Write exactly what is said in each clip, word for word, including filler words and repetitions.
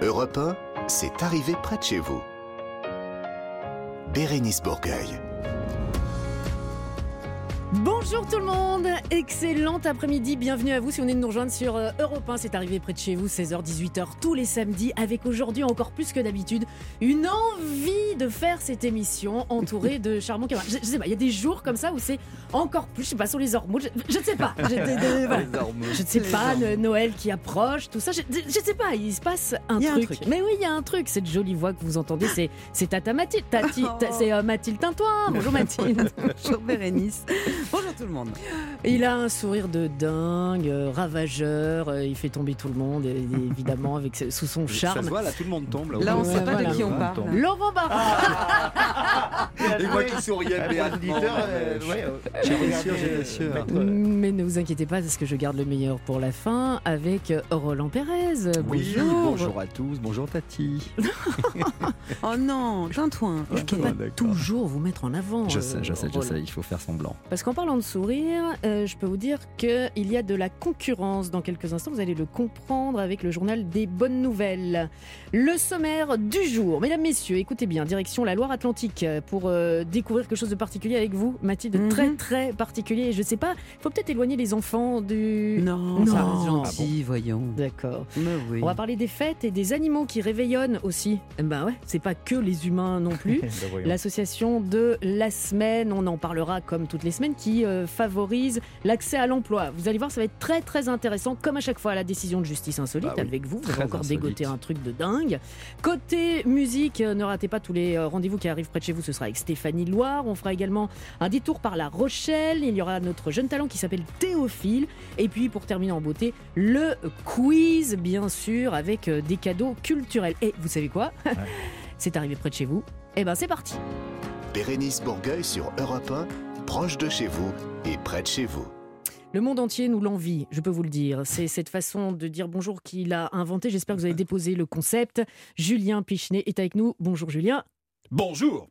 Europe un, c'est arrivé près de chez vous. Bérénice Bourgueil. Bonjour tout le monde, excellent après-midi, bienvenue à vous si vous venez de nous rejoindre sur euh, Europe un, c'est arrivé près de chez vous, seize heures dix-huit heures tous les samedis, avec aujourd'hui encore plus que d'habitude, une envie de faire cette émission entourée de charmants camarades. Je, je sais pas, il y a des jours comme ça où c'est encore plus, je sais pas, sur les hormones, je, je ne sais pas, je, de, de, voilà. je ne sais pas, le Noël qui approche, tout ça, je, je, je sais pas, il se passe un, truc. un truc. Mais oui, il y a un truc, cette jolie voix que vous entendez, c'est, c'est Tata Mathilde, Tati, oh. c'est euh, Mathilde Tintoin, bonjour Mathilde. Bonjour Bérénice. Bonjour tout le monde. Il a un sourire de dingue, euh, ravageur, euh, il fait tomber tout le monde, et, évidemment, avec, sous son charme. Ça se voit, là, tout le monde tombe. Là, là on ne ouais, sait pas voilà. de qui on parle. Laurent Barra. Ah et moi qui souriais, béatement. Mais ne vous inquiétez pas, parce que je garde le meilleur pour la fin, avec Roland Pérez. Oui, bonjour. Bonjour à tous, bonjour Tati. Oh non, Tintoin. Je ne peux pas toujours vous mettre en avant. Je sais, je sais, je Roland. sais, il faut faire semblant. Parce qu'en parlant de sourire, euh, je peux vous dire qu'il y a de la concurrence dans quelques instants. Vous allez le comprendre avec le journal des bonnes nouvelles. Le sommaire du jour. Mesdames, messieurs, écoutez bien, direction la Loire-Atlantique pour euh, découvrir quelque chose de particulier avec vous. Mathilde, mm-hmm. très très particulier. Je ne sais pas, il faut peut-être éloigner les enfants du... Non, non. ça reste gentil, Ah bon. voyons. D'accord. Mais oui. On va parler des fêtes et des animaux qui réveillonnent aussi. Ben ouais, c'est pas que les humains non plus. L'association de la semaine, on en parlera comme toutes les semaines, qui euh, favorise l'accès à l'emploi. Vous allez voir, ça va être très très intéressant, comme à chaque fois à la décision de justice insolite bah oui, avec vous. Vous allez encore insolite. dégoter un truc de dingue. Côté musique, euh, ne ratez pas tous les euh, rendez-vous qui arrivent près de chez vous. Ce sera avec Stéphanie Loire. On fera également un détour par La Rochelle. Il y aura notre jeune talent qui s'appelle Théophile. Et puis pour terminer en beauté, le quiz, bien sûr, avec euh, des cadeaux culturels. Et vous savez quoi ouais. C'est arrivé près de chez vous. Et ben c'est parti. Bérénice Bourgueil sur Europe un, proche de chez vous et près de chez vous. Le monde entier nous l'envie, je peux vous le dire. C'est cette façon de dire bonjour qu'il a inventé. J'espère que vous avez déposé le concept. Julien Pichenet est avec nous. Bonjour Julien. Bonjour.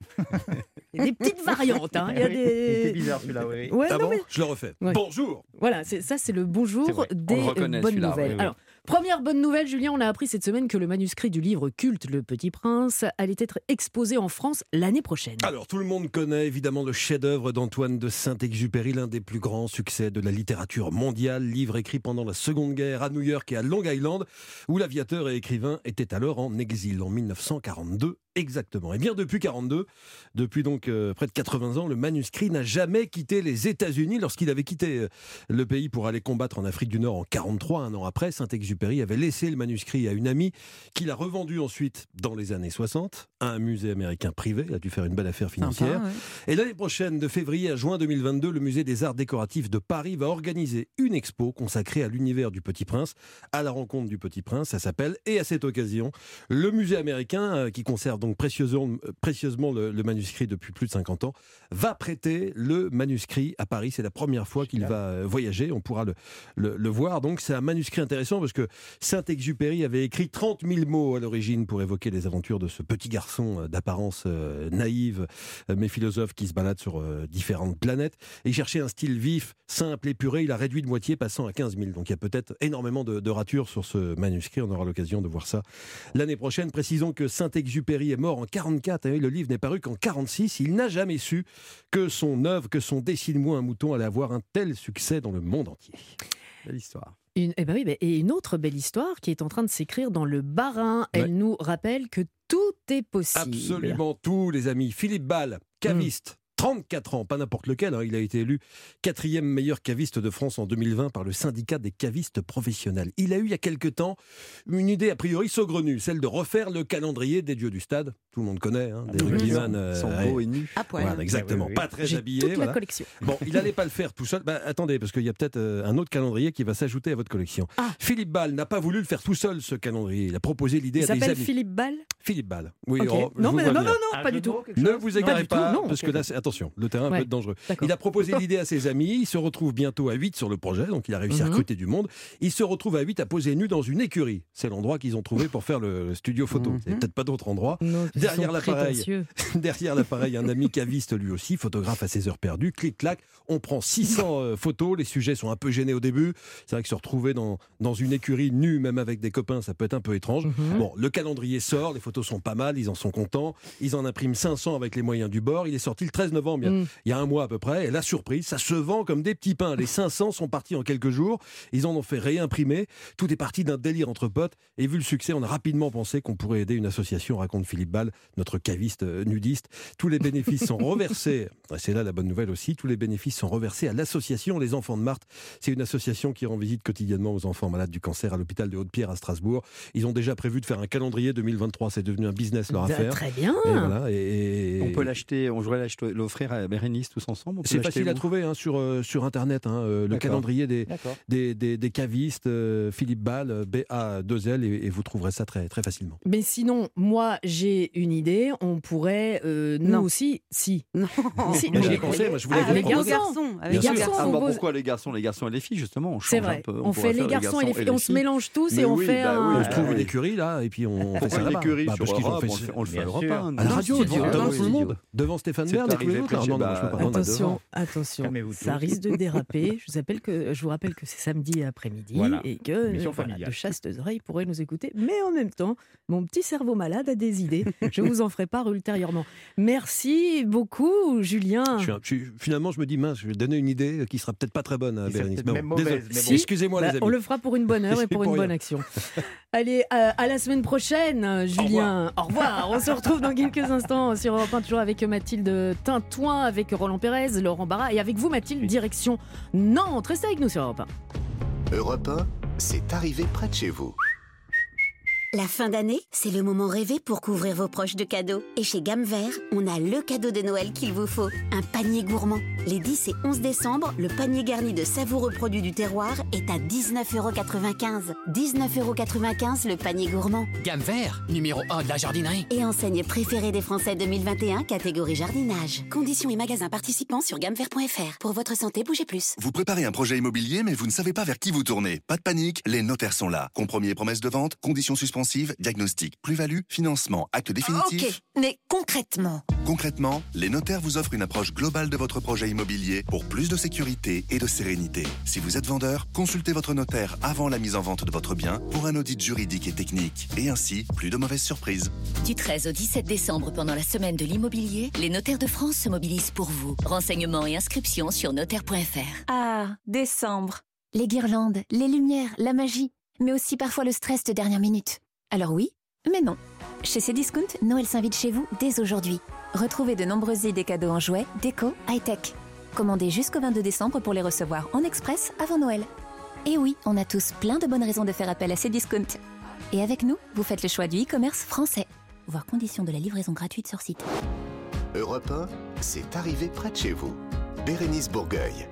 Il y a des petites variantes. Hein. Il y a des... C'était bizarre celui-là, oui. Ouais, ah non, bon mais... Je le refais. Ouais. Bonjour. Voilà, c'est, ça c'est le bonjour c'est des le bonnes nouvelles. Oui, oui. Alors, première bonne nouvelle, Julien, on a appris cette semaine que le manuscrit du livre culte Le Petit Prince allait être exposé en France l'année prochaine. Alors, tout le monde connaît évidemment le chef-d'œuvre d'Antoine de Saint-Exupéry, l'un des plus grands succès de la littérature mondiale, livre écrit pendant la Seconde Guerre à New York et à Long Island, où l'aviateur et écrivain était alors en exil en mille neuf cent quarante-deux. Exactement. Et bien depuis quarante-deux, depuis donc euh, près de quatre-vingts ans, le manuscrit n'a jamais quitté les États-Unis. Lorsqu'il avait quitté euh, le pays pour aller combattre en Afrique du Nord en quarante-trois, un an après, Saint-Exupéry avait laissé le manuscrit à une amie qui l'a revendu ensuite dans les années soixante à un musée américain privé. Il a dû faire une belle affaire financière. Sympa, ouais. Et l'année prochaine, de février à juin deux mille vingt-deux, le musée des arts décoratifs de Paris va organiser une expo consacrée à l'univers du Petit Prince, à la rencontre du Petit Prince. Ça s'appelle, et à cette occasion, le musée américain euh, qui conserve donc précieusement, précieusement le, le manuscrit depuis plus de cinquante ans, va prêter le manuscrit à Paris. C'est la première fois qu'il va voyager. On pourra le, le, le voir. Donc c'est un manuscrit intéressant parce que Saint-Exupéry avait écrit trente mille mots à l'origine pour évoquer les aventures de ce petit garçon d'apparence euh, naïve, euh, mais philosophe qui se balade sur euh, différentes planètes. Et il cherchait un style vif, simple, épuré. Il a réduit de moitié, passant à quinze mille. Donc il y a peut-être énormément de, de ratures sur ce manuscrit. On aura l'occasion de voir ça l'année prochaine. Précisons que Saint-Exupéry est mort en quarante-quatre, et le livre n'est paru qu'en quarante-six. Il n'a jamais su que son œuvre, que son Dessine-moi un mouton allait avoir un tel succès dans le monde entier. Belle histoire. Une, eh ben oui, et une autre belle histoire qui est en train de s'écrire dans le Bas-Rhin. Elle ouais. nous rappelle que tout est possible. Absolument tout, les amis. Philippe Ball, caviste. Mmh. trente-quatre ans, pas n'importe lequel, hein. Il a été élu quatrième meilleur caviste de France en deux mille vingt par le syndicat des cavistes professionnels. Il a eu il y a quelque temps une idée a priori saugrenue, celle de refaire le calendrier des dieux du stade. Tout le monde connaît, hein, des rugbyman euh, sont beaux et nus. À poil. Voilà, exactement, oui, oui, oui. Pas très J'ai habillés. toute voilà. la collection. Bon, il n'allait pas le faire tout seul. Bah, attendez, parce qu'il y a peut-être euh, un autre calendrier qui va s'ajouter à votre collection. Ah. Philippe Ball n'a pas voulu le faire tout seul, ce calendrier. Il a proposé l'idée il à des amis. Il s'appelle Philippe Ball ? Philippe Ball. Oui, Okay. oh, je non, vous mais vois non, venir. non, non, pas du tout. Ne vous égarez du pas, tout, non. parce que là, c'est- attention, le terrain Ouais. peut être dangereux. D'accord. Il a proposé l'idée à ses amis, il se retrouve bientôt à huit sur le projet, donc il a réussi à Mhm. recruter du monde. Il se retrouve à huit à poser nu dans une écurie. C'est l'endroit qu'ils ont trouvé pour faire le studio photo. Mhm. Il n'y a peut-être pas d'autre endroit. Non, ils Derrière sont l'appareil. prétentieux. Derrière l'appareil, un ami caviste lui aussi, photographe à ses heures perdues. Clic-clac, on prend six cents euh, photos. Les sujets sont un peu gênés au début. C'est vrai que se retrouver dans, dans une écurie nue, même avec des copains, ça peut être un peu étrange. Mhm. Bon, le calendrier sort, les photos sont pas mal, ils en sont contents. Ils en impriment cinq cents avec les moyens du bord. Il est sorti le treize novembre, il y a- Mm. il y a un mois à peu près. Et la surprise, ça se vend comme des petits pains. Les cinq cents sont partis en quelques jours. Ils en ont fait réimprimer. Tout est parti d'un délire entre potes. Et vu le succès, on a rapidement pensé qu'on pourrait aider une association, raconte Philippe Ball, notre caviste euh, nudiste. Tous les bénéfices sont reversés. C'est là la bonne nouvelle aussi. Tous les bénéfices sont reversés à l'association Les Enfants de Marthe. C'est une association qui rend visite quotidiennement aux enfants malades du cancer à l'hôpital de Haute-Pierre à Strasbourg. Ils ont déjà prévu de faire un calendrier deux mille vingt-trois. C'est devenu un business leur Ah, affaire. très bien. Et voilà, et- et- On peut l'acheter, on jouerait l'acheter- l'offrir à Bérénice tous ensemble. On peut C'est l'acheter facile à où trouver hein, sur, euh, sur Internet, hein, euh, le D'accord. calendrier des, D'accord. des, des, des cavistes, euh, Philippe Ball, euh, B A deux L, et, et vous trouverez ça très, très facilement. Mais sinon, moi, j'ai une idée. On pourrait, euh, nous Non. aussi, si. Non. Si, Moi, j'y ai mais- pensé, moi, je voulais Ah, vous les proposer. garçons. avec Les Bien sûr. garçons, Ah, on bah, pose- pourquoi les garçons, les garçons et les filles justement on C'est change vrai. un peu. On, pourrait fait les faire garçons et les filles. les On se mélange tous Mais et on oui, fait bah un. oui, On se trouve Ah, une oui. écurie là, et puis on fait Pourquoi ça là-bas. l'écurie Bah, sur parce qu'ils ont Europe, fait on le fait- on le fait à Bien Europe sûr. un. à la Dans radio, le studio, devant dans tout le le studio. monde, devant Stéphane C'est Bern et tous arrivé les autres. près de Ah, chez- non, non, bah, je peux pas. Non, non, Attention, attention, Calmez-vous ça tous. risque de déraper. Je vous, appelle que, je vous rappelle que c'est samedi après-midi Voilà. et que Émission voilà, familiale. de chastes oreilles pourraient nous écouter. Mais en même temps, mon petit cerveau malade a des idées. Je vous en ferai part ultérieurement. Merci beaucoup, Julien. Je suis un- je suis- finalement, je me dis, mince, je vais donner une idée qui sera peut-être pas très bonne à Qui sera Bérénice. peut-être Mais même bon, désolé. mauvaise, mais bon. Si. Excusez-moi, Bah, les amis. on le fera pour une bonne heure et C'est pour pour une rien. bonne action. Allez, euh, à la semaine prochaine, Julien. Au revoir. On se retrouve dans quelques instants sur Europe un, toujours avec Mathilde Tintouin, avec Roland Pérez, Laurent Barra et avec vous, Mathilde, direction Nantes. Restez avec nous sur Europe un. Europe un, c'est arrivé près de chez vous. La fin d'année, c'est le moment rêvé pour couvrir vos proches de cadeaux. Et chez Gamme Vert, on a le cadeau de Noël qu'il vous faut. Un panier gourmand. Les dix et onze décembre, le panier garni de savoureux produits du terroir est à dix-neuf euros quatre-vingt-quinze. dix-neuf euros quatre-vingt-quinze le panier gourmand. Gamme Vert, numéro un de la jardinerie. Et enseigne préférée des Français deux mille vingt et un, catégorie jardinage. Conditions et magasins participants sur gamme vert point f r. Pour votre santé, bougez plus. Vous préparez un projet immobilier, mais vous ne savez pas vers qui vous tournez. Pas de panique, les notaires sont là. Compromis et promesses de vente, conditions suspensives, diagnostic, plus-value, financement, acte définitif. Ok, mais concrètement. Concrètement, les notaires vous offrent une approche globale de votre projet immobilier pour plus de sécurité et de sérénité. Si vous êtes vendeur, consultez votre notaire avant la mise en vente de votre bien pour un audit juridique et technique. Et ainsi, plus de mauvaises surprises. Du treize au dix-sept décembre, pendant la semaine de l'immobilier, les notaires de France se mobilisent pour vous. Renseignements et inscriptions sur notaire point f r. Ah, décembre. Les guirlandes, les lumières, la magie, mais aussi parfois le stress de dernière minute. Alors oui, mais non. Chez Cdiscount, Noël s'invite chez vous dès aujourd'hui. Retrouvez de nombreuses idées cadeaux en jouets, déco, high-tech. Commandez jusqu'au vingt-deux décembre pour les recevoir en express avant Noël. Et oui, on a tous plein de bonnes raisons de faire appel à Cdiscount. Et avec nous, vous faites le choix du e-commerce français. Voir conditions de la livraison gratuite sur site. Europe un, c'est arrivé près de chez vous. Bérénice Bourgueil.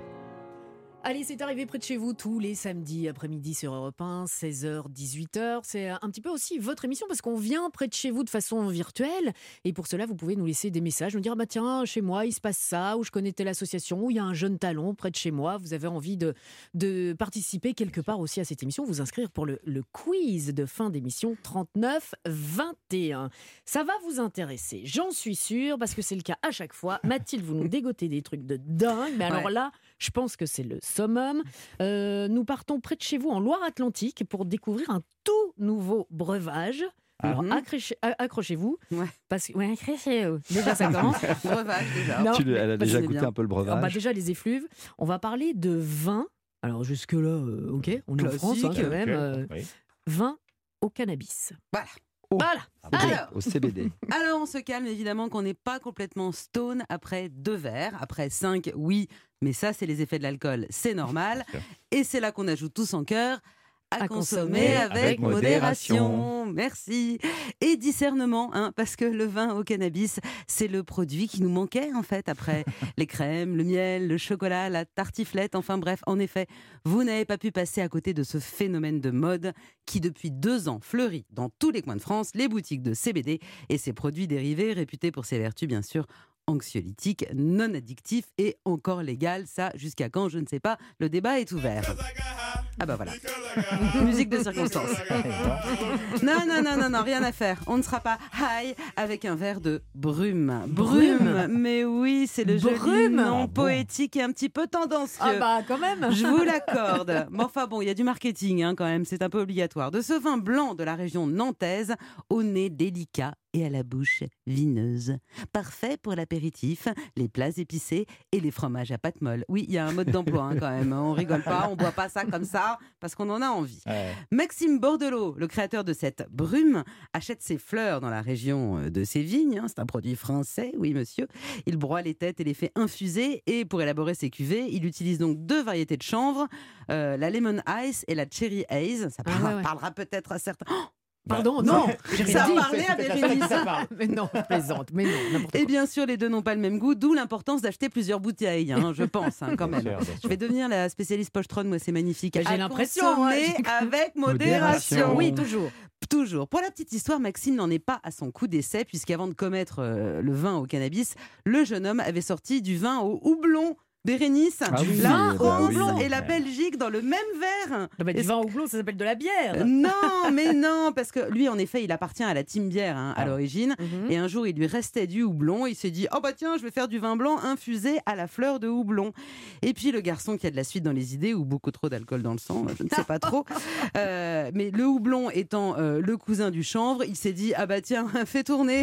Allez, c'est arrivé près de chez vous tous les samedis après-midi sur Europe un, seize heures, dix-huit heures. C'est un petit peu aussi votre émission parce qu'on vient près de chez vous de façon virtuelle. Et pour cela, vous pouvez nous laisser des messages, nous dire ah bah tiens, chez moi, il se passe ça, ou je connais telle association, ou il y a un jeune talon près de chez moi. Vous avez envie de, de participer quelque part aussi à cette émission, vous inscrire pour le, le quiz de fin d'émission trente-neuf vingt et un. Ça va vous intéresser, j'en suis sûre, parce que c'est le cas à chaque fois. Mathilde, vous nous dégotez des trucs de dingue, mais alors Ouais. là, je pense que c'est le summum. Euh, nous partons près de chez vous en Loire-Atlantique pour découvrir un tout nouveau breuvage. Alors Mhm. accrochez- a- accrochez-vous, Ouais. parce que ouais, accrochez-vous. Déjà ça commence. Breuvage, déjà. Non, Tu le- elle a parce déjà que- goûté bien. un peu le Alors, bah, breuvage. déjà les effluves. On va parler de vin. Alors jusque là, euh, ok, on est en Classique. France hein, quand Ok, même. euh, Oui. vin au cannabis. Voilà. Voilà. Allez. Alors, Au C B D. Alors on se calme évidemment qu'on n'est pas complètement stone après deux verres, après cinq, oui, mais ça c'est les effets de l'alcool, c'est normal. Et c'est là qu'on ajoute tous en cœur. à, à consommer, consommer avec, avec modération. modération. Merci. Et discernement, hein, parce que le vin au cannabis, c'est le produit qui nous manquait en fait après les crèmes, le miel, le chocolat, la tartiflette. Enfin bref, en effet, vous n'avez pas pu passer à côté de ce phénomène de mode qui depuis deux ans fleurit dans tous les coins de France, les boutiques de C B D et ses produits dérivés réputés pour ses vertus bien sûr anxiolytique, non addictif et encore légal. Ça, jusqu'à quand, je ne sais pas. Le débat est ouvert. Ah bah voilà. Musique de circonstance. Non, non, non, non, non, rien à faire. On ne sera pas high avec un verre de brume. Brume, brume. Mais oui, c'est le brume. Joli nom ah bon. Poétique et un petit peu tendancieux. Ah bah quand même. Je vous l'accorde. Mais enfin bon, il y a du marketing hein, quand même, c'est un peu obligatoire. De ce vin blanc de la région nantaise, au nez délicat et à la bouche vineuse. Parfait pour l'apéritif, les plats épicés et les fromages à pâte molle. Oui, il y a un mode d'emploi hein, quand même. On rigole pas, on boit pas ça comme ça parce qu'on en a envie. Ouais. Maxime Bordelot, le créateur de cette brume, achète ses fleurs dans la région de ses vignes. Hein. C'est un produit français, oui monsieur. Il broie les têtes et les fait infuser. Et pour élaborer ses cuvées, il utilise donc deux variétés de chanvre, euh, la Lemon Ice et la Cherry Haze. Ça parlera, ah ouais. parlera peut-être à certains... Oh Pardon, non, non ça a parlé à Bérénice. Mais non, je plaisante, mais non, n'importe quoi. Et bien sûr, les deux n'ont pas le même goût, d'où l'importance d'acheter plusieurs bouteilles, hein, je pense, hein, quand même. Bien sûr, bien sûr. Je vais devenir la spécialiste pochetron, moi c'est magnifique. J'ai l'impression. Ouais, avec modération. modération. Oui, toujours. Toujours. Pour la petite histoire, Maxime n'en est pas à son coup d'essai, puisqu'avant de commettre euh, le vin au cannabis, le jeune homme avait sorti du vin au houblon. Bérénice, ah oui, là, bah au houblon oui. et la Belgique dans le même verre. Non, bah, du vin au houblon, ça s'appelle de la bière. Non, mais non, parce que lui, en effet, il appartient à la team bière hein, à ah. l'origine. Mm-hmm. Et un jour, il lui restait du houblon. Il s'est dit, oh bah tiens, je vais faire du vin blanc infusé à la fleur de houblon. Et puis le garçon qui a de la suite dans les idées ou beaucoup trop d'alcool dans le sang, je ne sais pas trop. Euh, mais le houblon étant euh, le cousin du chanvre, il s'est dit, ah bah tiens, fais tourner.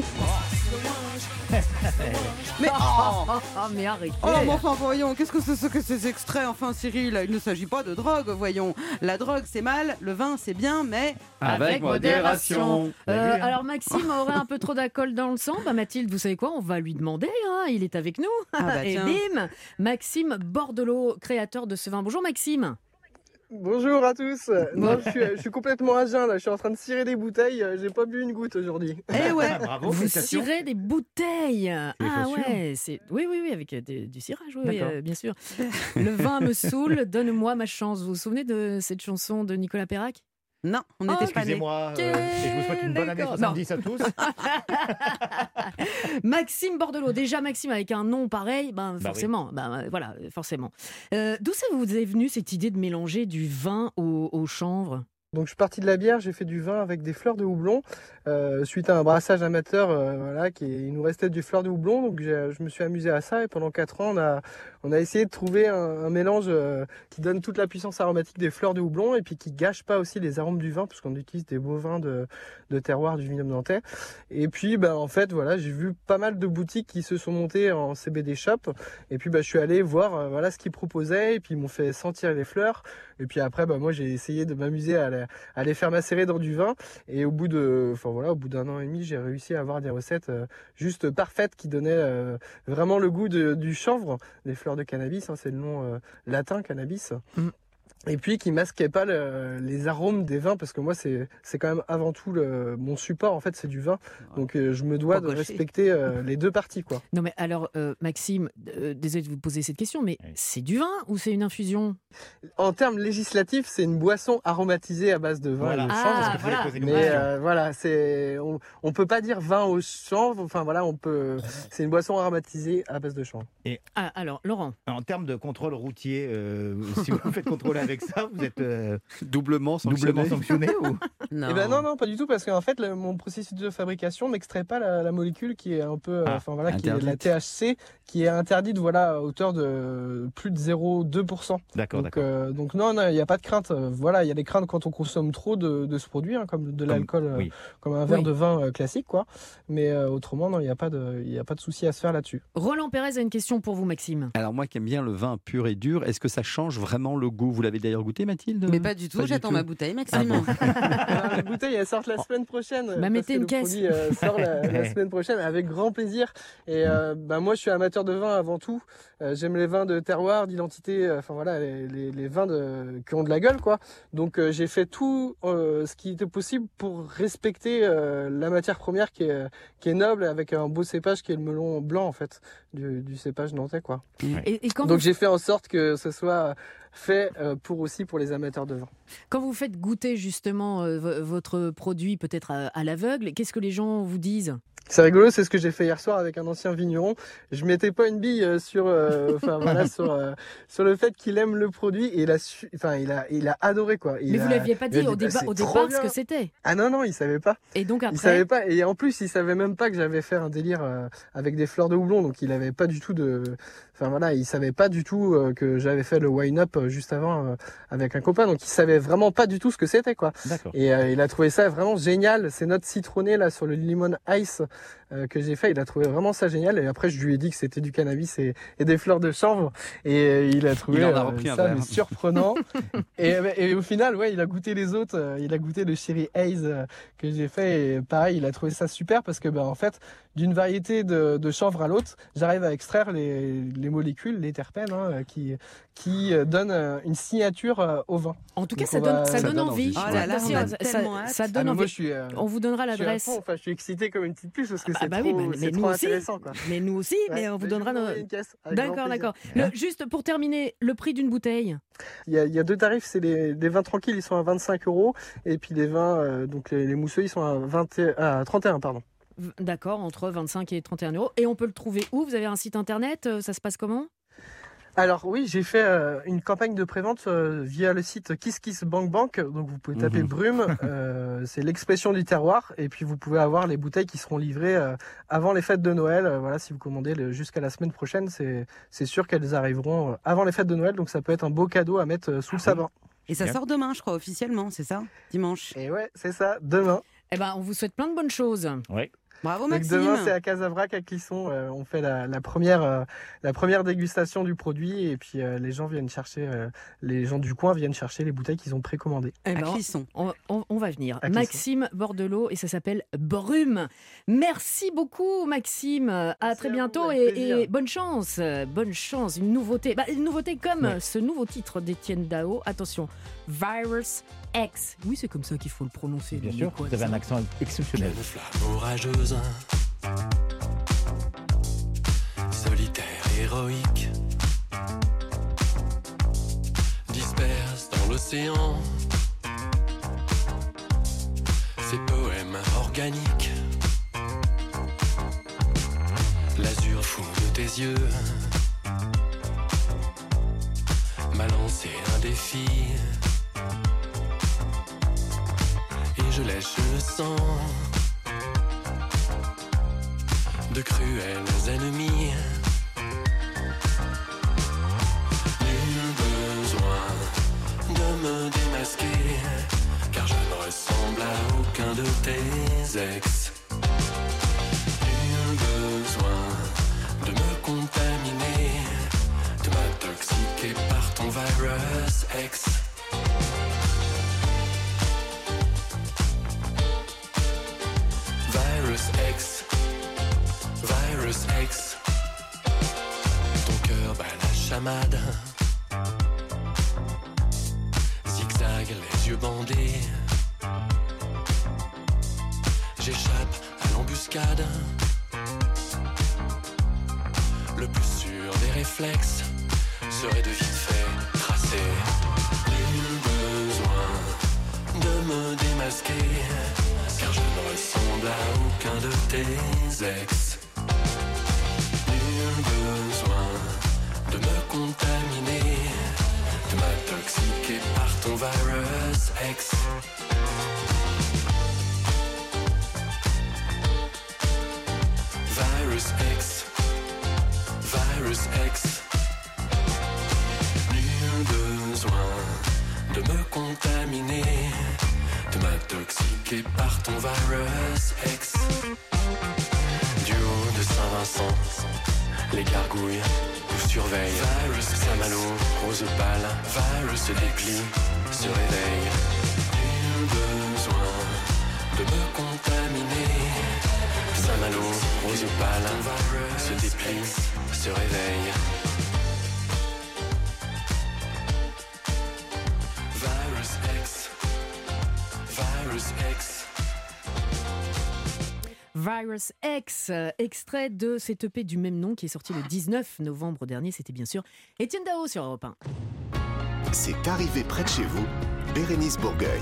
Mais oh, oh, oh, mais arrêtez. Oh, mais enfin, voyons, qu'est-ce que c'est que ces extraits? Enfin, Cyril, il ne s'agit pas de drogue, voyons. La drogue, c'est mal, le vin, c'est bien, mais... Avec, Avec modération. Euh, alors, Maxime aurait un peu trop d'alcool dans le sang. Bah, Mathilde, vous savez quoi? On va lui demander, hein, il est avec nous. Ah bah, et bim, Maxime Bordelot, créateur de ce vin. Bonjour, Maxime. Bonjour à tous. Non, je, suis, je suis complètement à jeun là. Je suis en train de cirer des bouteilles. J'ai pas bu une goutte aujourd'hui. Eh ouais. Bravo. Vous cirez des bouteilles. Ah ouais. C'est oui oui oui avec des, du cirage. Oui, oui euh, bien sûr. Le vin me saoule. Donne-moi ma chance. Vous vous souvenez de cette chanson de Nicolas Perrac? Non, on n'était oh, pas nés. Excusez-moi, euh, et je vous souhaite une bonne année soixante-dix à tous. Maxime Bordelot, déjà Maxime avec un nom pareil, ben forcément, bah oui. ben, voilà, forcément. Euh, d'où ça vous est venu cette idée de mélanger du vin au, au chanvre? Donc je suis parti de la bière, j'ai fait du vin avec des fleurs de houblon euh, suite à un brassage amateur. Euh, voilà, qui, il nous restait du fleur de houblon, donc je me suis amusé à ça et pendant quatre ans on a on a essayé de trouver un, un mélange euh, qui donne toute la puissance aromatique des fleurs de houblon et puis qui gâche pas aussi les arômes du vin parce qu'on utilise des beaux vins de, de terroir du vignoble nantais. Et puis ben en fait voilà, j'ai vu pas mal de boutiques qui se sont montées en C B D shop et puis ben, je suis allé voir euh, voilà ce qu'ils proposaient et puis ils m'ont fait sentir les fleurs et puis après ben, moi j'ai essayé de m'amuser à la à les faire macérer dans du vin et au bout de enfin voilà au bout d'un an et demi j'ai réussi à avoir des recettes euh, juste parfaites qui donnaient euh, vraiment le goût de, du chanvre, des fleurs de cannabis, hein, c'est le nom euh, latin cannabis. Mm. Et puis qui masquait pas le, les arômes des vins parce que moi c'est c'est quand même avant tout le, mon support en fait c'est du vin donc euh, je me dois de respecter euh, les deux parties quoi. Non mais alors euh, Maxime, euh, désolé de vous poser cette question mais oui. C'est du vin ou c'est une infusion? En termes législatifs c'est une boisson aromatisée à base de vin voilà. et de chanvre. Ah, voilà. Mais euh, voilà c'est on, on peut pas dire vin au chanvre enfin voilà on peut c'est une boisson aromatisée à base de chanvre. Et ah, alors Laurent. En termes de contrôle routier euh, si vous faites contrôler avec ça, vous êtes euh, doublement sanctionné, doublement sanctionné ou... Non. Eh ben non, non, pas du tout, parce qu'en fait, le, mon processus de fabrication n'extrait pas la, la molécule qui est un peu, enfin ah, voilà, qui est la T H C, qui est interdite, voilà, à hauteur de plus de zéro virgule deux pour cent. D'accord, donc, d'accord. Euh, donc non, il n'y a pas de crainte. Voilà, il y a des craintes quand on consomme trop de, de ce produit, hein, comme de l'alcool, comme, oui. euh, comme un verre oui. de vin euh, classique, quoi. Mais euh, autrement, non, il n'y a pas de, il y a pas de souci à se faire là-dessus. Roland Pérez a une question pour vous, Maxime. Alors moi qui aime bien le vin pur et dur, est-ce que ça change vraiment le goût? Vous l'avez d'ailleurs goûté, Mathilde? Mais pas du tout, pas j'attends ma bouteille, Maxime. Ah bon. les bouteilles, elles sortent la semaine prochaine. Bah, mettez une le caisse. produit euh, sort la, la semaine prochaine avec grand plaisir. Et euh, bah, moi, je suis amateur de vin avant tout. Euh, j'aime les vins de terroir, d'identité, enfin euh, voilà, les, les, les vins de, qui ont de la gueule, quoi. Donc euh, j'ai fait tout euh, ce qui était possible pour respecter euh, la matière première qui est, qui est noble, avec un beau cépage qui est le melon blanc, en fait, du, du cépage nantais, quoi. Et, et quand Donc vous... j'ai fait en sorte que ce soit fait euh, pour aussi pour les amateurs de vin. Quand vous faites goûter justement euh, v- votre produit peut-être à, à l'aveugle, qu'est-ce que les gens vous disent ? C'est rigolo, c'est ce que j'ai fait hier soir avec un ancien vigneron. Je mettais pas une bille sur, euh, enfin voilà, sur euh, sur le fait qu'il aime le produit et il a, su, enfin il a, il a adoré quoi. Il Mais a, vous l'aviez pas dit dit, au, déba- bah, au c'est trop départ bien. ce que c'était. Ah non non, il savait pas. Et donc après. Il savait pas et en plus il savait même pas que j'avais fait un délire euh, avec des fleurs de houblon, donc il avait pas du tout de, enfin voilà, il savait pas du tout euh, que j'avais fait le wine up euh, juste avant euh, avec un copain, donc il savait vraiment pas du tout ce que c'était quoi. D'accord. Et euh, il a trouvé ça vraiment génial. Ces notes citronnées là sur le lemon ice euh, que j'ai fait, il a trouvé vraiment ça génial. Et après je lui ai dit que c'était du cannabis et, et des fleurs de chanvre, et euh, il a trouvé Il en a euh, repris un ça verre. mais surprenant. et, et au final, ouais, il a goûté les autres. euh, il a goûté le Sherry Haze euh, que j'ai fait, et pareil, il a trouvé ça super parce que bah en fait, d'une variété de, de chanvre à l'autre, j'arrive à extraire les, les molécules, les terpènes, hein, qui qui euh, donnent euh, une signature euh, au vin. En tout cas, Donc, ça on donne, va- ça ça donne donne envie. envie. Oh là là, Ça- on a ça- tellement ça, hâte. ça Ah, donne mais envie. moi, je suis, euh, On vous donnera je suis à l'adresse. fond, enfin, je suis excité comme une petite puce parce que c'est Ah bah trop, oui, mais, c'est mais nous trop aussi. intéressant, quoi. Mais nous aussi, Ouais, mais on vous mais donnera je vous nos... envoie une caisse avec grand D'accord, plaisir. d'accord. Le- juste pour terminer, le prix d'une bouteille. Il y, a, il y a deux tarifs, c'est les, les vins tranquilles, ils sont à vingt-cinq euros, et puis les vins, euh, donc les, les mousseux, ils sont à, vingt et- à trente et un, pardon. V- D'accord, entre vingt-cinq et trente et un euros. Et on peut le trouver où ? Vous avez un site internet ? euh, Ça se passe comment ? Alors oui, j'ai fait euh, une campagne de prévente euh, via le site Kiss Kiss Bank Bank, donc vous pouvez taper Mhm. Brume, euh, c'est l'expression du terroir, et puis vous pouvez avoir les bouteilles qui seront livrées euh, avant les fêtes de Noël. Euh, voilà, si vous commandez le- jusqu'à la semaine prochaine, c'est c'est sûr qu'elles arriveront euh, avant les fêtes de Noël, donc ça peut être un beau cadeau à mettre euh, sous le sapin. Et ça sort demain, je crois, officiellement, c'est ça ? Dimanche. Et ouais, c'est ça, demain. Eh ben, on vous souhaite plein de bonnes choses. Oui. Bravo Donc Maxime. demain, c'est à Casavrac à Clisson. Euh, on fait la, la première, euh, la première dégustation du produit, et puis euh, les gens viennent chercher, euh, les gens du coin viennent chercher les bouteilles qu'ils ont précommandées. Eh À ben, Clisson. on, on- on va venir. À Clisson. Maxime Bordelot, et ça s'appelle Brume. Merci beaucoup, Maxime. À Merci très à vous, bientôt, avec et, plaisir. et bonne chance. Bonne chance. Une nouveauté. Bah, une nouveauté comme Ouais. ce nouveau titre d'Étienne Dao. Attention, Virus X. Oui, c'est comme ça qu'il faut le prononcer. Bien le sûr, quoi, vous avez ça. un accent exceptionnel. Une flamme orageuse, solitaire, héroïque, disperse dans l'océan ses poèmes organiques. L'azur fou de tes yeux m'a lancé un défi, et je lèche le sang de cruels ennemis. Nul besoin de me démasquer, car je ne ressemble à aucun de tes ex. Nul besoin de me contaminer, de m'intoxiquer par ton virus X. Virus X, Virus X, ton cœur bat la chamade, zigzag les yeux bandés, j'échappe à l'embuscade, le plus sûr des réflexes serait de vite fait tracer. Nul besoin de me démasquer, car je ne ressemble à aucun de tes ex. Nul besoin de me contaminer, de m'intoxiquer par ton virus X. Virus X, Virus X. Nul besoin de me contaminer, de m'intoxiquer par ton virus X. Du haut de Saint-Vincent, les gargouilles nous surveillent. Virus Saint-Malo, rose pâle, virus se déplie, se réveille. Nul besoin pâle se déplie, se réveille. Virus X, Virus X. Virus X, euh, extrait de cet E P du même nom qui est sorti le dix-neuf novembre dernier. C'était bien sûr Étienne Dao sur Europe un. C'est arrivé près de chez vous, Bérénice Bourgueil.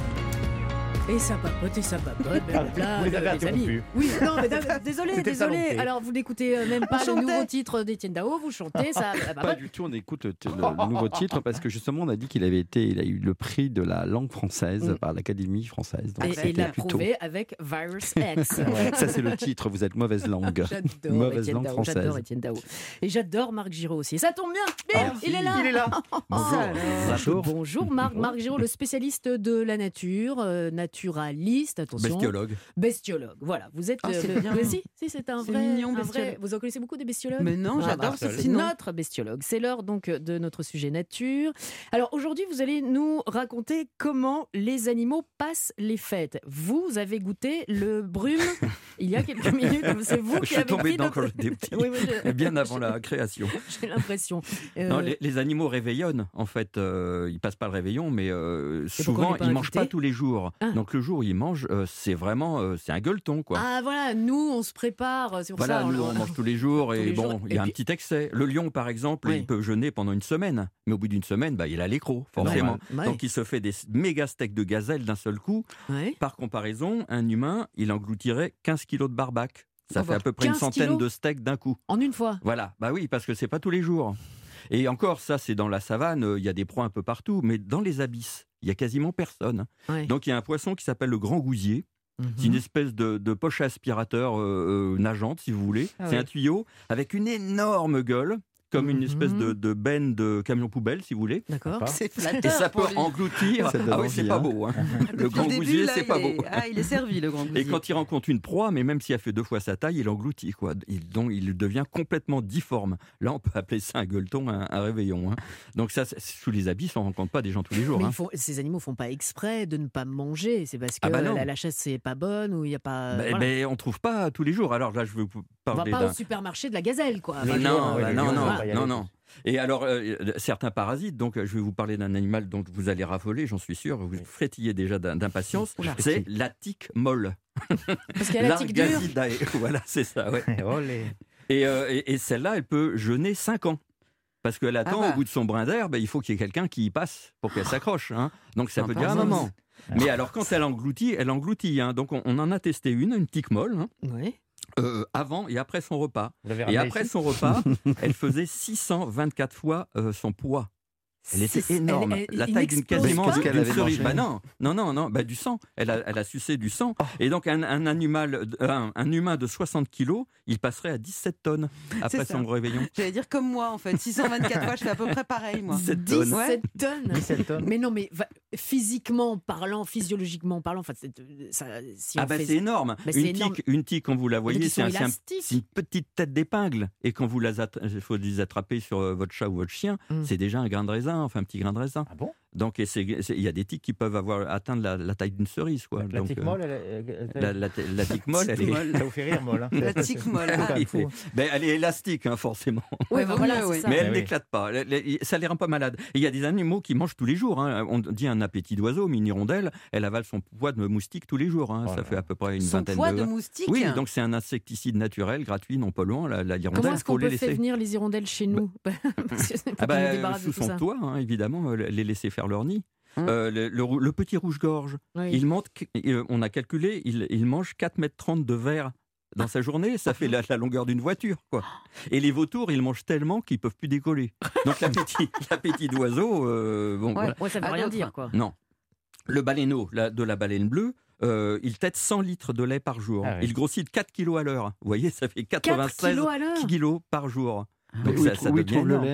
Et ça papote, et ça papote, blablabla, Vous avez les amis. interrompu. Oui, non, mais d- désolé, C'était désolé. salenté. Alors, vous n'écoutez euh, même pas On le chantait. nouveau titre d'Étienne Dao, vous chantez, ça ça Pas papote. du tout, on écoute le, le nouveau titre parce que justement on a dit qu'il avait été, il a eu le prix de la langue française Mm. par l'Académie française. Donc Et, et c'était il l'a plutôt- prouvé avec Virus X. Ça c'est le titre, vous êtes mauvaise langue. J'adore Mauvaise Étienne langue Dao, française. j'adore Étienne Dao. Et j'adore Marc Giraud aussi. Et ça tombe bien, bim, il est là. Il est là. Bonjour. Bonjour. Bonjour Marc, Marc Giraud, le spécialiste de la nature, euh, naturaliste, attention. Bestiologue. Bestiologue, voilà. Vous êtes. Ah, c'est le- bien. Mais si, si, c'est un C'est vrai. mignon, un vrai- bestiologue. Vous en connaissez beaucoup des bestiologues. Mais non, Ah, j'adore bah, ce c'est petit nom. notre bestiologue. C'est l'heure donc de notre sujet nature. Alors aujourd'hui, vous allez nous raconter comment les animaux passent les fêtes. Vous avez goûté le brume il y a quelques minutes. C'est vous Je qui suis avez tombé pris dedans notre- quand j'étais petit, Oui, oui, je- bien avant la création. J'ai l'impression. Euh, Non, les, les animaux réveillonnent, en fait. Euh, ils passent pas le réveillon, mais euh, pourquoi on souvent, n'est pas ils mangent invité pas tous les jours. Ah. Donc le jour où ils mangent, euh, c'est vraiment euh, c'est un gueuleton, quoi. Ah voilà, nous on se prépare, c'est pour Voilà, ça. nous on mange tous les jours et les bon, jours. il y a Et un puis- petit excès. Le lion, par exemple, Oui. il peut jeûner pendant une semaine, mais au bout d'une semaine, bah, il a l'écrou, forcément. Ouais. Donc il se fait des méga steaks de gazelle d'un seul coup. Ouais. Par comparaison, un humain, il engloutirait quinze kilos de barbac. Ça Oh fait bah, à peu près une quinze centaine kilos de steaks d'un coup. En une fois. Voilà, bah oui, parce que c'est pas tous les jours. Et encore, ça, c'est dans la savane, euh, il y a des proies un peu partout, mais dans les abysses, il y a quasiment personne. Ouais. Donc il y a un poisson qui s'appelle le grand gousier. C'est une espèce de, de poche à aspirateur euh, euh, nageante, si vous voulez. Ah c'est oui. un tuyau avec une énorme gueule, comme une Mhm. espèce de, de benne de camion poubelle, si vous voulez. D'accord. C'est Et flatteur ça peut pour lui. engloutir. Ça donne Ah oui, envie, c'est pas hein. beau. Hein. Depuis Le grand début, gousier, là, c'est il pas est- beau. Ah, il est servi, le grand gousier. Et quand il rencontre une proie, mais même si elle fait deux fois sa taille, il engloutit, quoi. Il, donc, il devient complètement difforme. Là, on peut appeler ça un gueuleton, un, un réveillon. Hein. Donc ça, c'est- sous les abysses, on rencontre pas des gens tous les jours. Mais Hein. ils font- ces animaux font pas exprès de ne pas manger. C'est parce que Ah bah non. la, la chasse c'est pas bonne ou il y a pas. Ben, voilà. ben, on trouve pas tous les jours. Alors là, je veux vous On va parler pas d'un. au supermarché de la gazelle, quoi. Mais Enfin, non, je- bah les non, lions, non, on va pas y non, aller. non. Et alors, euh, certains parasites, donc je vais vous parler d'un animal dont vous allez raffoler, j'en suis sûr, vous frétillez déjà d'im- d'impatience, Oula. c'est la tique molle. Parce qu'il y a la tique dure. L'Argasidae. Voilà, c'est ça, ouais. Olé. Et, euh, et, et celle-là, elle peut jeûner cinq ans. Parce qu'elle attend, Ah bah. au bout de son brin d'air, ben, il faut qu'il y ait quelqu'un qui y passe pour qu'elle s'accroche. Hein. Donc ça peut Sympa, durer un ça. moment. Mais alors, quand elle engloutit, elle engloutit. Hein. Donc on, on en a testé une, une tique molle, hein, Ouais. euh, avant et après son repas. Vous l'avez Et ramené après ici son repas, elle faisait six cent vingt-quatre fois euh, son poids. Elle était C'est- énorme, elle- elle- la il taille d'une n'explose quasiment pas d'une Qu'elle avait cerise. mangé. Bah non, non, non, non, bah du sang. Elle a, elle a sucé du sang. Et donc un, un animal, un, un humain de soixante kilos, il passerait à dix-sept tonnes après ça. son réveillon. J'allais dire comme moi, en fait. six cent vingt-quatre fois, je fais à peu près pareil, moi. dix-sept tonnes. Ouais. dix-sept tonnes. dix-sept tonnes. Mais non, mais va- physiquement parlant, physiologiquement parlant, enfin, c'est- ça, si on Ah bah fait- c'est énorme. Bah, c'est une, énorme. tique, une tique, quand vous la Donc, voyez, ils c'est sont un- c'est un- élastiques. c'est une petite tête d'épingle. Et quand vous la attra- faut les attraper sur euh, votre chat ou votre chien, Mm. c'est déjà un grain de raisin, enfin un petit grain de raisin. Ah bon? Donc et c'est- c'est- il y a des tiques qui peuvent avoir atteindre la, la taille d'une cerise, quoi. La Donc, tique euh, molle, elle, elle- elle- la, la- la tique molle, elle est, Ça vous fait rire, molle. Hein. La tique molle. C'est Ah, pas il fou. fait- ben, elle est élastique, hein, forcément. Ouais, Ouais, bah vaut voilà, mieux, c'est ouais. ça. Mais elle Ah oui. n'éclate pas. Elle- elle- ça les rend pas malades. Et il y a des animaux qui mangent tous les jours. Hein. On dit un appétit d'oiseau, mais une hirondelle, elle avale son poids de moustique tous les jours. Hein. Oh ça là fait là. à peu près une Son vingtaine poids de. de moustique. Oui, donc c'est un insecticide naturel, gratuit, non polluant. La, la hirondelle, Comment est-ce faut qu'on les peut faire laisser. venir les hirondelles chez nous Parce que c'est pour Ah qu'on nous bah, débarrasse de sous tout son ça. toit, hein, évidemment, euh, les laisser faire leur nid. Hum. Euh, le, le rou- le petit rouge-gorge, Oui. il monte, euh, on a calculé, il, il mange quatre mètres trente de verre dans sa journée, ça fait la, la longueur d'une voiture, quoi. Et les vautours, ils mangent tellement qu'ils peuvent plus décoller. Donc l'appétit, l'appétit d'oiseau, euh, bon, Ouais. voilà. Ouais, ça veut À rien d'autres. dire, quoi. Non. Le baleineau la- de la baleine bleue, euh, il tète cent litres de lait par jour. Ah oui. Il grossit de quatre kilos à l'heure. Vous voyez, ça fait quatre quatre-vingt-seize kilos à l'heure kilos par jour. Mais Donc où ça, il ça trou- où il devient trouve le énorme. lait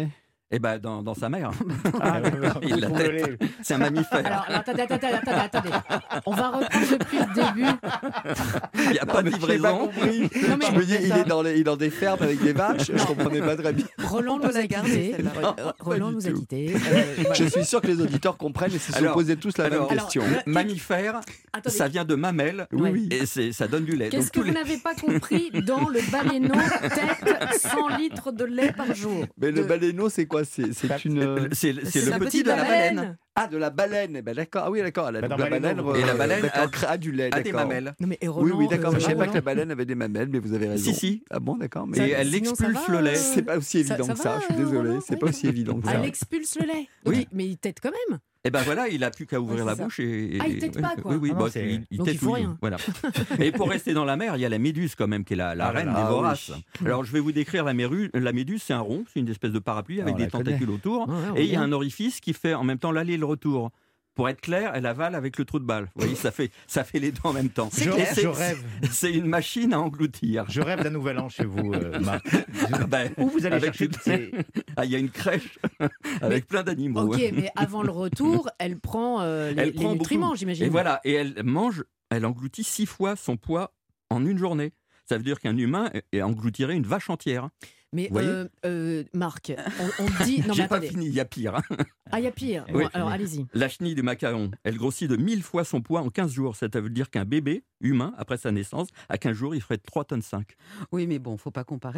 Eh ben, dans, dans sa mère. Ah, Il la tête. C'est un mammifère. Alors, attendez, attendez, attendez, attendez. On va reprendre depuis le début. Il n'y a pas de livraison. Non, mais- Je me dis, il est, dans les, il est dans des fermes avec des vaches, je comprenais pas très bien. Roland nous a quittés. Euh, Roland nous a quittés. Euh, voilà. Je suis sûr que les auditeurs comprennent et se sont Alors- posés tous la alors, même question. alors, Mammifère, Attendez. ça vient de mamelle. Oui, oui. Et c'est- ça donne du lait. Qu'est-ce Donc, que tous vous les- n'avez pas compris dans le baleineau tête cent litres de lait par jour? Mais le De- baleineau, c'est quoi? C'est c'est une. C'est c'est C'est le la petit petite de la baleine. baleine. Ah, de la baleine. Eh ben, d'accord. Ah oui, d'accord. La, Bah, dans la baleine, baleine, non. Et la baleine d'accord, a- a du lait. A des d'accord. mamelles. Non mais et Oui, Roland, oui, d'accord. euh, Mais je savais pas Roland, que la baleine avait des mamelles, mais vous avez raison. Si, si. Ah bon, d'accord. Et Mais elle sinon, ça expulse va, le lait. euh, c'est pas aussi ça- évident ça que ça. va, Je suis désolé. Roland, C'est oui. pas aussi évident que ça. Elle expulse le lait. Donc, Oui. il- Mais il tète quand même. Et ben voilà, il a plus qu'à ouvrir Ouais, la c'est ça. bouche et. Ah, il tète oui, pas, quoi. Oui, oui, Ah non, bah, c'est- il, il Donc, il faut tétouille, rien. Voilà. Et pour rester dans la mer, il y a la méduse quand même, qui est la, la Ah là reine là, des voraces. oui. Alors je vais vous décrire la, méru- la méduse, c'est un rond, c'est une espèce de parapluie avec on des la connaît. tentacules autour. Ouais, ouais, on Et il y a vient. un orifice qui fait en même temps l'aller et le retour. Pour être clair, elle avale avec le trou de balle. Vous voyez, ça fait, ça fait les deux en même temps. Je, Et c'est- je rêve. C'est une machine à engloutir. Je rêve d'un nouvel an chez vous, euh, Marc. Ben, Où vous allez avec chercher une- toutes ces... Ah, il y a une crèche avec plein d'animaux. Ok, mais avant le retour, elle prend euh, les, Elle les prend beaucoup. nutriments, j'imagine. Et voilà, et elle mange, elle engloutit six fois son poids en une journée. Ça veut dire qu'un humain est- engloutirait une vache entière. Mais Vous voyez euh, euh, Marc, on, on dit. Non, mais J'ai pas attendez. fini, il y a pire. hein. Ah, il y a pire. Oui. Bon, alors, allez-y. La chenille du macaron, elle grossit de mille fois son poids en quinze jours. Ça veut dire qu'un bébé humain, après sa naissance, à quinze jours, il ferait trois tonnes cinq. Oui, mais bon, faut pas comparer.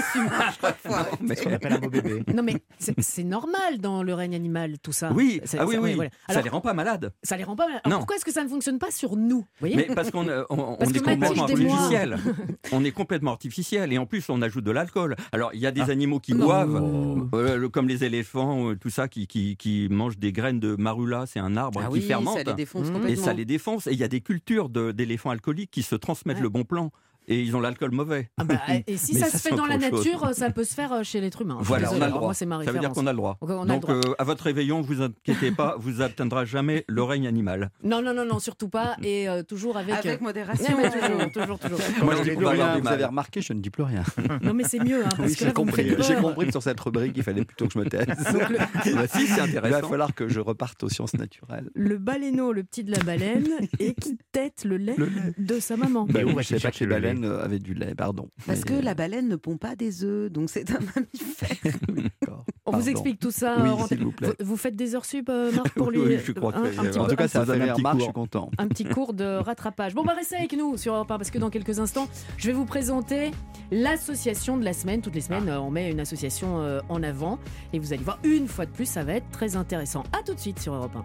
mais... Ce qu'on appelle un beau bébé. Non, mais c'est c'est normal dans le règne animal, tout ça. Oui, C'est- ah oui, ça- oui. voilà. Ça Alors, les rend pas malades. ça les rend pas malades. Alors, Non. pourquoi est-ce que ça ne fonctionne pas sur nous, vous voyez Mais parce qu'on euh, on, on Parce est que Mathilde complètement et moi- artificiel. On est complètement artificiel. Et en plus, on ajoute de l'alcool. Alors, il y a des Ah. animaux qui Non. boivent, Oh. euh, le- comme les éléphants, euh, tout ça, qui, qui, qui mangent des graines de marula. C'est un arbre Ah qui oui, fermente. ça les défonce Mmh. Et complètement. ça les défonce. Et il y a des cultures de- d'éléphants alcooliques qui se transmettent Ouais. le bon plan. Et ils ont l'alcool mauvais. Ah bah, et si Mais ça, ça, se fait c'est dans la autre chose. nature, ça peut se faire euh, chez l'être humain. Je suis Voilà, on désolée. a le Alors, droit. moi, c'est ma Ça veut dire référence. qu'on a le droit. Donc, on a le Donc, droit. euh, à votre réveillon, vous inquiétez pas, vous atteindra jamais le règne animal. Non, non, non, non, surtout pas. Et euh, toujours avec. Avec euh, modération. ouais, ouais, toujours, toujours, toujours. Moi, je je dis dis qu'on plus va avoir rien. du Vous mal. avez remarqué, je ne dis plus rien. Non, mais c'est mieux, hein, parce Oui, que là, j'ai vous me faites compris. J'ai peur. compris que sur cette rubrique, il fallait plutôt que je me taise. Donc, le, Bah, si, c'est Il va intéressant. falloir que je reparte aux sciences naturelles. le baleineau, le petit de la baleine, et qui tète le lait, Le lait. de sa maman. Mais Bah où oui, va-t-il je savais pas que chercher les le lait baleines euh, avaient du lait, pardon. Parce que Mais- la baleine ne pond pas des œufs, donc c'est un mammifère. D'accord. On vous Pardon. explique tout ça. Oui, euh, en- s'il vous plaît. Vous, vous faites des heures sup, euh, Marc, pour lui Oui, je crois un, qu'il va y un petit avoir- En peu- tout cas, ça un a fait petit mes remarques, je cours. suis content. un petit cours de rattrapage. Bon, bah restez avec nous sur Europe un, parce que dans quelques instants, je vais vous présenter l'association de la semaine. Toutes les semaines, euh, on met une association euh, en avant. Et vous allez voir, une fois de plus, ça va être très intéressant. A tout de suite sur Europe un.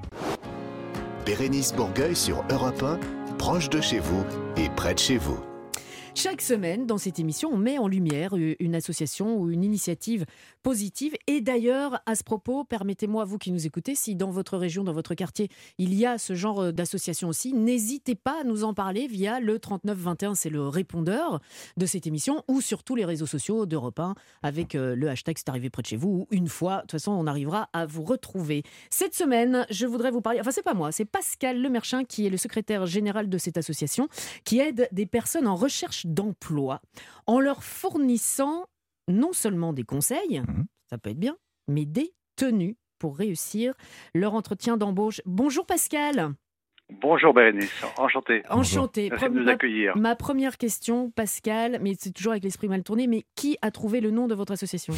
Bérénice Bourgueil sur Europe un, proche de chez vous et près de chez vous. Chaque semaine, dans cette émission, on met en lumière une association ou une initiative positive. Et d'ailleurs, à ce propos, permettez-moi, vous qui nous écoutez, si dans votre région, dans votre quartier, il y a ce genre d'association aussi, n'hésitez pas à nous en parler via le trente-neuf vingt et un, c'est le répondeur de cette émission, ou sur tous les réseaux sociaux d'Europe un, avec euh, le hashtag C'est arrivé près de chez vous, ou une fois, de toute façon, on arrivera à vous retrouver. Cette semaine, je voudrais vous parler, enfin c'est pas moi, c'est Pascal Lemerchin qui est le secrétaire général de cette association, qui aide des personnes en recherche d'emploi en leur fournissant non seulement des conseils, Mhm. ça peut être bien, mais des tenues pour réussir leur entretien d'embauche. Bonjour Pascal. Bonjour Bérénice, enchanté. Enchanté. Merci de Pre- nous ma- accueillir. Ma première question, Pascal, mais c'est toujours avec l'esprit mal tourné, mais qui a trouvé le nom de votre association?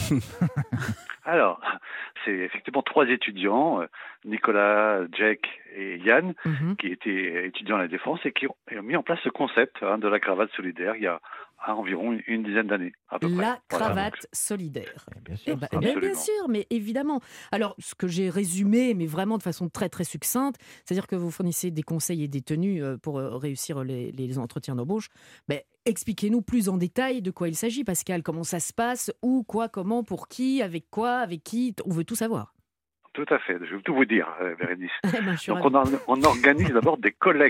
Alors, c'est effectivement trois étudiants, euh, Nicolas, Jack et Yann, Mhm. qui étaient étudiants à la Défense et qui ont, et ont mis en place ce concept hein, de la cravate solidaire il y a ah, environ une, une dizaine d'années, à peu près. La Voilà, cravate donc, solidaire. Bien Eh sûr. ben, ça. eh bien, bien Absolument. sûr, mais évidemment. Alors, ce que j'ai résumé, mais vraiment de façon très très succincte, c'est-à-dire que vous fournissez des conseils et des tenues euh, pour euh, réussir les, les entretiens d'embauche. Ben, expliquez-nous plus en détail de quoi il s'agit, Pascal. Comment ça se passe, où, quoi, comment, pour qui, avec quoi, avec qui. On veut tout savoir. Tout à fait, je vais tout vous dire, euh, Bérénice. Eh ben, je suis Donc ravie. on, en- on organise d'abord des collectes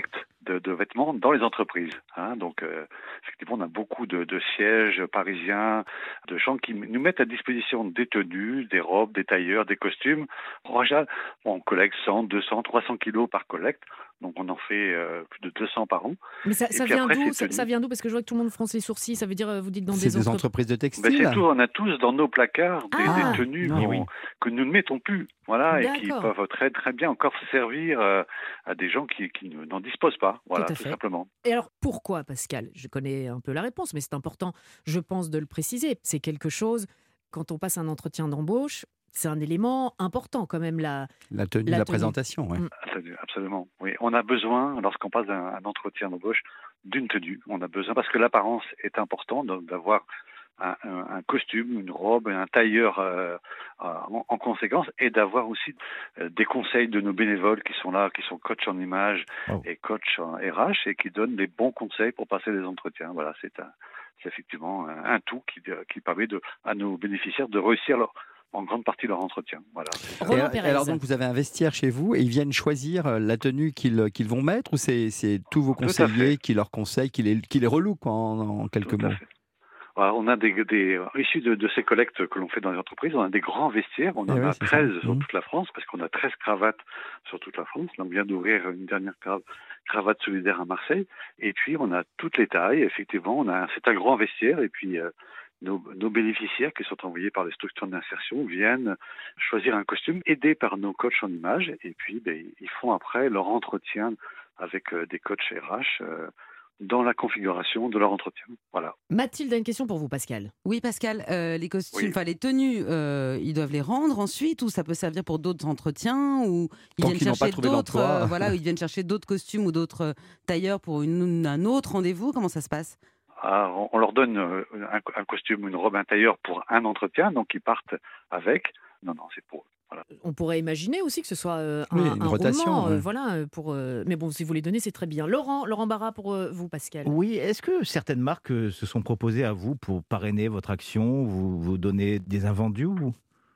de, de vêtements dans les entreprises. Hein. Donc, euh, effectivement, on a beaucoup de, de sièges parisiens, de gens qui nous mettent à disposition des tenues, des robes, des tailleurs, des costumes. En général, on collecte cent, deux cents, trois cents kilos par collecte. Donc, on en fait euh, plus de deux cents par an. Mais ça, Et ça puis vient après, d'où ces ça, ça tenues- vient d'où Parce que je vois que tout le monde fronce les sourcils. Ça veut dire, euh, vous dites dans C'est des, des entrep- entreprises de Ben, textile. c'est tout, on a tous dans nos placards des, Ah, des tenues non, qu'on- oui. que nous ne mettons plus, voilà, et qui D'accord. peuvent très très bien encore servir euh, à des gens qui, qui ne- n'en disposent pas, voilà, Tout à tout, fait. simplement. Et alors, pourquoi, Pascal? Je connais un peu la réponse, mais c'est important, je pense, de le préciser. C'est quelque chose, quand on passe un entretien d'embauche, c'est un élément important quand même. La, La tenue, La la, tenue. présentation. Ouais. Mm. Absolu- Absolument, oui. On a besoin, lorsqu'on passe un, un entretien d'embauche, d'une tenue. On a besoin, parce que l'apparence est importante, donc d'avoir un, un- un costume, une robe, un tailleur euh, en, en conséquence, et d'avoir aussi euh, des conseils de nos bénévoles qui sont là, qui sont coachs en image Oh. et coachs en R H, et qui donnent des bons conseils pour passer des entretiens. Voilà, c'est un, c'est effectivement un, un tout qui, qui permet de, à nos bénéficiaires de réussir leur, en grande partie leur entretien. Voilà. Et, Roland alors- Pérez. alors donc vous avez un vestiaire chez vous et ils viennent choisir euh, la tenue qu'ils qu'ils vont mettre ou c'est c'est tous vos Tout à conseillers fait. qui leur conseillent, qui les, qui les relouent quoi, en, en quelques Tout à mots. fait. Voilà, on a des, des issus de, de ces collectes que l'on fait dans les entreprises, on a des grands vestiaires, on Eh en oui, a c'est ça. treize sur Mhm. toute la France, parce qu'on a treize cravates sur toute la France. Là, on vient d'ouvrir une dernière cra- cravate solidaire à Marseille, et puis on a toutes les tailles, effectivement, on a, c'est un grand vestiaire, et puis euh, nos, nos bénéficiaires qui sont envoyés par les structures d'insertion viennent choisir un costume, aidés par nos coachs en images, et puis ben, ils font après leur entretien avec euh, des coachs R H euh, dans la configuration de leur entretien. Voilà. Mathilde a une question pour vous, Pascal. Oui, Pascal, euh, les costumes, Oui. enfin les tenues, euh, ils doivent les rendre ensuite ou ça peut servir pour d'autres entretiens ou ils Tant viennent qu'ils n'ont pas chercher trouvé d'autres, d'emploi. euh, voilà, ou ils viennent chercher d'autres costumes ou d'autres euh, tailleurs pour une, un autre rendez-vous. Comment ça se passe? Ah, on on leur donne euh, un, un costume, une robe, un tailleur pour un entretien, donc ils partent avec. Non, non, c'est pour eux. Voilà. On pourrait imaginer aussi que ce soit euh, un, Oui, une un rotation, roulement, euh, ouais. voilà, euh, pour. euh, Mais bon, si vous les donnez, c'est très bien. Laurent, Laurent Barra pour euh, vous, Pascal. Oui, est-ce que certaines marques euh, se sont proposées à vous pour parrainer votre action, vous, vous donner des invendus ou...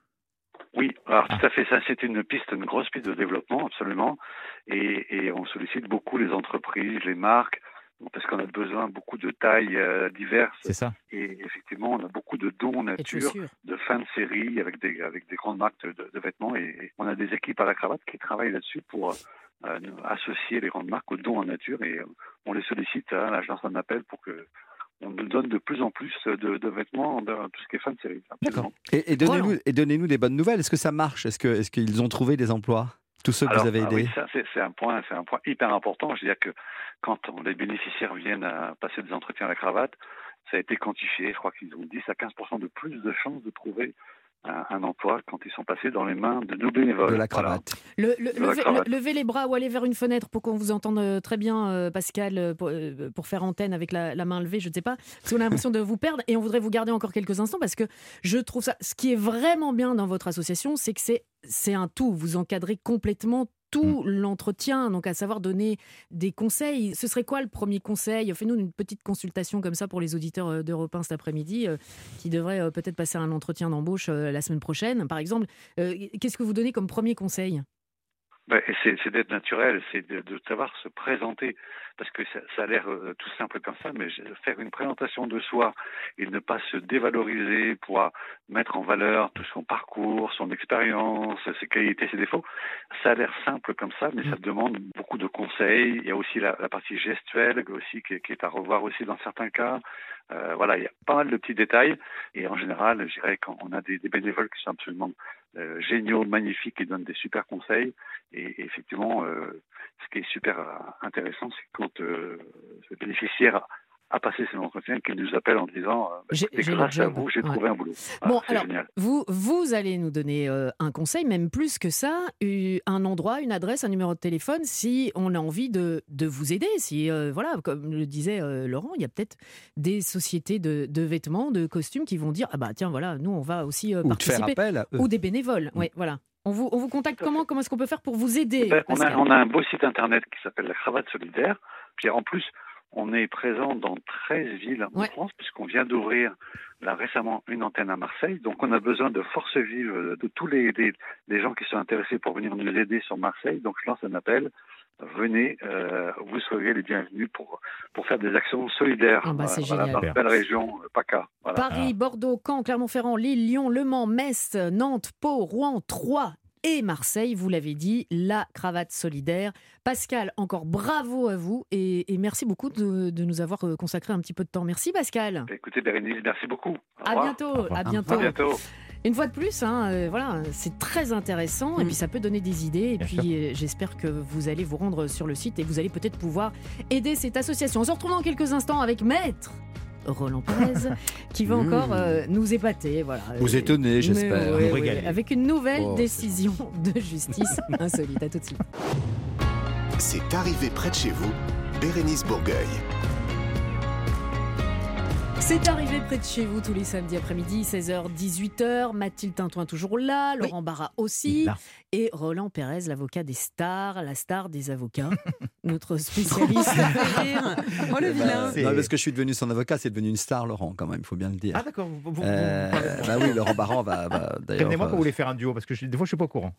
Oui, alors Ah. tout à fait, ça c'est une piste, une grosse piste de développement, absolument. Et, et on sollicite beaucoup les entreprises, les marques, parce qu'on a besoin beaucoup de tailles euh, diverses. C'est ça. Et effectivement, on a beaucoup de dons Et de nature, chaussures. de fin de série avec des, avec des grandes marques de, de vêtements. Et, et on a des équipes à la cravate qui travaillent là-dessus pour euh, associer les grandes marques aux dons en nature. Et euh, on les sollicite, hein, l'agence en appel pour que on nous donne de plus en plus de, de vêtements, de tout ce qui est fin de série. Absolument. Et, et donnez-nous Roland. et donnez-nous des bonnes nouvelles. Est-ce que ça marche? Est-ce que est-ce qu'ils ont trouvé des emplois? Tous ceux que Alors, vous avez ah aidés? oui, ça c'est c'est un point, c'est un point hyper important. Je veux dire que quand on- les bénéficiaires viennent à passer des entretiens à la cravate, ça a été quantifié. Je crois qu'ils ont dix à quinze pour cent de plus de chances de trouver un, un emploi quand ils sont passés dans les mains de nos bénévoles. De la Voilà. cravate. Le, le- De la levez, cravate. le- levez les bras ou allez vers une fenêtre pour qu'on vous entende euh, très bien, euh, Pascal, euh, pour, euh, pour faire antenne avec la, la main levée, je ne sais pas, parce qu'on a l'impression de vous perdre et on voudrait vous garder encore quelques instants parce que je trouve ça, ce qui est vraiment bien dans votre association, c'est que c'est, c'est un tout, vous encadrez complètement tout l'entretien, donc à savoir donner des conseils. Ce serait quoi le premier conseil? Fais-nous une petite consultation comme ça pour les auditeurs euh, d'Europe un cet après-midi euh, qui devraient euh, peut-être passer un entretien d'embauche euh, la semaine prochaine, par exemple. Euh, qu'est-ce que vous donnez comme premier conseil? Ben, et c'est c'est d'être naturel, c'est de, de savoir se présenter, parce que ça, ça a l'air euh, tout simple comme ça, mais je- faire une présentation de soi et ne pas se dévaloriser pour euh, mettre en valeur tout son parcours, son expérience, ses qualités, ses défauts, ça a l'air simple comme ça, mais ça demande beaucoup de conseils. Il y a aussi la, la partie gestuelle aussi qui, est- qui est à revoir aussi dans certains cas. Euh, voilà, il y a pas mal de petits détails, et en général, je dirais quand on a des, des bénévoles qui sont absolument euh, géniaux, magnifiques, qui donnent des super conseils. Et, et effectivement, euh, ce qui est super euh, intéressant, c'est quand euh, ce bénéficiaire a, a passé ses entretiens, qu'il nous appelle en disant euh, bah, J'ai- écoutez, j'ai le grâce à job. vous, j'ai Ouais. trouvé un boulot. Voilà, Bon, c'est alors, génial. vous, vous allez nous donner euh, un conseil, même plus que ça, eu- un endroit, une adresse, un numéro de téléphone, si on a envie de, de vous aider. Si, euh, voilà, comme le disait euh, Laurent, il y a peut-être des sociétés de, de vêtements, de costumes qui vont dire, ah bah tiens, voilà, nous, on va aussi euh, Ou de faire participer. appel à eux. Ou des bénévoles, ouais, voilà. On vous, on vous contacte comment? Comment est-ce qu'on peut faire pour vous aider, Ben, on, a, Pascal on a un beau site internet qui s'appelle la Cravate Solidaire. Puis en plus, on est présent dans treize villes en Ouais. France, puisqu'on vient d'ouvrir là récemment une antenne à Marseille. Donc on a besoin de forces vives, de tous les, les, les gens qui sont intéressés pour venir nous aider sur Marseille. Donc je lance un appel venez, euh, vous serez les bienvenus pour, pour faire des actions solidaires ah bah, c'est euh, voilà, génial. dans la belle région euh, PACA. Voilà. Paris, ah. Bordeaux, Caen, Clermont-Ferrand, Lille, Lyon, Le Mans, Metz, Nantes, Pau, Rouen, Troyes et Marseille, vous l'avez dit, la cravate solidaire. Pascal, encore bravo à vous et, et merci beaucoup de, de nous avoir consacré un petit peu de temps. Merci Pascal. Écoutez Bérénice, merci beaucoup. Au à bientôt, à bientôt. À bientôt. Une fois de plus, hein, euh, voilà, c'est très intéressant mmh. et puis ça peut donner des idées. Et Bien puis euh, j'espère que vous allez vous rendre sur le site et vous allez peut-être pouvoir aider cette association. On se retrouve dans quelques instants avec Maître Roland Pérez qui va mmh. encore euh, nous épater. Voilà. Vous étonner, j'espère. Oui, oui, avec une nouvelle oh, décision de justice insolite. À tout de suite. C'est arrivé près de chez vous, Bérénice Bourgueil. C'est arrivé près de chez vous tous les samedis après-midi, seize heures dix-huit heures. Mathilde Tintoin toujours là, Laurent oui. Barra aussi. Là. Et Roland Pérez, l'avocat des stars, la star des avocats, notre spécialiste. Oh le vilain. Non, parce que je suis devenu son avocat, c'est devenu une star, Laurent, quand même, il faut bien le dire. Ah d'accord. Vous, vous, euh, vous... Bah oui, Laurent Barra va, va d'ailleurs. Prévenez-moi quand vous voulez faire un duo, parce que je, des fois je suis pas au courant.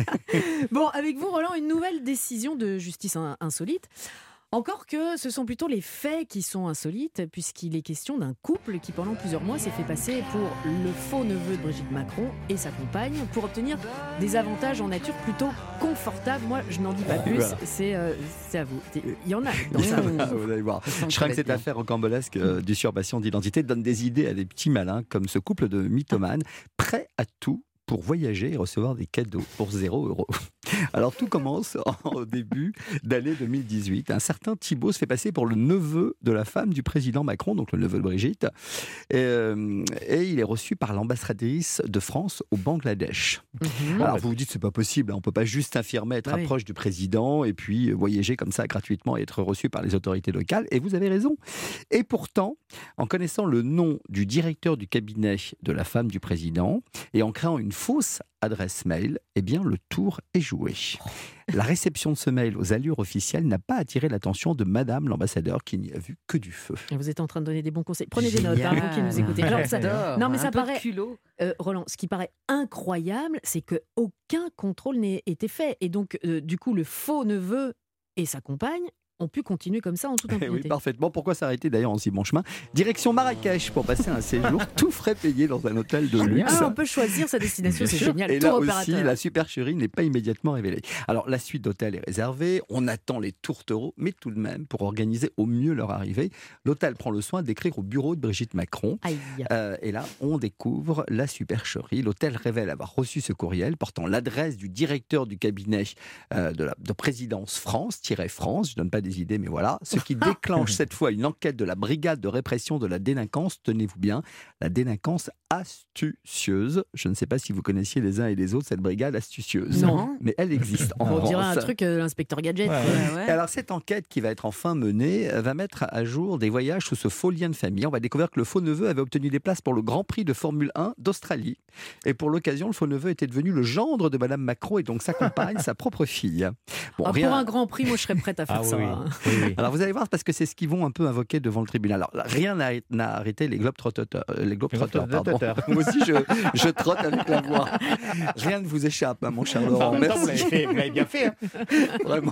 Bon, avec vous, Roland, une nouvelle décision de justice insolite. Encore que ce sont plutôt les faits qui sont insolites, puisqu'il est question d'un couple qui pendant plusieurs mois s'est fait passer pour le faux neveu de Brigitte Macron et sa compagne pour obtenir des avantages en nature plutôt confortables. Moi, je n'en dis pas plus, voilà. c'est, euh, c'est à vous. Il y en a dans ça. Vous allez voir. Je crains que cette affaire rocambolesque euh, d'usurpation d'identité donne des idées à des petits malins comme ce couple de mythomanes prêts à tout pour voyager et recevoir des cadeaux pour zéro euro. Alors tout commence au début d'année deux mille dix-huit. Un certain Thibault se fait passer pour le neveu de la femme du président Macron, donc le neveu de Brigitte, et, euh, et il est reçu par l'ambassadrice de France au Bangladesh. Mmh. Alors vous vous dites c'est pas possible, on peut pas juste affirmer être oui. proche du président et puis voyager comme ça gratuitement et être reçu par les autorités locales. Et vous avez raison. Et pourtant, en connaissant le nom du directeur du cabinet de la femme du président et en créant une fausse adresse mail, eh bien le tour est joué. La réception de ce mail aux allures officielles n'a pas attiré l'attention de Madame l'ambassadeur qui n'y a vu que du feu. Vous êtes en train de donner des bons conseils. Prenez des notes, hein, vous qui nous écoutez. Genre, ça, non mais ça paraît, euh, Roland, ce qui paraît incroyable, c'est qu'aucun contrôle n'ait été fait. Et donc, euh, du coup, le faux neveu et sa compagne ont pu continuer comme ça en toute impunité. Oui, parfaitement. Pourquoi s'arrêter d'ailleurs en si bon chemin ? Direction Marrakech pour passer un séjour tout frais payé dans un hôtel de luxe. Ah, on peut choisir sa destination, c'est génial. Et Tour là opérateur. aussi, la supercherie n'est pas immédiatement révélée. Alors, la suite d'hôtel est réservée, on attend les tourtereaux, mais tout de même, pour organiser au mieux leur arrivée, l'hôtel prend le soin d'écrire au bureau de Brigitte Macron. Euh, et là, on découvre la supercherie. L'hôtel révèle avoir reçu ce courriel portant l'adresse du directeur du cabinet euh, de la de présidence France-France. Je ne donne pas des idées, mais voilà. Ce qui déclenche cette fois une enquête de la brigade de répression de la délinquance, tenez-vous bien, la délinquance astucieuse. Je ne sais pas si vous connaissiez les uns et les autres cette brigade astucieuse. Non. Mais elle existe en France. On dirait un truc euh, l'inspecteur Gadget. Ouais, ouais. Ouais. Alors cette enquête qui va être enfin menée va mettre à jour des voyages sous ce faux lien de famille. On va découvrir que le faux neveu avait obtenu des places pour le Grand Prix de Formule un d'Australie. Et pour l'occasion, le faux neveu était devenu le gendre de Madame Macron et donc sa compagne, sa propre fille. Bon, ah, rien... Pour un Grand Prix, moi je serais prête à faire ah, ça. Oui. Hein. Oui, oui. Alors vous allez voir, parce que c'est ce qu'ils vont un peu invoquer devant le tribunal. Alors rien n'a, n'a arrêté les globetrotters. Les globetrotters, pardon. Moi aussi je, je trotte avec la voix. Rien ne vous échappe, hein, mon cher Laurent. Non, merci. Vous l'avez, fait, vous l'avez bien fait. Hein. Vraiment.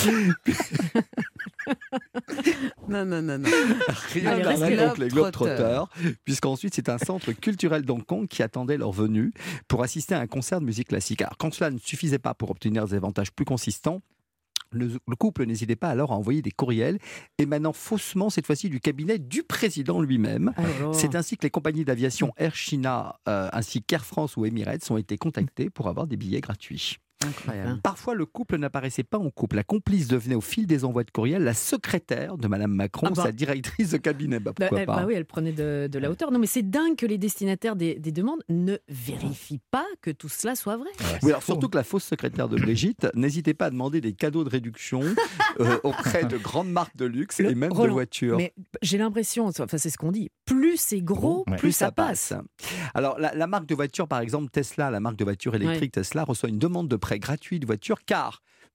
Non, non, non, non. Rien n'arrête donc les globetrotters, puisqu'ensuite c'est un centre culturel d'Hong Kong qui attendait leur venue pour assister à un concert de musique classique. Alors quand cela ne suffisait pas pour obtenir des avantages plus consistants, Le, le couple n'hésitait pas alors à envoyer des courriels émanant faussement cette fois-ci du cabinet du président lui-même. Alors... C'est ainsi que les compagnies d'aviation Air China euh, ainsi qu'Air France ou Emirates ont été contactées pour avoir des billets gratuits. Incroyable. Parfois, le couple n'apparaissait pas en couple. La complice devenait au fil des envois de courriel la secrétaire de Madame Macron, ah bah. sa directrice de cabinet. Bah, pourquoi bah, pas bah oui, elle prenait de, de la hauteur. Non, mais c'est dingue que les destinataires des, des demandes ne vérifient pas que tout cela soit vrai. Ouais, oui, alors surtout que la fausse secrétaire de Brigitte n'hésitait pas à demander des cadeaux de réduction euh, auprès de grandes marques de luxe le, et même Roland, de voitures. Mais j'ai l'impression, enfin c'est ce qu'on dit, plus c'est gros, ouais. plus, plus ça passe. passe. Alors la, la marque de voiture, par exemple Tesla, la marque de voiture électrique ouais. Tesla reçoit une demande de prêt gratuit de voiture car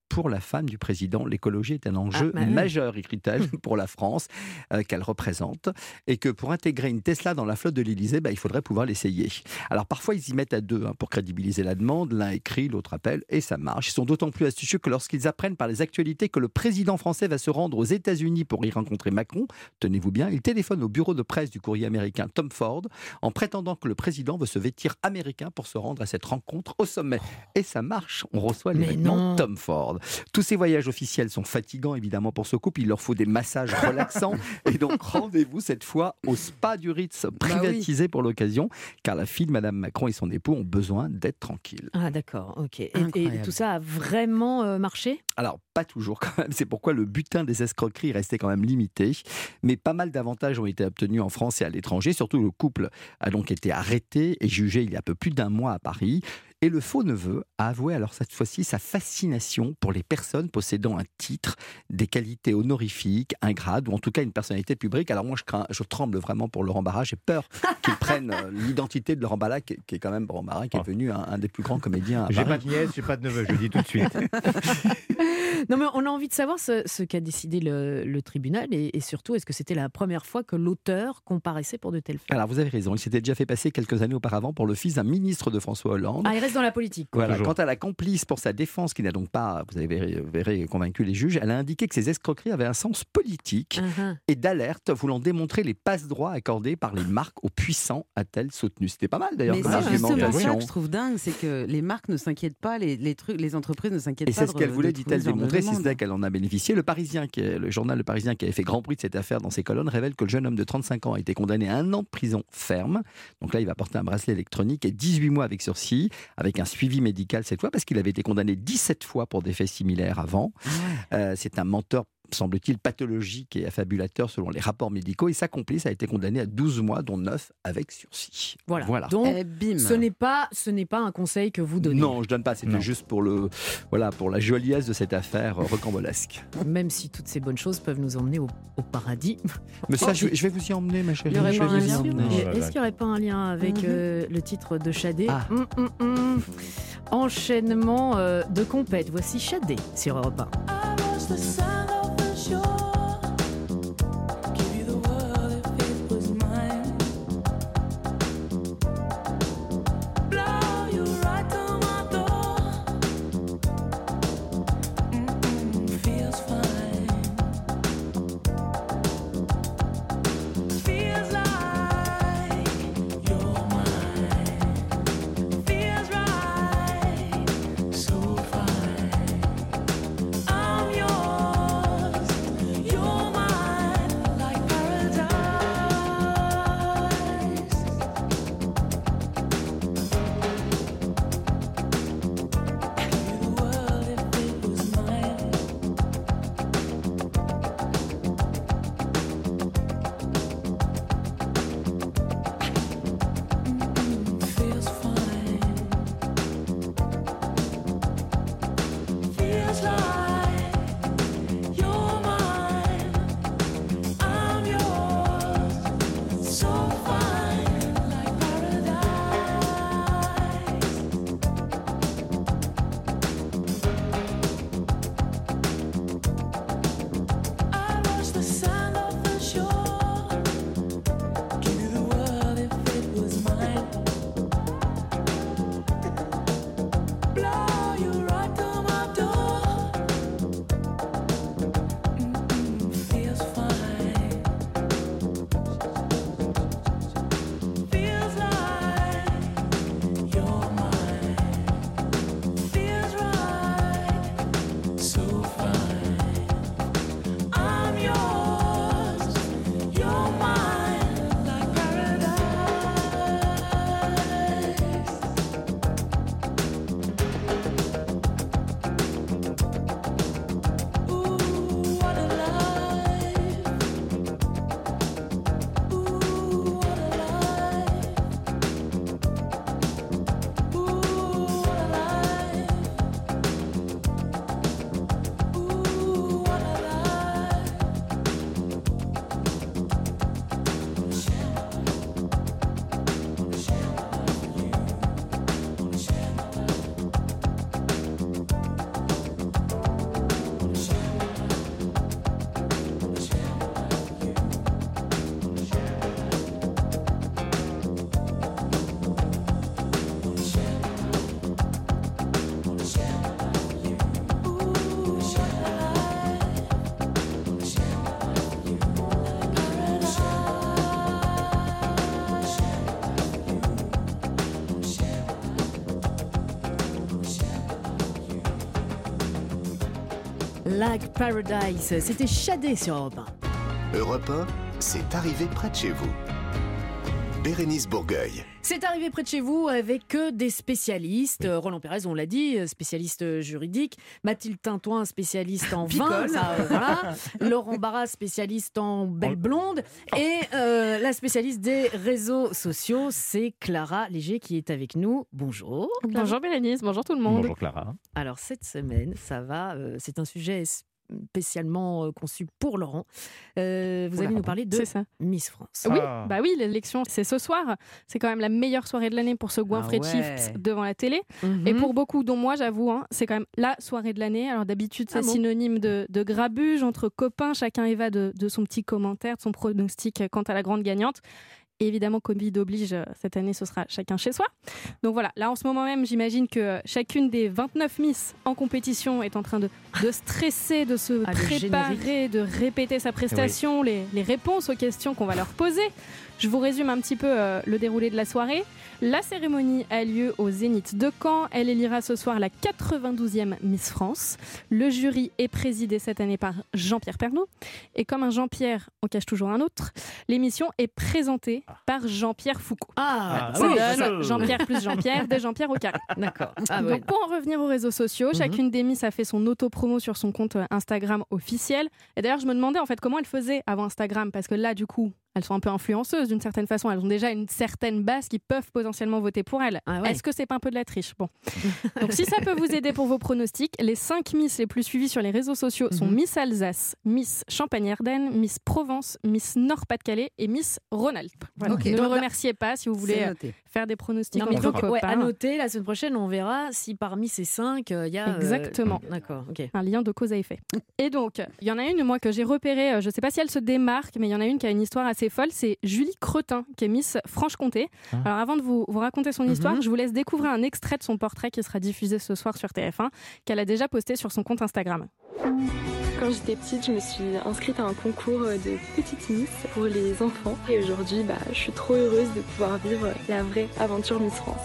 pour la femme du président. L'écologie est un enjeu Ah, bah oui. majeur, écrit-elle, pour la France euh, qu'elle représente, et que pour intégrer une Tesla dans la flotte de l'Élysée, bah, il faudrait pouvoir l'essayer. Alors parfois, ils y mettent à deux hein, pour crédibiliser la demande. L'un écrit, l'autre appelle, et ça marche. Ils sont d'autant plus astucieux que lorsqu'ils apprennent par les actualités que le président français va se rendre aux États-Unis pour y rencontrer Macron, tenez-vous bien, ils téléphonent au bureau de presse du courrier américain Tom Ford en prétendant que le président veut se vêtir américain pour se rendre à cette rencontre au sommet. Et ça marche, on reçoit les Mais vêtements non. Tom Ford. Tous ces voyages officiels sont fatigants évidemment pour ce couple, il leur faut des massages relaxants et donc rendez-vous cette fois au spa du Ritz privatisé pour l'occasion, car la fille de Madame Macron et son époux ont besoin d'être tranquilles. Ah d'accord, ok. Et, et Incroyable. tout ça a vraiment euh, marché? Alors, pas toujours quand même, c'est pourquoi le butin des escroqueries restait quand même limité, mais pas mal d'avantages ont été obtenus en France et à l'étranger, surtout le couple a donc été arrêté et jugé il y a un peu plus d'un mois à Paris. Et le faux neveu a avoué alors cette fois-ci sa fascination pour les personnes possédant un titre, des qualités honorifiques, un grade ou en tout cas une personnalité publique. Alors moi je, crains, je tremble vraiment pour Laurent Barra, j'ai peur qu'il prenne euh, l'identité de Laurent Barra qui, qui est quand même Laurent Barra qui est devenu un, un des plus grands comédiens. à J'ai Paris. pas de nièce, j'ai pas de neveu, je le dis tout de suite. Non mais on a envie de savoir ce, ce qu'a décidé le, le tribunal et, et surtout est-ce que c'était la première fois que l'auteur comparaissait pour de tels faits? Alors vous avez raison, il s'était déjà fait passer quelques années auparavant pour le fils d'un ministre de François Hollande. Ah, il reste dans la politique, quoi. Voilà. Toujours. Quant à la complice pour sa défense, qui n'a donc pas, vous avez verrez, convaincu les juges, elle a indiqué que ces escroqueries avaient un sens politique Uh-huh. et d'alerte, voulant démontrer les passe-droits accordés par les marques aux puissants, a-t-elle soutenu. C'était pas mal d'ailleurs Mais comme c'est justement ça argumentation. que je trouve dingue, c'est que les marques ne s'inquiètent pas, les, les, trucs, les entreprises ne s'inquiètent Et pas. c'est ce qu'elle de- voulait, de dit-elle, trouver ce genre de démontrer, c'est demande. ça qu'elle en a bénéficié. Le Parisien, qui est, le journal Le Parisien, qui avait fait grand bruit de cette affaire dans ses colonnes, révèle que le jeune homme de trente-cinq ans a été condamné à un an de prison ferme. Donc là, il va porter un bracelet électronique et dix-huit mois avec sursis, avec un suivi médical cette fois, parce qu'il avait été condamné dix-sept fois pour des faits similaires avant. Euh, c'est un menteur, semble-t-il, pathologique et affabulateur selon les rapports médicaux. Et sa complice a été condamnée à douze mois, dont neuf avec sursis. Voilà. Donc, ce n'est pas, ce n'est pas un conseil que vous donnez. Non, je donne pas. C'était juste pour le, voilà, pour la joliesse de cette affaire euh, rocambolesque. Même si toutes ces bonnes choses peuvent nous emmener au, au paradis. Mais ça, Oh, je, vais- je vais vous y emmener, ma chérie. Il y aurait Je pas vais un vous y lien. emmener. Est-ce qu'il n'y aurait pas un lien avec Mhm. euh, le titre de Shadé? Ah. Hum, hum, hum. Enchaînement euh, de compète. Voici Shadé sur Europe un. So fine, I'm yours. Like Paradise. C'était Shadé sur Europe un. Europe un, c'est arrivé près de chez vous. Bérénice Bourgueil. C'est arrivé près de chez vous avec des spécialistes. Roland Pérez, on l'a dit, spécialiste juridique. Mathilde Tintoin, spécialiste en vin. Ça, euh, voilà. Laurent Barras, spécialiste en belle blonde. Et euh, la spécialiste des réseaux sociaux, c'est Clara Léger qui est avec nous. Bonjour. Clara. Bonjour Bérénice, bonjour tout le monde. Bonjour Clara. Alors cette semaine, ça va, euh, c'est un sujet spécialement conçu pour Laurent. Euh, vous allez nous parler de Miss France. Oui, ah. bah oui, l'élection, c'est ce soir. C'est quand même la meilleure soirée de l'année pour se goinfrer ah ouais. de chiffres devant la télé. Mm-hmm. Et pour beaucoup, dont moi, j'avoue, hein, c'est quand même la soirée de l'année. Alors d'habitude, c'est ah bon synonyme de, de grabuge entre copains. Chacun y va de, de son petit commentaire, de son pronostic quant à la grande gagnante. Évidemment, Covid oblige, cette année, ce sera chacun chez soi. Donc voilà, là en ce moment même, j'imagine que chacune des vingt-neuf Miss en compétition est en train de, de stresser, de se ah, préparer, de répéter sa prestation, oui. les, les réponses aux questions qu'on va leur poser. Je vous résume un petit peu euh, le déroulé de la soirée. La cérémonie a lieu au Zénith de Caen. Elle élira ce soir la quatre-vingt-douzième Miss France. Le jury est présidé cette année par Jean-Pierre Pernaut. Et comme un Jean-Pierre, on cache toujours un autre, l'émission est présentée par Jean-Pierre Foucault. Ah, ça oui, donne ça. Jean-Pierre plus Jean-Pierre, des Jean-Pierre au carré. D'accord. Ah, Donc ouais. pour en revenir aux réseaux sociaux, mm-hmm. chacune des Miss a fait son auto-promo sur son compte Instagram officiel. Et d'ailleurs, je me demandais en fait comment elle faisait avant Instagram, parce que là, du coup, elles sont un peu influenceuses d'une certaine façon. Elles ont déjà une certaine base qui peuvent potentiellement voter pour elles. Ah ouais. Est-ce que c'est pas un peu de la triche ? Bon. Donc si ça peut vous aider pour vos pronostics, les cinq Miss les plus suivies sur les réseaux sociaux sont mm-hmm. Miss Alsace, Miss Champagne-Ardenne, Miss Provence, Miss Nord-Pas-de-Calais et Miss Rhône-Alpes. Voilà. Okay. Ne donc, me remerciez pas si vous voulez faire des pronostics. Non, mais donc, ouais, à noter, la semaine prochaine, on verra si parmi ces cinq, il euh, y a... Exactement. Euh... D'accord, ok. Un lien de cause à effet. Et donc, il y en a une, moi, que j'ai repérée, je ne sais pas si elle se démarque, mais il y en a une qui a une histoire assez folle, c'est Julie Cretin, qui est Miss Franche-Comté. Ah. Alors, avant de vous, vous raconter son histoire, mm-hmm. je vous laisse découvrir un extrait de son portrait qui sera diffusé ce soir sur T F un, qu'elle a déjà posté sur son compte Instagram. Quand j'étais petite, je me suis inscrite à un concours de petite Miss pour les enfants. Et aujourd'hui, bah, je suis trop heureuse de pouvoir vivre la vraie aventure Miss France.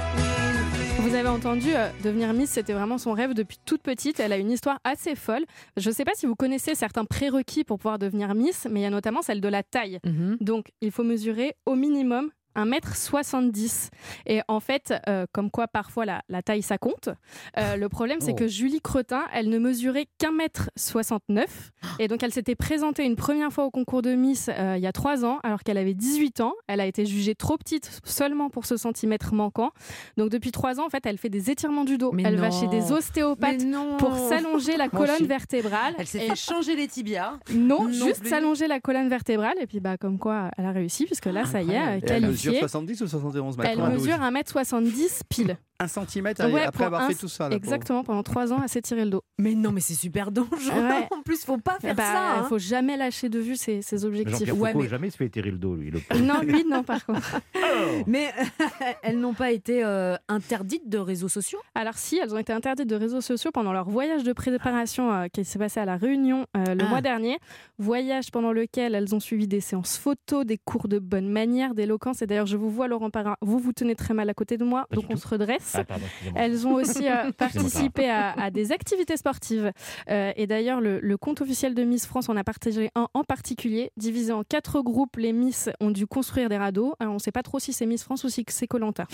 Vous avez entendu, euh, devenir Miss, c'était vraiment son rêve depuis toute petite. Elle a une histoire assez folle. Je ne sais pas si vous connaissez certains prérequis pour pouvoir devenir Miss, mais il y a notamment celle de la taille. Mm-hmm. Donc, il faut mesurer au minimum un mètre soixante-dix. Et en fait, euh, comme quoi parfois la, la taille ça compte, euh, le problème c'est oh. que Julie Cretin, elle ne mesurait qu'un mètre soixante-neuf. Et donc elle s'était présentée une première fois au concours de Miss euh, il y a trois ans, alors qu'elle avait dix-huit ans. Elle a été jugée trop petite seulement pour ce centimètre manquant. Donc depuis trois ans, en fait, elle fait des étirements du dos. Mais elle non. va chez des ostéopathes pour s'allonger la colonne vertébrale. Elle s'est fait changer les tibias. Non, non juste plus. s'allonger la colonne vertébrale. Et puis bah, comme quoi, elle a réussi, puisque là, ah, ça y est, qualifiée. Elle mesure soixante-dix ou soixante et onze mètres? Elle mesure un mètre soixante-dix pile. Un centimètre ouais, après avoir un... fait tout ça. Là, exactement, pour... pendant trois ans, elle s'est tiré le dos. Mais non, mais c'est super dangereux. Ouais. En plus, faut pas faire bah, ça. Il hein. faut jamais lâcher de vue ses, ses objectifs. Jean-Pierre ouais, Foucault mais... jamais se fait tirer le dos, lui. Le... non, lui, non, par contre. Oh. Mais elles n'ont pas été euh, interdites de réseaux sociaux? Alors si, elles ont été interdites de réseaux sociaux pendant leur voyage de préparation euh, qui s'est passé à La Réunion euh, le ah. mois dernier. Voyage pendant lequel elles ont suivi des séances photos, des cours de bonne manière, d'éloquence. Et d'ailleurs, je vous vois, Laurent Parra, vous vous tenez très mal à côté de moi, pas donc on tout. se redresse. Ah, pardon, elles ont aussi euh, participé à, à des activités sportives. Euh, et d'ailleurs, le, le compte officiel de Miss France en a partagé un en particulier. Divisé en quatre groupes, les Miss ont dû construire des radeaux. Alors, on ne sait pas trop si c'est Miss France ou si c'est Koh-Lanta.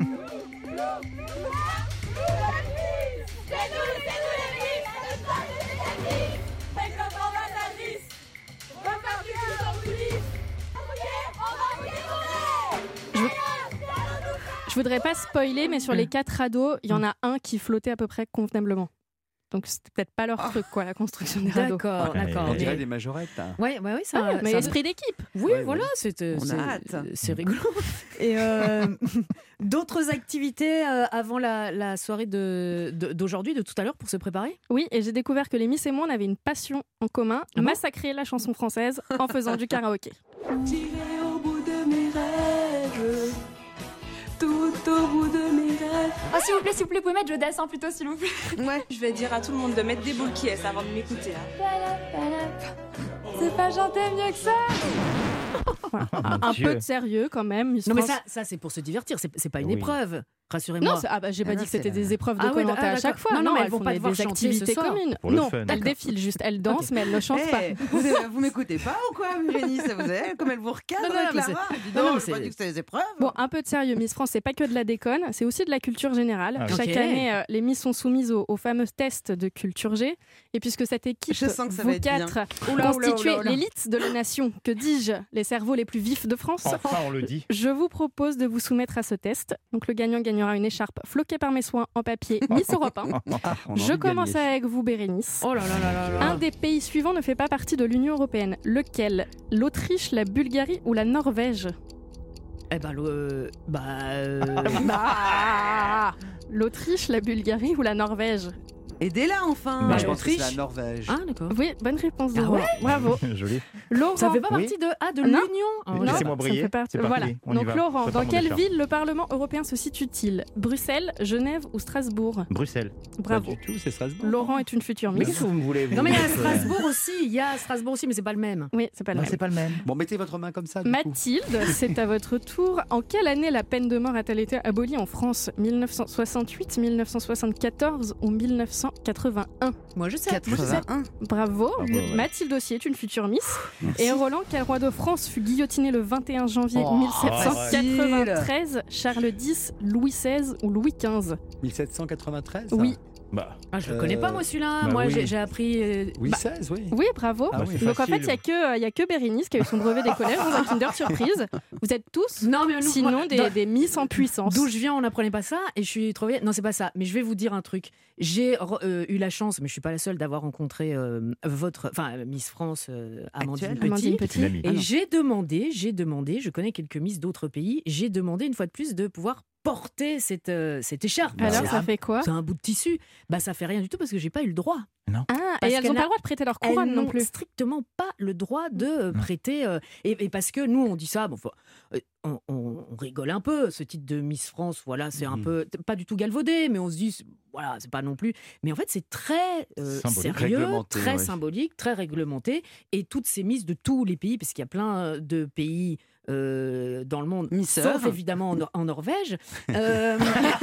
Je voudrais pas spoiler, mais sur les quatre radeaux, il y en a un qui flottait à peu près convenablement. Donc c'était peut-être pas leur truc, quoi, la construction des radeaux. D'accord, ouais, d'accord. On dirait des majorettes. Hein. Ouais, ouais, ouais, ça. Ah, mais ça esprit d'équipe. Oui, ouais, voilà, ouais. c'est, on c'est, a hâte. C'est rigolo. Et euh, d'autres activités euh, avant la, la soirée de, de, d'aujourd'hui, de tout à l'heure, pour se préparer? Oui, et j'ai découvert que les Miss et moi, on avait une passion en commun, ah massacrer bon la chanson française en faisant du karaoké. J'irai au bout de mes rêves. Tout au bout de mes rêves. Oh, s'il vous plaît, s'il vous plaît, vous pouvez mettre Je descends plutôt, s'il vous plaît. Ouais, je vais dire à tout le monde de mettre des boules qui est avant de m'écouter. Hein. C'est pas chanter mieux que ça. Voilà. Un, un peu de sérieux quand même. Miss non, France. Mais ça, ça c'est pour se divertir, c'est, c'est pas une oui. épreuve. Rassurez-moi. Non, ah bah, j'ai pas Ah dit non, que c'était c'est des épreuves de Ah ouais, Koh-Lanta ah, à chaque d'accord. fois. Non, non, mais elles elles vont font pas des, devoir des chanter ce activités soir. communes. Pour le Non, fun. elles D'accord. défilent juste, elles dansent, Ok. mais elles ne chantent Eh, pas. vous, vous m'écoutez pas ou quoi, Bérénice? Vous avez, comme elle vous recadre, Non, non, non, mais Clara. c'est- Dis non, non, donc, mais j'ai pas c'est- dit que c'était des épreuves. Bon, un peu de sérieux, Miss France, c'est pas que de la déconne, c'est aussi de la culture générale. Ah, Chaque ok. année, euh, les Miss sont soumises au, au fameux test de culture G. Et puisque cette équipe, Je sens que ça vous va être bien. quatre, Oula, oula, constituez oula, oula. l'élite de la nation, que dis-je, les cerveaux les plus vifs de France. Enfin, on le dit. Je vous propose de vous soumettre à ce test. Donc le gagnant gagnera une écharpe floquée par mes soins en papier Miss Europe un. Ah, on a Je envie de commence gagner. avec vous, Bérénice. Oh là là là là là. Un des pays suivants ne fait pas partie de l'Union européenne. Lequel? L'Autriche, la Bulgarie ou la Norvège? Eh ben, le. Bah. euh, Bah, l'Autriche, la Bulgarie ou la Norvège? Aidez-la enfin. Moi, Bah, je pense que c'est la Autriche. Norvège. Ah, d'accord. Oui, bonne réponse de Ah Laurent. ouais Bravo. Joli. Laurent. Ça fait pas Oui. partie de, ah, de Non. l'Union Ah, Non, voilà. Laissez-moi ça briller. fait partie- C'est parti. Voilà. On y Donc va. Laurent, Faut dans attendre quelle de faire. ville le Parlement européen se situe-t-il? Bruxelles, Genève ou Strasbourg? Bruxelles. Bravo. Pas du tout, c'est Strasbourg. Laurent est une future Mais Miss. qu'est-ce que vous me voulez vous Non, mais il y a mettre, euh, Strasbourg aussi. Il y a Strasbourg aussi, mais c'est pas le même. Oui, c'est pas le Non, même. c'est pas le même. Bon, mettez votre main comme ça. Du coup. Mathilde, c'est à votre tour. En quelle année la peine de mort a-t-elle été abolie en France? mille neuf cent soixante-huit, mille neuf cent soixante-quatorze ou mille neuf cent quatre-vingt-un? Moi, je sais. Moi, je sais. quatre-vingt-un. Bravo. Bravo, ouais. Mathilde aussi est une future Miss. Et Roland, quel roi de France fut guillotiné le vingt et un janvier mille sept cent quatre-vingt-treize? Charles X, Louis seize ou Louis quinze? mille sept cent quatre-vingt-treize. Oui. Bah, Ah, je le Euh, connais pas, moi, celui-là. bah moi, oui. j'ai j'ai appris. euh, Oui, bah, seize, oui. Oui, bravo. Ah oui. c'est Donc en fait, facile. il n'y a que, il y a que Bérénice qui a eu son brevet des collèges dans un Kinder Surprise. Vous êtes tous, Non, mais nous, sinon, moi, des, dans- des Miss en puissance. D'où je viens, on n'apprenait pas ça et je suis trop vieille. Non, c'est pas ça. Mais je vais vous dire un truc. J'ai re- euh, eu la chance, mais je suis pas la seule, d'avoir rencontré euh, votre, enfin Miss France, euh, Amandine Actuelle. Petit. Amandine Petit. Une amie. Et j'ai demandé, j'ai demandé, je connais quelques Miss d'autres pays, j'ai demandé une fois de plus de pouvoir porter cette, euh, cette écharpe. Alors, C'est ça un- fait quoi? C'est un bout de tissu. Bah, ça fait rien du tout parce que j'ai pas eu le droit. Ah, Parce et elles qu'elle n'ont pas n'a- le droit de prêter leur Elles couronne non n'ont plus. strictement pas le droit de euh, prêter. euh, et, et parce que nous, on dit ça, bon, faut- euh, on, on- on rigole un peu. Ce titre de Miss France, voilà, c'est un Mhm. peu pas du tout galvaudé, mais on se dit, c'est- voilà, c'est pas non plus. Mais en fait, c'est très euh, Symbolique. sérieux, Réglementé, très ouais. symbolique, très réglementé. Et toutes ces Miss de tous les pays, parce qu'il y a plein de pays. euh, dans le monde, Misseurs. sauf évidemment en, Nor- en Norvège, euh,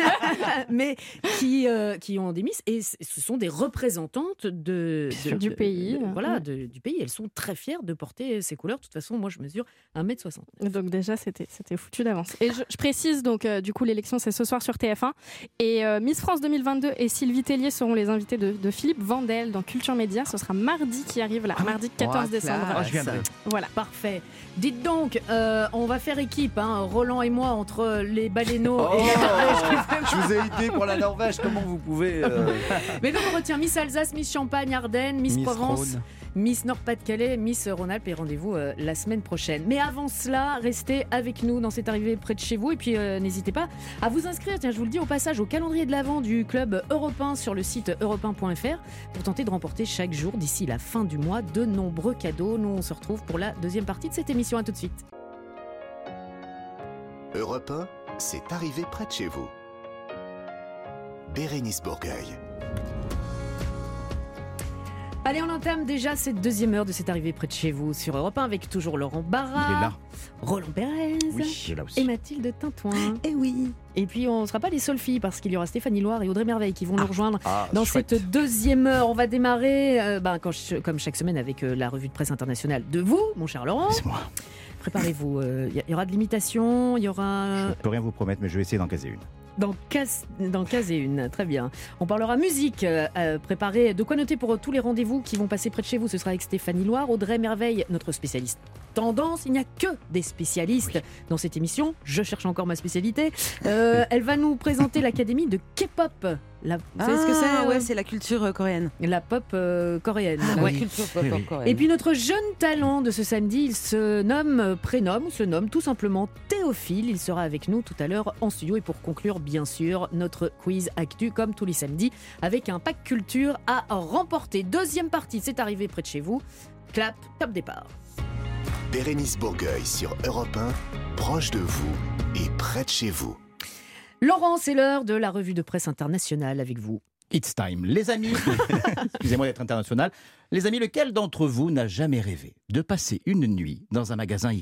mais qui, euh, qui ont des Miss et c- ce sont des représentantes de, Bien sûr. de- Du de- pays, de- euh, voilà, ouais. de- du pays. Elles sont très fières de porter ces couleurs. De toute façon, moi, je mesure un mètre soixante. Donc déjà, c'était c'était foutu d'avance. Et je, je précise, donc euh, du coup, l'élection, c'est ce soir sur T F un. Et euh, Miss France deux mille vingt-deux et Sylvie Tellier seront les invités de, de Philippe Vandel dans Culture Média. Ce sera mardi qui arrive là, mardi quatorze Oh, décembre. classe. Ah, je viendrai. Voilà. Parfait. Dites donc, euh, on va faire équipe, hein, Roland et moi, entre les baleineaux Oh, et la Norvège. je vous ai aidé pour la Norvège. Comment vous pouvez euh, Mais donc, on retient Miss Alsace, Miss Champagne, Ardennes, Miss, Miss Provence, Rhône. Miss Nord-Pas-de-Calais, Miss Rhône-Alpes. Et rendez-vous euh, la semaine prochaine. Mais avant cela, restez avec nous dans cette arrivée près de chez vous. Et puis, euh, n'hésitez pas à vous inscrire, tiens, je vous le dis au passage, au calendrier de l'Avent du club Europe un sur le site europe un point f r pour tenter de remporter chaque jour, d'ici la fin du mois, de nombreux cadeaux. Nous, on se retrouve pour la deuxième partie de cette émission. À tout de suite. Europe un, c'est arrivé près de chez vous. Bérénice Bourgueil. Allez, on entame déjà cette deuxième heure de cette arrivée près de chez vous sur Europe un avec toujours Laurent Barra, Il est là. Roland Pérez Oui, il est là aussi. et Mathilde Tintouin. Et oui. Et puis on ne sera pas les seules filles parce qu'il y aura Stéphanie Loire et Audrey Merveille qui vont nous rejoindre Ah, dans chouette. cette deuxième heure. On va démarrer, euh, ben, quand je- comme chaque semaine, avec euh, la revue de presse internationale de vous, mon cher Laurent. C'est moi. Préparez-vous, euh, il y, y aura de l'imitation, il y aura... Je peux rien vous promettre, mais je vais essayer d'en caser une. Dans case, dans case et une, très bien. On parlera musique, euh, euh, préparez de quoi noter pour tous les rendez-vous qui vont passer près de chez vous. Ce sera avec Stéphanie Loire, Audrey Merveille, notre spécialiste tendance. Il n'y a que des spécialistes dans cette émission. Je cherche encore ma spécialité. Euh, elle va nous présenter l'académie de K-pop. La, vous savez ce que c'est Ah, euh, ouais, c'est la culture euh, coréenne. La pop euh, coréenne. La Ouais. culture pop Oui, oui. coréenne. Et puis notre jeune talent de ce samedi, il se nomme, euh, prénomme, ou se nomme tout simplement Théophile. Il sera avec nous tout à l'heure en studio. Et pour conclure, bien sûr, notre quiz actu, comme tous les samedis, avec un pack culture à remporter. Deuxième partie, c'est arrivé près de chez vous. Clap, top départ. Bérénice Bourgueil sur Europe un, proche de vous et près de chez vous. Laurent, c'est l'heure de la revue de presse internationale avec vous. It's time. Les amis, excusez-moi d'être international, les amis, lequel d'entre vous n'a jamais rêvé de passer une nuit dans un magasin Ikea ?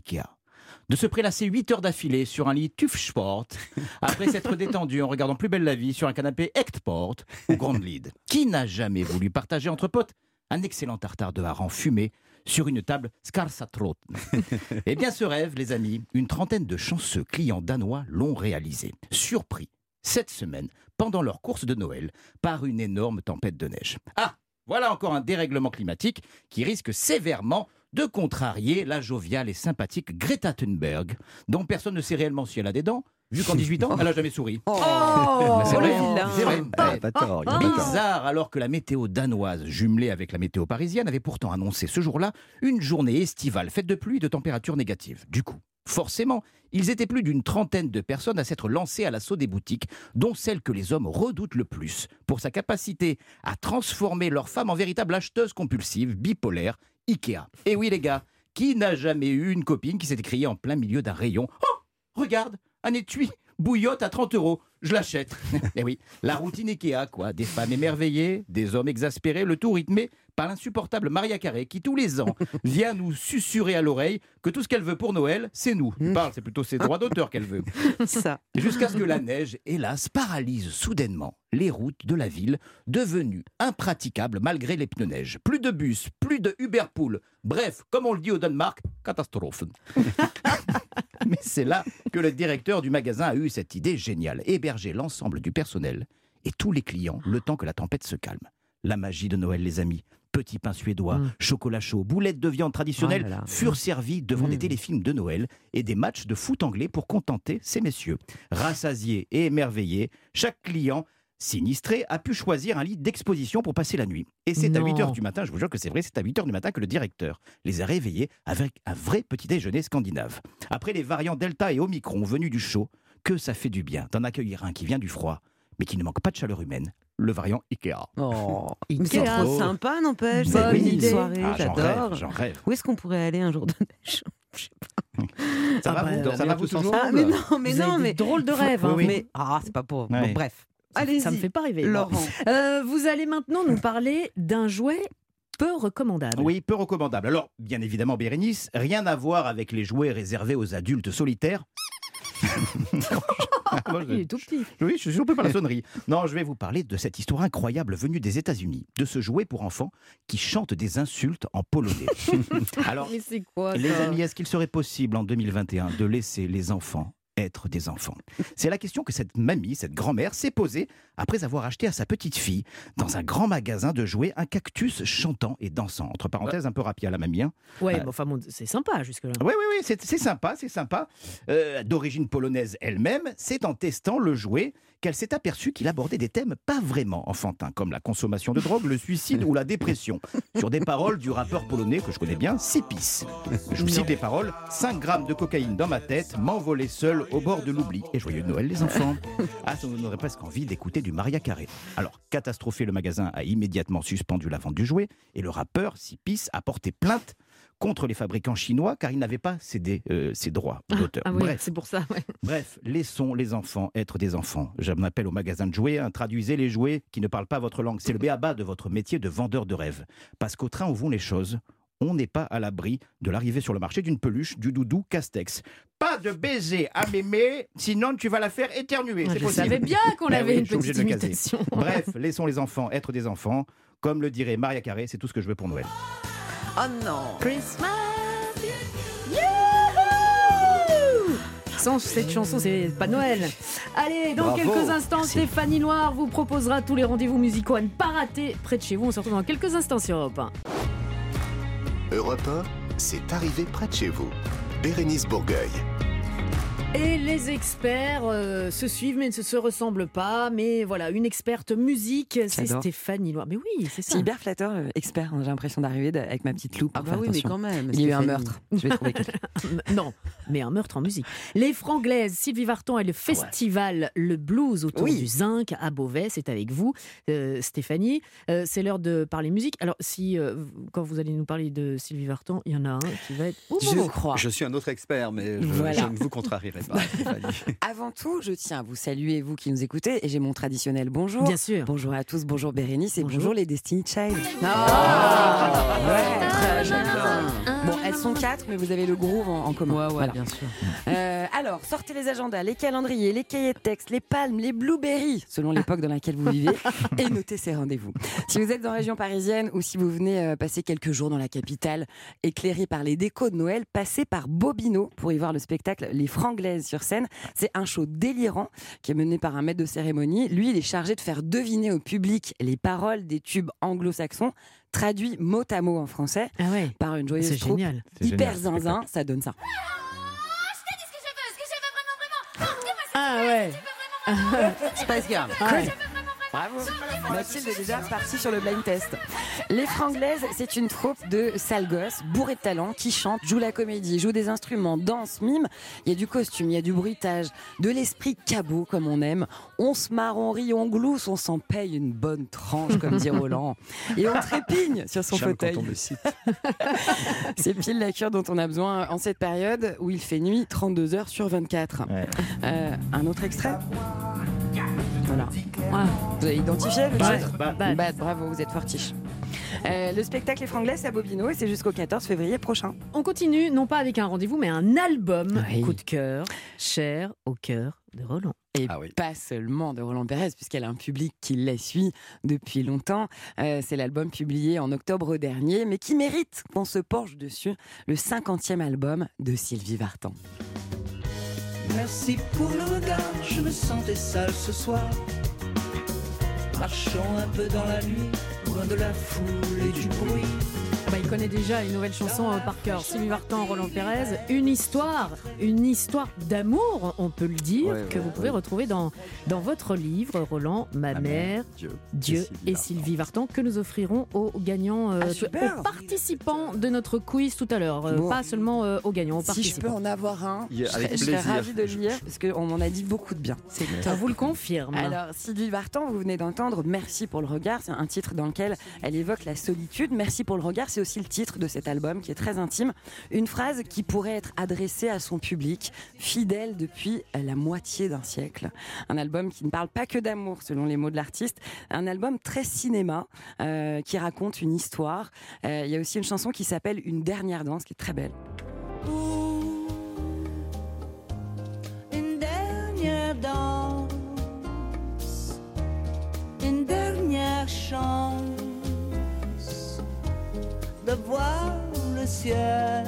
de se prélasser huit heures d'affilée sur un lit Tufsport, après s'être détendu en regardant Plus belle la vie sur un canapé Echtport ou Grande Lied. Qui n'a jamais voulu partager entre potes un excellent tartare de hareng fumé sur une table Skarsatrot? Eh bien, ce rêve, les amis, une trentaine de chanceux clients danois l'ont réalisé. Surpris, cette semaine, pendant leur course de Noël, par une énorme tempête de neige. Ah, voilà encore un dérèglement climatique qui risque sévèrement de contrarier la joviale et sympathique Greta Thunberg, dont personne ne sait réellement si elle a des dents, vu qu'en dix-huit ans, elle n'a jamais souri. Oh, c'est oh, vrai, le vilain. c'est vrai. Ah, pas tort, il a pas tort. Bizarre, alors que la météo danoise, jumelée avec la météo parisienne, avait pourtant annoncé ce jour-là une journée estivale faite de pluie et de températures négatives. Du coup, forcément, ils étaient plus d'une trentaine de personnes à s'être lancées à l'assaut des boutiques, dont celle que les hommes redoutent le plus, pour sa capacité à transformer leur femme en véritable acheteuse compulsive, bipolaire, Ikea. Et oui les gars, qui n'a jamais eu une copine qui s'est écriée en plein milieu d'un rayon « Oh, regarde, un étui bouillotte à trente euros, je l'achète !» Et oui, la routine Ikea, quoi. Des femmes émerveillées, des hommes exaspérés, le tout rythmé par l'insupportable Maria Carré qui, tous les ans, vient nous susurrer à l'oreille que tout ce qu'elle veut pour Noël, c'est nous. Il parle, c'est plutôt ses droits d'auteur qu'elle veut. Ça. Jusqu'à ce que la neige, hélas, paralyse soudainement les routes de la ville, devenues impraticables malgré les pneus neige. Plus de bus, plus de Uberpool. Bref, comme on le dit au Danemark, catastrophe. Mais c'est là que le directeur du magasin a eu cette idée géniale. Héberger l'ensemble du personnel et tous les clients le temps que la tempête se calme. La magie de Noël, les amis. Petits pains suédois, mmh. chocolat chaud, boulettes de viande traditionnelles oh là là. furent servis devant mmh. des téléfilms de Noël et des matchs de foot anglais pour contenter ces messieurs. Rassasiés et émerveillés, chaque client sinistré a pu choisir un lit d'exposition pour passer la nuit. Et c'est non. à huit heures du matin, je vous jure que c'est vrai, c'est à huit heures du matin que le directeur les a réveillés avec un vrai petit déjeuner scandinave. Après les variants Delta et Omicron venus du chaud, que ça fait du bien d'en accueillir un qui vient du froid, mais qui ne manque pas de chaleur humaine. Le variant Ikea. Oh, mais c'est trop sympa, n'empêche. Bonne Bonne idée. soirée, Ah, j'en j'adore. rêve, j'en rêve. Où est-ce qu'on pourrait aller un jour de neige? Je sais pas. Ça Ah va, bah, vous, ça va vous toujours Ah, mais non, mais Vous non, avez mais des drôles de rêves. Hein. Oui, oui. Mais ah, c'est pas pour. Ouais. Bon, bref. Ça, Allez-y. ça me fait pas rêver. Laurent. Euh, vous allez maintenant nous parler d'un jouet peu recommandable. Oui, peu recommandable. Alors, bien évidemment, Bérénice, rien à voir avec les jouets réservés aux adultes solitaires. Moi, je... Il est tout petit. Oui, je suis un peu par la sonnerie. Non, je vais vous parler de cette histoire incroyable venue des États-Unis, de ce jouet pour enfants qui chante des insultes en polonais. Alors, mais c'est quoi, les ça amis, est-ce qu'il serait possible en deux mille vingt et un de laisser les enfants être des enfants? C'est la question que cette mamie, cette grand-mère, s'est posée après avoir acheté à sa petite fille, dans un grand magasin de jouets, un cactus chantant et dansant. Entre parenthèses, un peu rapide à la mamie. Hein. Ouais, Euh, mais enfin, bon, c'est sympa jusque-là. Oui, oui, oui, c'est c'est sympa, c'est sympa. Euh, D'origine polonaise elle-même, c'est en testant le jouet qu'elle s'est aperçue qu'il abordait des thèmes pas vraiment enfantins, comme la consommation de drogue, le suicide ou la dépression, sur des paroles du rappeur polonais que je connais bien, Sipis. Je vous cite les paroles: cinq grammes de cocaïne dans ma tête, m'envoler seul au bord de l'oubli. Et joyeux Noël, les enfants. Ah, ça nous donnerait presque envie d'écouter du Maria Carré. Alors, catastrophé, le magasin a immédiatement suspendu la vente du jouet, et le rappeur Sipis a porté plainte contre les fabricants chinois car ils n'avaient pas cédé euh, ses droits d'auteur. Ah, ah oui, Bref. c'est pour ça. Ouais. Bref, laissons les enfants être des enfants. Je m'appelle au magasin de jouets, hein, traduisez les jouets qui ne parlent pas votre langue. C'est le b.a.-ba de votre métier de vendeur de rêves. Parce qu'au train où vont les choses, on n'est pas à l'abri de l'arrivée sur le marché d'une peluche, du doudou Castex. Pas de baiser à mémé, sinon tu vas la faire éternuer. Ah, C'est je possible. savais bien qu'on Ben avait oui, une je suis obligé petite de le caser. imitation. Bref, laissons les enfants être des enfants. Comme le dirait Maria Carré, c'est tout ce que je veux pour Noël. Oh non. Christmas. Youhou! Sans cette chanson, c'est pas Noël. Allez, dans Bravo. quelques instants, Merci. Stéphanie Loire vous proposera tous les rendez-vous musicaux à ne pas rater près de chez vous. On se retrouve dans quelques instants sur Europe un. Europe un, c'est arrivé près de chez vous. Bérénice Bourgueil. Et les experts euh, se suivent mais ne se, se ressemblent pas. Mais voilà, une experte musique, c'est J'adore. Stéphanie Loire. Mais oui, c'est ça. C'est hyper flatteur, euh, expert. hein. J'ai l'impression d'arriver d- avec ma petite loupe. Ah pour bah faire oui, mais attention. quand même. Il y a eu un Stéphanie. meurtre. Je vais trouver quelqu'un. Non, mais un meurtre en musique. Les Franglaises, Sylvie Vartan et le festival Le Blues autour Oui. du Zinc à Beauvais, c'est avec vous, euh, Stéphanie. Euh, c'est l'heure de parler musique. Alors, si euh, quand vous allez nous parler de Sylvie Vartan, il y en a un qui va être. Oh, Je, bon, bon. je suis un autre expert, mais je, Voilà. je ne vous contrarierai pas. Stéphanie. Avant tout, je tiens à vous saluer, vous qui nous écoutez, et j'ai mon traditionnel bonjour. Bien sûr. Bonjour à tous, bonjour Bérénice et Bonjour. bonjour, les Destiny Child. Ah, ouais, très j'aime bien. Bon, elles sont quatre, mais vous avez le groove en, en commun. Ouais, voilà. bien sûr. Euh, alors, sortez les agendas, les calendriers, les cahiers de texte, les palmes, les blueberries, selon l'époque dans laquelle vous vivez, et notez ces rendez-vous. Si vous êtes en région parisienne ou si vous venez euh, passer quelques jours dans la capitale, éclairé par les décos de Noël, passez par Bobino pour y voir le spectacle Les Franglaises sur scène. C'est un show délirant qui est mené par un maître de cérémonie. Lui, il est chargé de faire deviner au public les paroles des tubes anglo-saxons traduits mot à mot en français ah ouais. par une joyeuse c'est troupe génial. hyper zinzin. Ça donne ça. Ah ouais. Spice Girl. Ouais. Bravo. Mathilde est déjà partie sur le blind test. Les Franglaises, c'est une troupe de sales gosses, bourrés de talent, qui chantent, jouent la comédie, jouent des instruments, dansent, miment. Il y a du costume, il y a du bruitage, de l'esprit cabot comme on aime. On se marre, on rit, on glousse, on s'en paye une bonne tranche, comme dit Roland. Et on trépigne sur son J'aime fauteuil. quand on me cite. C'est pile la cure dont on a besoin en cette période où il fait nuit trente-deux heures sur vingt-quatre. Ouais. Euh, un autre extrait. Voilà. Ah. Vous avez identifié le Bad. titre Bad. Bad, bravo, vous êtes fortiche. Euh, le spectacle Les Franglaises, c'est à Bobino et c'est jusqu'au quatorze février prochain. On continue, non pas avec un rendez-vous, mais un album Oui. coup de cœur, cher au cœur de Roland. Et Ah oui. pas seulement de Roland Pérez, puisqu'elle a un public qui la suit depuis longtemps. Euh, c'est l'album publié en octobre dernier, mais qui mérite qu'on se penche dessus, le cinquantième album de Sylvie Vartan. Merci pour le regard, je me sentais sale ce soir. Marchons un peu dans la nuit, loin de la foule et du bruit. Bah, il connaît déjà une nouvelle chanson euh, par cœur. Sylvie Vartan, Roland Pérez. Une histoire, une histoire d'amour, on peut le dire, Ouais, que ouais, vous pouvez ouais. retrouver dans, dans votre livre, Roland, Ma, Ma mère, Dieu, Dieu et Sylvie Vartan, que nous offrirons aux gagnants, euh, Ah, super. aux participants de notre quiz tout à l'heure. Euh, Bon. Pas seulement euh, aux gagnants, aux Si je peux participants. en avoir un, Yeah, je avec serais, je serais plaisir. ravie de le lire, parce qu'on m'en a dit beaucoup de bien. C'est On vous le confirme. Alors, Sylvie Vartan, vous venez d'entendre Merci pour le regard. C'est un titre dans lequel elle évoque la solitude. Merci pour le regard, c'est aussi le titre de cet album qui est très intime. Une phrase qui pourrait être adressée à son public, fidèle depuis la moitié d'un siècle. Un album qui ne parle pas que d'amour, selon les mots de l'artiste. Un album très cinéma, euh, qui raconte une histoire. Euh, Il y a aussi une chanson qui s'appelle Une dernière danse, qui est très belle. Une dernière danse, une dernière chance de voir le ciel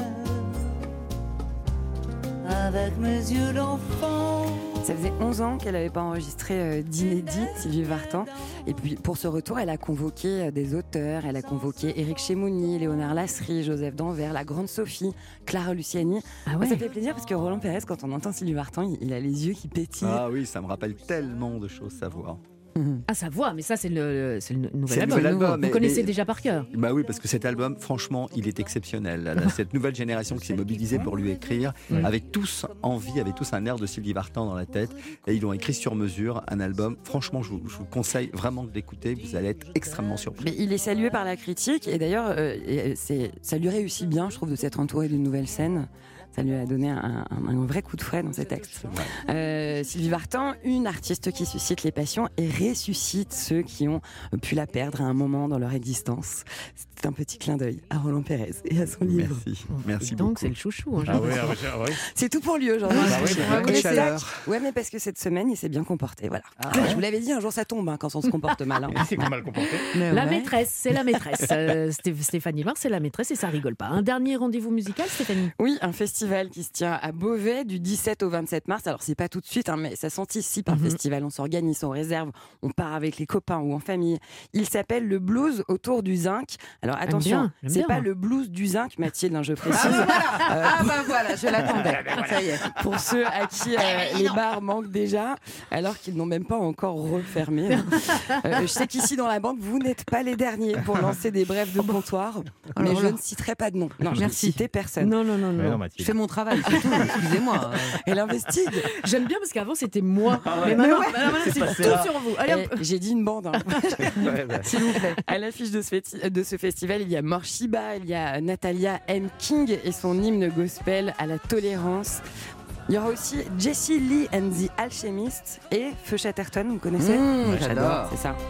avec mes yeux d'enfant. Ça faisait onze ans qu'elle n'avait pas enregistré euh, d'inédit, Sylvie Vartan. Et puis pour ce retour, elle a convoqué euh, des auteurs. Elle a convoqué Éric Chemouni, Léonard Lasserie, Joseph Danvers, la grande Sophie, Clara Luciani. Ah Moi, ouais. ça fait plaisir parce que Roland Pérez, quand on entend Sylvie Vartan, il, il a les yeux qui pétillent. Ah oui, ça me rappelle tellement de choses à voir. Ah, ça voit, mais ça, c'est le, c'est le nouvel C'est le album. nouvel album, Vous mais- connaissez mais- déjà par cœur. Bah oui, parce que cet album, franchement, il est exceptionnel. Là, cette nouvelle génération qui s'est mobilisée pour lui écrire, Ouais. avec tous envie, avec tous un air de Sylvie Vartan dans la tête, et ils l'ont écrit sur mesure, un album. Franchement, je vous, je vous conseille vraiment de l'écouter. Vous allez être extrêmement surpris. Mais il est salué par la critique et d'ailleurs, euh, et c'est, ça lui réussit bien, je trouve, de s'être entouré d'une nouvelle scène. Ça lui a donné un, un- un vrai coup de fouet dans ses textes. Euh, Sylvie Vartan, une artiste qui suscite les passions et ressuscite ceux qui ont pu la perdre à un moment dans leur existence. C'est un petit clin d'œil à Roland Pérez et à son livre. Merci, merci Donc, beaucoup. c'est le chouchou. Hein, Ah oui, ah oui, ah oui. C'est tout pour lui aujourd'hui. Ah oui, On va vous quelle laisser. chaleur. Ouais, mais parce que cette semaine, il s'est bien comporté. Voilà. Ah Je vous l'avais dit, un jour ça tombe hein, quand on se comporte mal. hein. C'est mal comporté. La Ouais. maîtresse, c'est la maîtresse. Euh, Sté- Stéphanie Loire, c'est la maîtresse et ça rigole pas. Un dernier rendez-vous musical, Stéphanie? Oui, un festival qui se tient à Beauvais du dix-sept au vingt-sept mars. Alors, c'est pas tout de suite, hein, mais ça s'anticipe un Mhm. festival. On s'organise, on réserve, on part avec les copains ou en famille. Il s'appelle le blues autour du zinc. Alors, J'aime attention, bien, j'aime c'est bien, pas moi. le blues du zinc, Mathilde, hein, je précise. Ah bah voilà, Euh, ah bah voilà, je l'attendais. Ça y est. Pour ceux à qui euh, les bars manquent déjà, alors qu'ils n'ont même pas encore refermé. Euh, je sais qu'ici dans la banque, vous n'êtes pas les derniers pour lancer des brefs de comptoir, mais Alors je là. ne citerai pas de nom. Non, je ne Merci. citerai personne. Non, non, non, Mais non. non, Je Mathilde. fais mon travail, c'est tout, excusez-moi. Elle investigue. J'aime bien parce qu'avant c'était moi. Ah Mais ouais. maintenant, Mais ouais. maintenant, c'est C'est passé tout là. sur vous. Allez, hop. Eh, j'ai dit une bande. hein. Ouais, bah. S'il vous plaît. À l'affiche de ce, festi- de ce festival, il y a Morshiba, il y a Natalia M. King et son hymne gospel à la tolérance. Il y aura aussi Jessie Lee and the Alchemists et Feu Chatterton, vous connaissez Mmh, Ouais, j'adore. C'est ça.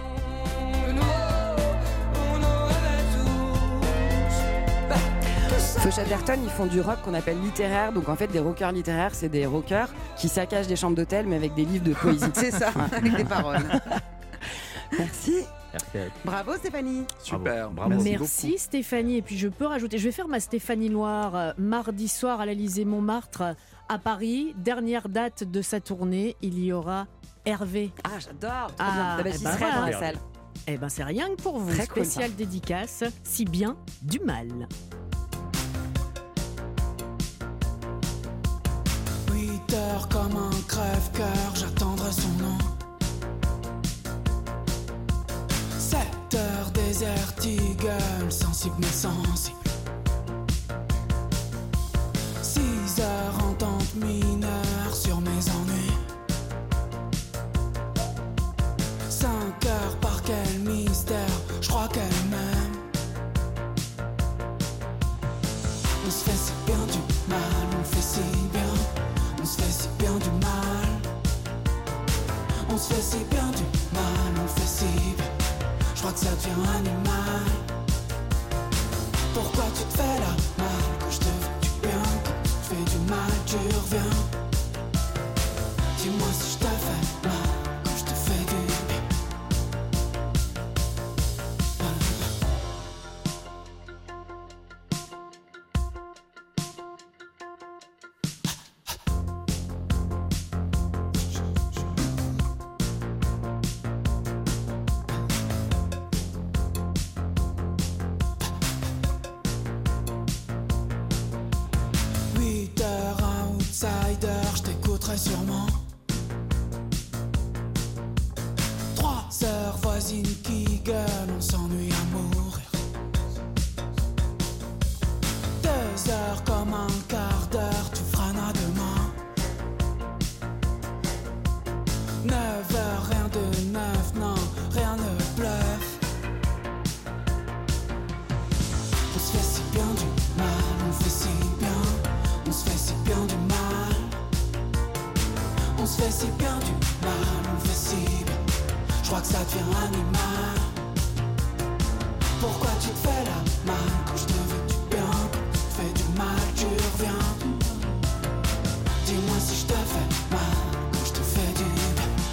Feu Chatterton, ils font du rock qu'on appelle littéraire. Donc en fait, des rockers littéraires, c'est des rockers qui saccagent des chambres d'hôtel, mais avec des livres de poésie. C'est ça, avec des paroles. Merci. Merci. Bravo Stéphanie. Super, bravo. Merci, Merci beaucoup. Stéphanie. Et puis je peux rajouter, je vais faire ma Stéphanie Loire euh, mardi soir à l'Élysée Montmartre euh, à Paris. Dernière date de sa tournée, il y aura Hervé. Ah, j'adore. Trop Ah, bien. Bah, eh j'y ben serai voilà. dans la salle. Eh ben c'est rien que pour vous. Très cool, Spéciale dédicace, si bien du mal. huit heures comme un crève-cœur, j'attendrai son nom. sept heures désert eagle, sensible mais sensible. six heures entente mineure sur mes ennuis. cinq heures par quel mystère, je crois qu'elle m'aime. On se fait si bien du mal, on fait si bien. On se fait si bien du mal. On se fait si bien du mal, on fait si bien. Je crois que ça devient animal. Pourquoi tu te fais la mal quand je te fais du bien? Quand tu te fais du mal, tu reviens. Dis-moi si je te fais mal quand je te fais du bien. huit heures, un outsider, je t'écouterai sûrement. trois heures, voisine qui gueule, on s'ennuie à mourir. deux heures, comme un quart d'heure, tu frana demain. neuf heures, rien de neuf, non, rien ne bluffe. On se fait si bien du mal, on fait si bien. On se fait si bien du mal. On se fait si bien du mal, on fait si bien. Je crois que ça devient animal. Pourquoi tu te fais la mal quand je te veux du bien? Quand tu te fais du mal, tu reviens. Dis-moi si je te fais mal quand je te fais du bien.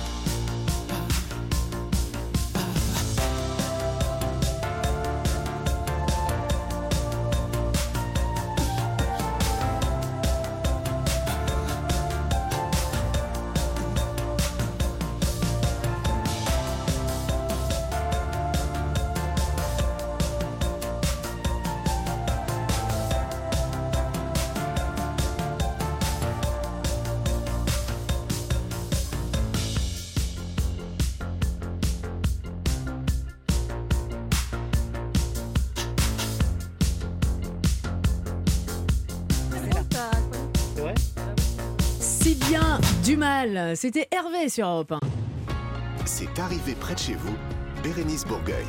Si bien du mal. C'était Hervé sur Europe un. C'est arrivé près de chez vous, Bérénice Bourgueil.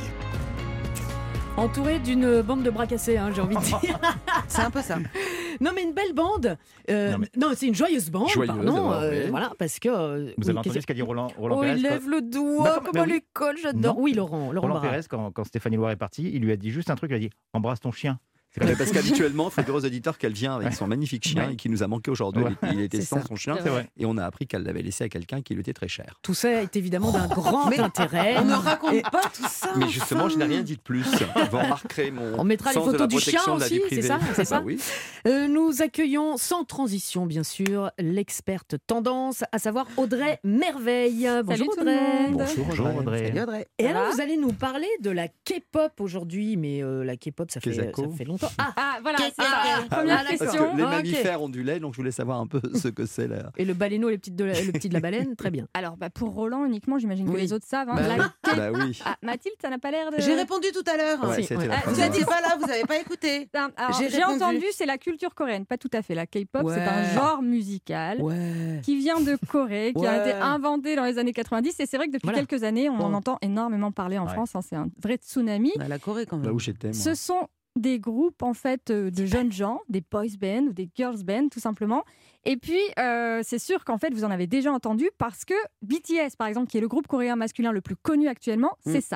Entouré d'une bande de bras cassés, hein, j'ai envie de dire. C'est un peu ça. Non, mais une belle bande. Euh, non, Non, c'est une joyeuse bande. Joyeuse, pardon. d'abord, euh, oui. Voilà, parce que. euh, Vous oui, avez entendu qu'est-ce- ce qu'a dit Roland, Roland Oh, Pérez il quand- lève le doigt Bah, comme mais à oui. l'école, j'adore. Non. Oui, Laurent, Laurent Roland Barra. Pérez, quand, quand Stéphanie Loire est partie, il lui a dit juste un truc, il a dit « embrasse ton chien ». Mais parce qu'habituellement, il faut dire aux auditeurs qu'elle vient avec son magnifique chien Ouais. et qui nous a manqué aujourd'hui. Ouais. Il était C'est sans ça. son chien. C'est vrai. Et on a appris qu'elle l'avait laissé à quelqu'un qui lui était très cher. Tout ça est évidemment d'un grand Mais intérêt. On ne raconte Et- pas tout ça. Mais justement, je n'ai rien dit de plus. Vous remarquerez mon On mettra les sens de la photos du protection chien de la vie aussi, c'est privée. ça, c'est ça Bah oui. Euh, nous accueillons sans transition, bien sûr, l'experte tendance, à savoir Audrey Merveille. Bonjour tout le Audrey. monde. Bonjour Audrey. Salut Audrey. Et Ça alors, va vous allez nous parler de la K-pop aujourd'hui, mais euh, la K-pop, ça fait, Kezako. ça fait longtemps. Ah, Ah, voilà, c'est Ah, ça. ah, Première ah, Parce question. que les Ah, ok. mammifères ont du lait, donc je voulais savoir un peu ce que c'est là. et le baleineau, les petites de la- le petit de la baleine, très bien. Alors, bah, pour Roland uniquement, j'imagine que Oui. les autres savent. hein. Bah La oui. K- Bah oui. Ah, Mathilde, ça n'a pas l'air de. J'ai répondu tout à l'heure. Ouais, Si, c'était ouais. la Ah, première. Vous n'étiez pas là, vous n'avez pas écouté. Non, alors, J'ai J'ai répondu. entendu, c'est la culture coréenne, pas tout à fait. La K-pop, Ouais. c'est un genre musical Ouais. qui vient de Corée, qui a Ouais. été inventé dans les années quatre-vingt-dix. Et c'est vrai que depuis Voilà. quelques années, on en Bon. entend énormément parler en Ouais. France. hein. C'est un vrai tsunami. Bah, la Corée quand même. Là où j'étais, moi. Ce sont des groupes en fait euh, de jeunes gens, des boys bands ou des girls bands tout simplement. Et puis euh, c'est sûr qu'en fait vous en avez déjà entendu parce que B T S par exemple, qui est le groupe coréen masculin le plus connu actuellement, c'est ça.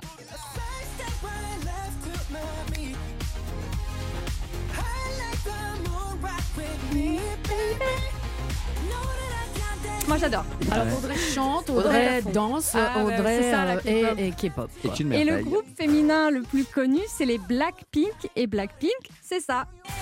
Moi j'adore. Alors Ouais. Audrey chante, Audrey Audrey fond. danse, Ah ouais, Audrey c'est ça, la euh, K-pop. et, et K-pop. quoi. C'est une Et le merveille. groupe féminin le plus connu, c'est les Blackpink. Et Blackpink, c'est ça.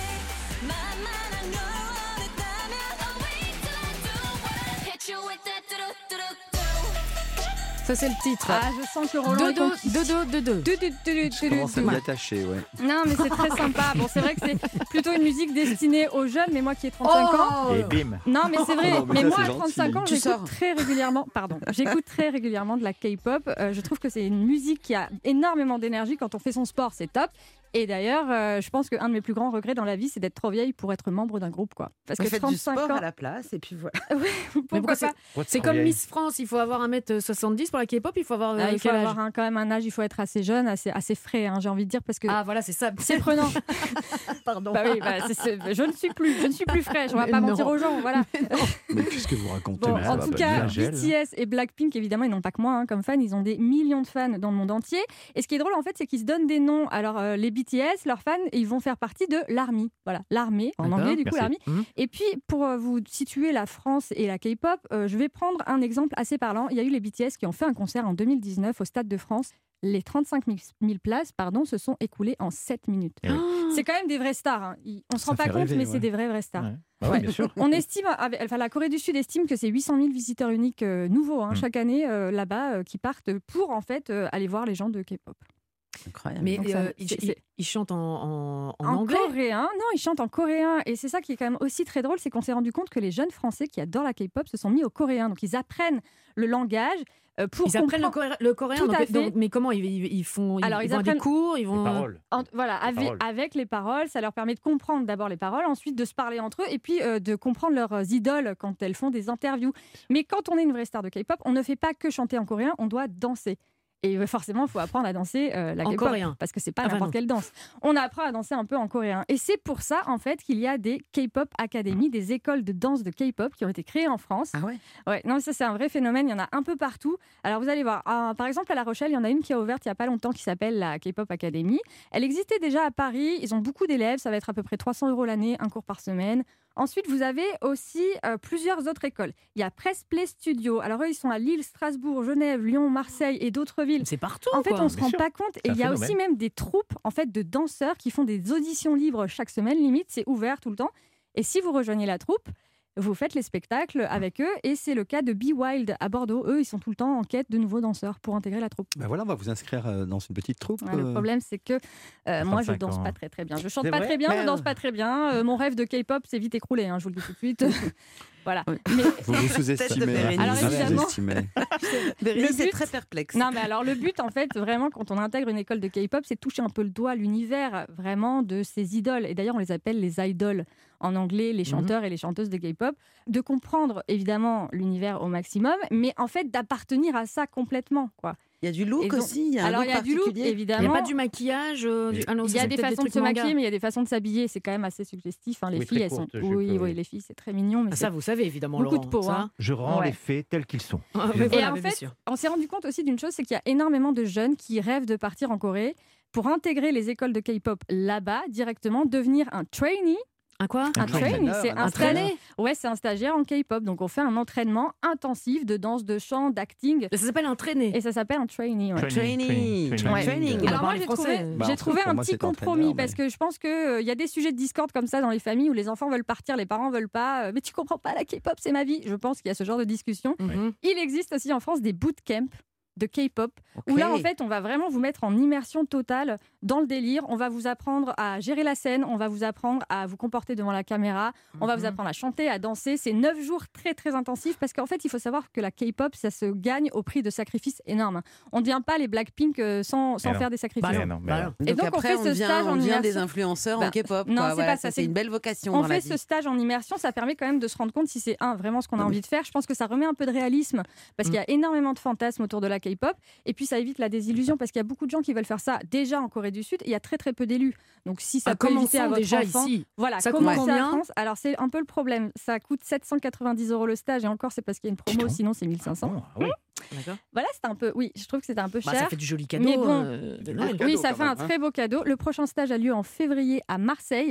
Ça c'est le titre. Ah, je sens que Roland est Dodo, conquis. dodo, dodo. Dodo, dodo, Je commence à dodo. m'y attacher, ouais. Non, mais c'est très sympa. Bon, c'est vrai que c'est plutôt une musique destinée aux jeunes, mais moi qui ai trente-cinq ans. Et bim. Non, mais c'est vrai. Non, mais mais ça, moi, c'est à gentil. trente-cinq ans, Tu j'écoute sors. très régulièrement. Pardon, j'écoute très régulièrement de la K-pop. Euh, je trouve que c'est une musique qui a énormément d'énergie quand on fait son sport. C'est top. Et d'ailleurs, euh, je pense qu'un de mes plus grands regrets dans la vie, c'est d'être trop vieille pour être membre d'un groupe, quoi. Parce Vous que faites du trente-cinq sport ans. à la place et puis voilà. Mais Pourquoi pourquoi c'est- pas C'est comme Miss France, il faut avoir un mètre soixante-dix pour la K-pop, il faut avoir euh, Ah, il faut quel âge avoir un- quand même un âge, il faut être assez jeune, assez, assez frais, hein, j'ai envie de dire, parce que Ah voilà, c'est ça. c'est prenant. Pardon. Bah oui, bah, c'est- c'est- je ne suis plus, je ne suis plus fraîche. On va Mais pas non. mentir aux gens, voilà. Mais qu'est-ce que vous racontez Bon, mais ça en va tout pas cas, bien. B T S et Blackpink, évidemment, ils n'ont pas que moi hein, comme fans, ils ont des millions de fans dans le monde entier. Et ce qui est drôle, en fait, c'est qu'ils se donnent des noms. Alors, euh, les B T S, leurs fans, ils vont faire partie de l'Army. Voilà, l'armée, en D'accord, anglais, du coup, merci. l'Army. Mhm. Et puis, pour euh, vous situer la France et la K-pop, euh, je vais prendre un exemple assez parlant. Il y a eu les B T S qui ont fait un concert en deux mille dix-neuf au Stade de France. Les trente-cinq mille places pardon, se sont écoulées en sept minutes. Eh oui. C'est quand même des vrais stars. Hein. Ils- On se Ça rend pas fait compte, rêver, mais ouais. c'est des vrais, vrais stars. Ouais. Bah ouais, bien sûr. On estime, avec- enfin, la Corée du Sud estime que c'est huit cent mille visiteurs uniques euh, nouveaux hein, Mm. chaque année euh, là-bas euh, qui partent pour en fait euh, aller voir les gens de K-pop. Incroyable. Mais Donc ça, euh, il, c'est- il- c'est- il chante en, en, en En anglais. coréen, non, ils chantent en coréen et c'est ça qui est quand même aussi très drôle, c'est qu'on s'est rendu compte que les jeunes Français qui adorent la K-pop se sont mis au coréen, donc ils apprennent le langage euh, pour Ils apprennent le, comprendre- coré- le coréen. Tout donc- à fait. donc- mais comment ils, ils, ils font ils, Alors, ils ils vont à des apprennent- cours, ils vont. Les paroles. En- voilà, avec, paroles. avec les paroles, ça leur permet de comprendre d'abord les paroles, ensuite de se parler entre eux et puis euh, de comprendre leurs idoles quand elles font des interviews. Mais quand on est une vraie star de K-pop, on ne fait pas que chanter en coréen, on doit danser. Et euh, forcément, il faut apprendre à danser euh, la En K-pop, coréen. parce que c'est pas Ah bah n'importe non. quelle danse. On apprend à danser un peu en coréen. Et c'est pour ça, en fait, qu'il y a des K-pop Academy, des écoles de danse de K-pop qui ont été créées en France. Ah ouais. Ouais, non, mais ça c'est un vrai phénomène, il y en a un peu partout. Alors vous allez voir, ah, par exemple à La Rochelle, il y en a une qui a ouverte il n'y a pas longtemps qui s'appelle la K-pop Academy. Elle existait déjà à Paris, ils ont beaucoup d'élèves, ça va être à peu près trois cents euros l'année, un cours par semaine. Ensuite, vous avez aussi euh, plusieurs autres écoles. Il y a Press Play Studio. Alors eux, ils sont à Lille, Strasbourg, Genève, Lyon, Marseille et d'autres villes. C'est partout. En fait, quoi. on se Bien rend sûr. pas compte. Et un il y a phénomène. aussi même des troupes en fait de danseurs qui font des auditions libres chaque semaine. Limite, c'est ouvert tout le temps. Et si vous rejoignez la troupe, vous faites les spectacles avec eux. Et c'est le cas de Be Wild à Bordeaux. Eux, ils sont tout le temps en quête de nouveaux danseurs pour intégrer la troupe. Ben voilà, on va vous inscrire euh, dans une petite troupe. Ouais, le euh. problème, c'est que euh, moi, je trente-cinq danse ans. pas très très bien. Je chante C'est pas vrai très bien, Mais, je danse euh, pas très bien. Euh, mon rêve de K-pop s'est vite écroulé, hein, je vous le dis tout de suite. Voilà. Mais Vous vous sous-estimez. Bérénice. hein, Alors, vous vous évidemment- sous-estimez. Bérénice Le est but- très perplexe. Non, mais alors le but, en fait, vraiment, quand on intègre une école de K-pop, c'est de toucher un peu le doigt à l'univers vraiment de ces idoles. Et d'ailleurs, on les appelle les idoles en anglais, les chanteurs et les chanteuses de K-pop. De comprendre, évidemment, l'univers au maximum, mais en fait, d'appartenir à ça complètement, quoi. Il y a du look Et donc- aussi. Il y a un alors, look il y a du look, particulier. Il évidemment. n'y a pas du maquillage. euh, du- ah non, Il ça, y a c'est des peut-être façons de trucs se manga. maquiller, mais il y a des façons de s'habiller. C'est quand même assez suggestif. hein. Les Oui, filles, très elles sont. courte, jupe, Oui, oui. oui, les filles, c'est très mignon. Mais Ah, c'est ça, vous savez évidemment. beaucoup de Laurent, peau. ça. hein. Je rends Ouais. les faits tels qu'ils sont. Ah, Et mais Et voilà, en mais bien fait, sûr. on s'est rendu compte aussi d'une chose, c'est qu'il y a énormément de jeunes qui rêvent de partir en Corée pour intégrer les écoles de K-pop là-bas, directement, devenir un trainee. Un quoi Un Un trainee, entraîneur, c'est un un entraîneur. stagiaire. Ouais, c'est un stagiaire en K-pop. Donc on fait un entraînement intensif de danse, de chant, d'acting. Ça s'appelle un traîné. Et ça s'appelle un trainee. ouais. Training. Training. Ouais. Training. On Alors va moi parler j'ai français. trouvé, Bah, j'ai en trouvé fait, un pour moi, petit c'est compromis entraîneur, mais- parce que je pense qu'il y a des sujets de discorde comme ça dans les familles où les enfants veulent partir, les parents veulent pas. euh, Mais tu comprends pas, la K-pop c'est ma vie. Je pense qu'il y a ce genre de discussion. Mhm. Il existe aussi en France des bootcamps de K-pop où là en fait on va vraiment vous mettre en immersion totale dans le délire. On va vous apprendre à gérer la scène, on va vous apprendre à vous comporter devant la caméra, on va vous apprendre à chanter, à danser. C'est neuf jours très très intensifs parce qu'en fait il faut savoir que la K-pop ça se gagne au prix de sacrifices énormes. On ne devient pas les Blackpink euh, sans, sans Mais non. faire des sacrifices. Bah non, mais Bah non. non. Et Donc, donc, on après, fait on ce devient, stage en on devient des immersion. influenceurs Bah, en K-pop. non, quoi. c'est Voilà, pas ça, ça, c'est- c'est une belle vocation On dans la fait vie. ce stage en immersion, ça permet quand même de se rendre compte si c'est un vraiment ce qu'on a envie de faire. Je pense que ça remet un peu de réalisme parce qu'il y a énormément de fantasmes autour de la K-pop et puis ça évite la désillusion parce qu'il y a beaucoup de gens qui veulent faire ça déjà en Corée du Sud et il y a très très peu d'élus. Donc si ça Ah, peut éviter commençons à votre déjà enfant, ici. voilà, Ça coûte commencez combien à France. Alors c'est un peu le problème, ça coûte sept cent quatre-vingt-dix euros le stage et encore c'est parce qu'il y a une promo, sinon c'est mille cinq cents. Bon, ah oui. D'accord. Voilà, c'est un peu, oui, je trouve que c'était un peu Bah, cher. ça fait du joli cadeau. Mais bon, euh, de Noël. oui, cadeau, ça quand fait même, un hein. très beau cadeau. Le prochain stage a lieu en février à Marseille.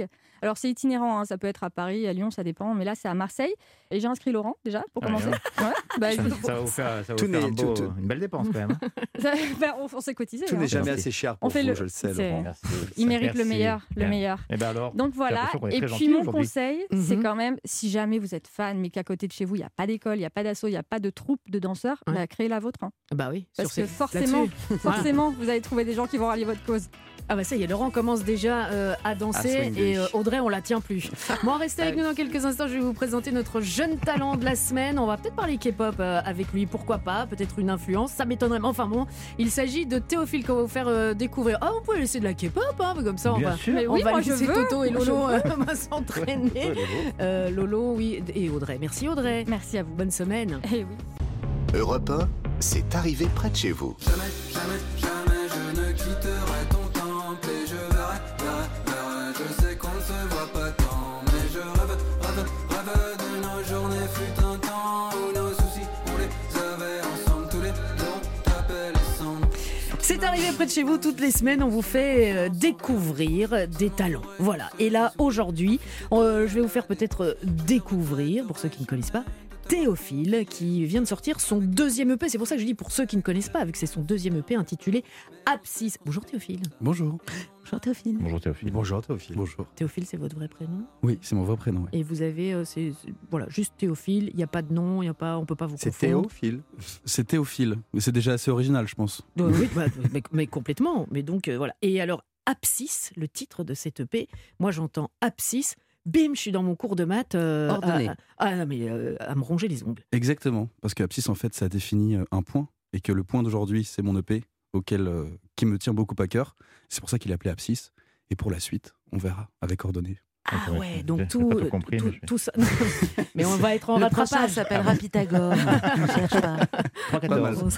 Alors c'est itinérant, hein, ça peut être à Paris, à Lyon, ça dépend, mais là c'est à Marseille. Et j'ai inscrit Laurent déjà pour Ah, commencer. ouais. Ouais, bah, Ça, je- ça va vous faire, ça va Tout vous faire n'est- un beau- tout- tout- une belle dépense quand même. Ça- bah, on, on s'est cotisé. Tout hein. n'est jamais assez cher pour On fait vous, le- je le sais, c'est- Laurent. Merci. Il mérite Merci. le meilleur, le Bien. meilleur. Eh ben alors, Donc j'ai voilà. l'impression qu'on est Et très puis gentils mon aujourd'hui. conseil, Mhm. c'est quand même, si jamais vous êtes fan, mais qu'à côté de chez vous, il n'y a pas d'école, il n'y a pas d'asso, il n'y a pas de troupe de danseurs, Ouais. bah, créez la vôtre. hein. Bah oui, Parce sur que ces- forcément, là-dessus. Voilà. forcément, vous allez trouver des gens qui vont rallier votre cause. Ah bah ça y est, Laurent commence déjà euh, à danser À swinguer. et euh, Audrey, on la tient plus. Bon, restez avec nous dans quelques instants, je vais vous présenter notre jeune talent de la semaine. On va peut-être parler K-pop euh, avec lui, pourquoi pas, peut-être une influence, ça m'étonnerait. Mais enfin bon, il s'agit de Théophile qu'on va vous faire euh, découvrir. Ah, vous pouvez laisser de la K-pop, hein, comme ça on Bien va, sûr. Mais on oui, va moi, je laisser veux. Toto et Moi, je Lolo veux. euh, va s'entraîner. Euh, Lolo, oui, et Audrey. Merci Audrey. Merci à vous. Bonne semaine. Eh oui. Europe un, c'est arrivé près de chez vous. Jamais, jamais, jamais je ne quitterai ton temple et je verrai, verrai, verrai. Je sais qu'on ne se voit pas tant, mais je rêve, rêve, rêve de nos journées. Fut un temps où nos soucis, on les avait ensemble. Tous les deux, on tapait les cendres. C'est arrivé près de chez vous toutes les semaines, on vous fait euh, découvrir des talents. Voilà. Et là, aujourd'hui, euh, je vais vous faire peut-être euh, découvrir, pour ceux qui ne connaissent pas, Théophile, qui vient de sortir son deuxième E P. C'est pour ça que je dis pour ceux qui ne connaissent pas, vu que c'est son deuxième E P intitulé Abscisse. Bonjour Théophile. Bonjour. Bonjour Théophile. Bonjour Théophile. Bonjour Théophile. Bonjour. Théophile, c'est votre vrai prénom? Oui, c'est mon vrai prénom. oui. Et vous avez, euh, c'est, c'est- voilà, juste Théophile, il n'y a pas de nom, il y a pas, on peut pas vous C'est confondre. Théophile. C'est Théophile. Mais c'est déjà assez original, je pense. Euh, oui, bah, mais, mais complètement. Mais donc, euh, voilà. Et alors, Abscisse, le titre de cette E P, moi j'entends Abscisse, bim, je suis dans mon cours de maths. euh, Ordonné. à- Ah non, mais euh, à me ronger les ongles. Exactement. Parce que Abscisse, en fait, ça définit euh, un point. Et que le point d'aujourd'hui, c'est mon E P, auquel, euh, qui me tient beaucoup à cœur. C'est pour ça qu'il est appelé Abscisse. Et pour la suite, on verra avec ordonnée. Ah ouais, ouais, j'ai- donc j'ai tout, pas tout compris, tout, mais je- tout ça. Mais on va être en Le prochain rattrapage. s'appellera Pythagore. Ne cherche pas. trois Pas mal. quatorze.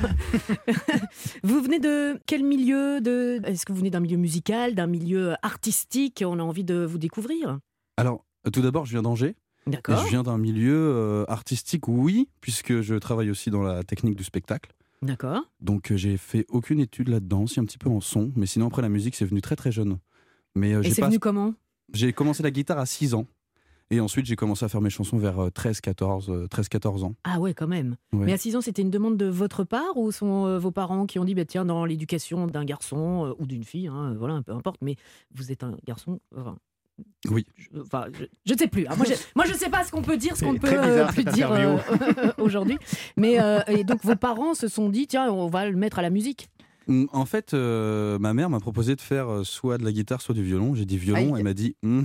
Vous venez de quel milieu de... Est-ce que vous venez d'un milieu musical, d'un milieu artistique? On a envie de vous découvrir. Alors, euh, tout d'abord, je viens d'Angers. Et D'accord. je viens d'un milieu euh, artistique, oui, puisque je travaille aussi dans la technique du spectacle. D'accord. Donc, euh, j'ai fait aucune étude là-dedans, si un petit peu en son. Mais sinon, après, la musique, c'est venu très très jeune. Mais euh, Et j'ai c'est pas- venu comment? J'ai commencé la guitare à six ans. Et ensuite, j'ai commencé à faire mes chansons vers euh, treize quatorze ans. Ah ouais, quand même. Ouais. Mais à six ans, c'était une demande de votre part ou sont euh, vos parents qui ont dit, bah, tiens, dans l'éducation d'un garçon euh, ou d'une fille, hein, voilà, peu importe, mais vous êtes un garçon. Enfin, Oui. je, enfin, je, je ne sais plus. hein. Moi, je, moi, je sais pas ce qu'on peut dire, ce qu'on ne C'est peut très bizarre, euh, plus cette dire interview. euh, aujourd'hui. Mais euh, et donc, vos parents se sont dit, tiens, on va le mettre à la musique. Mm, En fait, euh, ma mère m'a proposé de faire euh, soit de la guitare, soit du violon. J'ai dit violon, Aïe. elle m'a dit mm.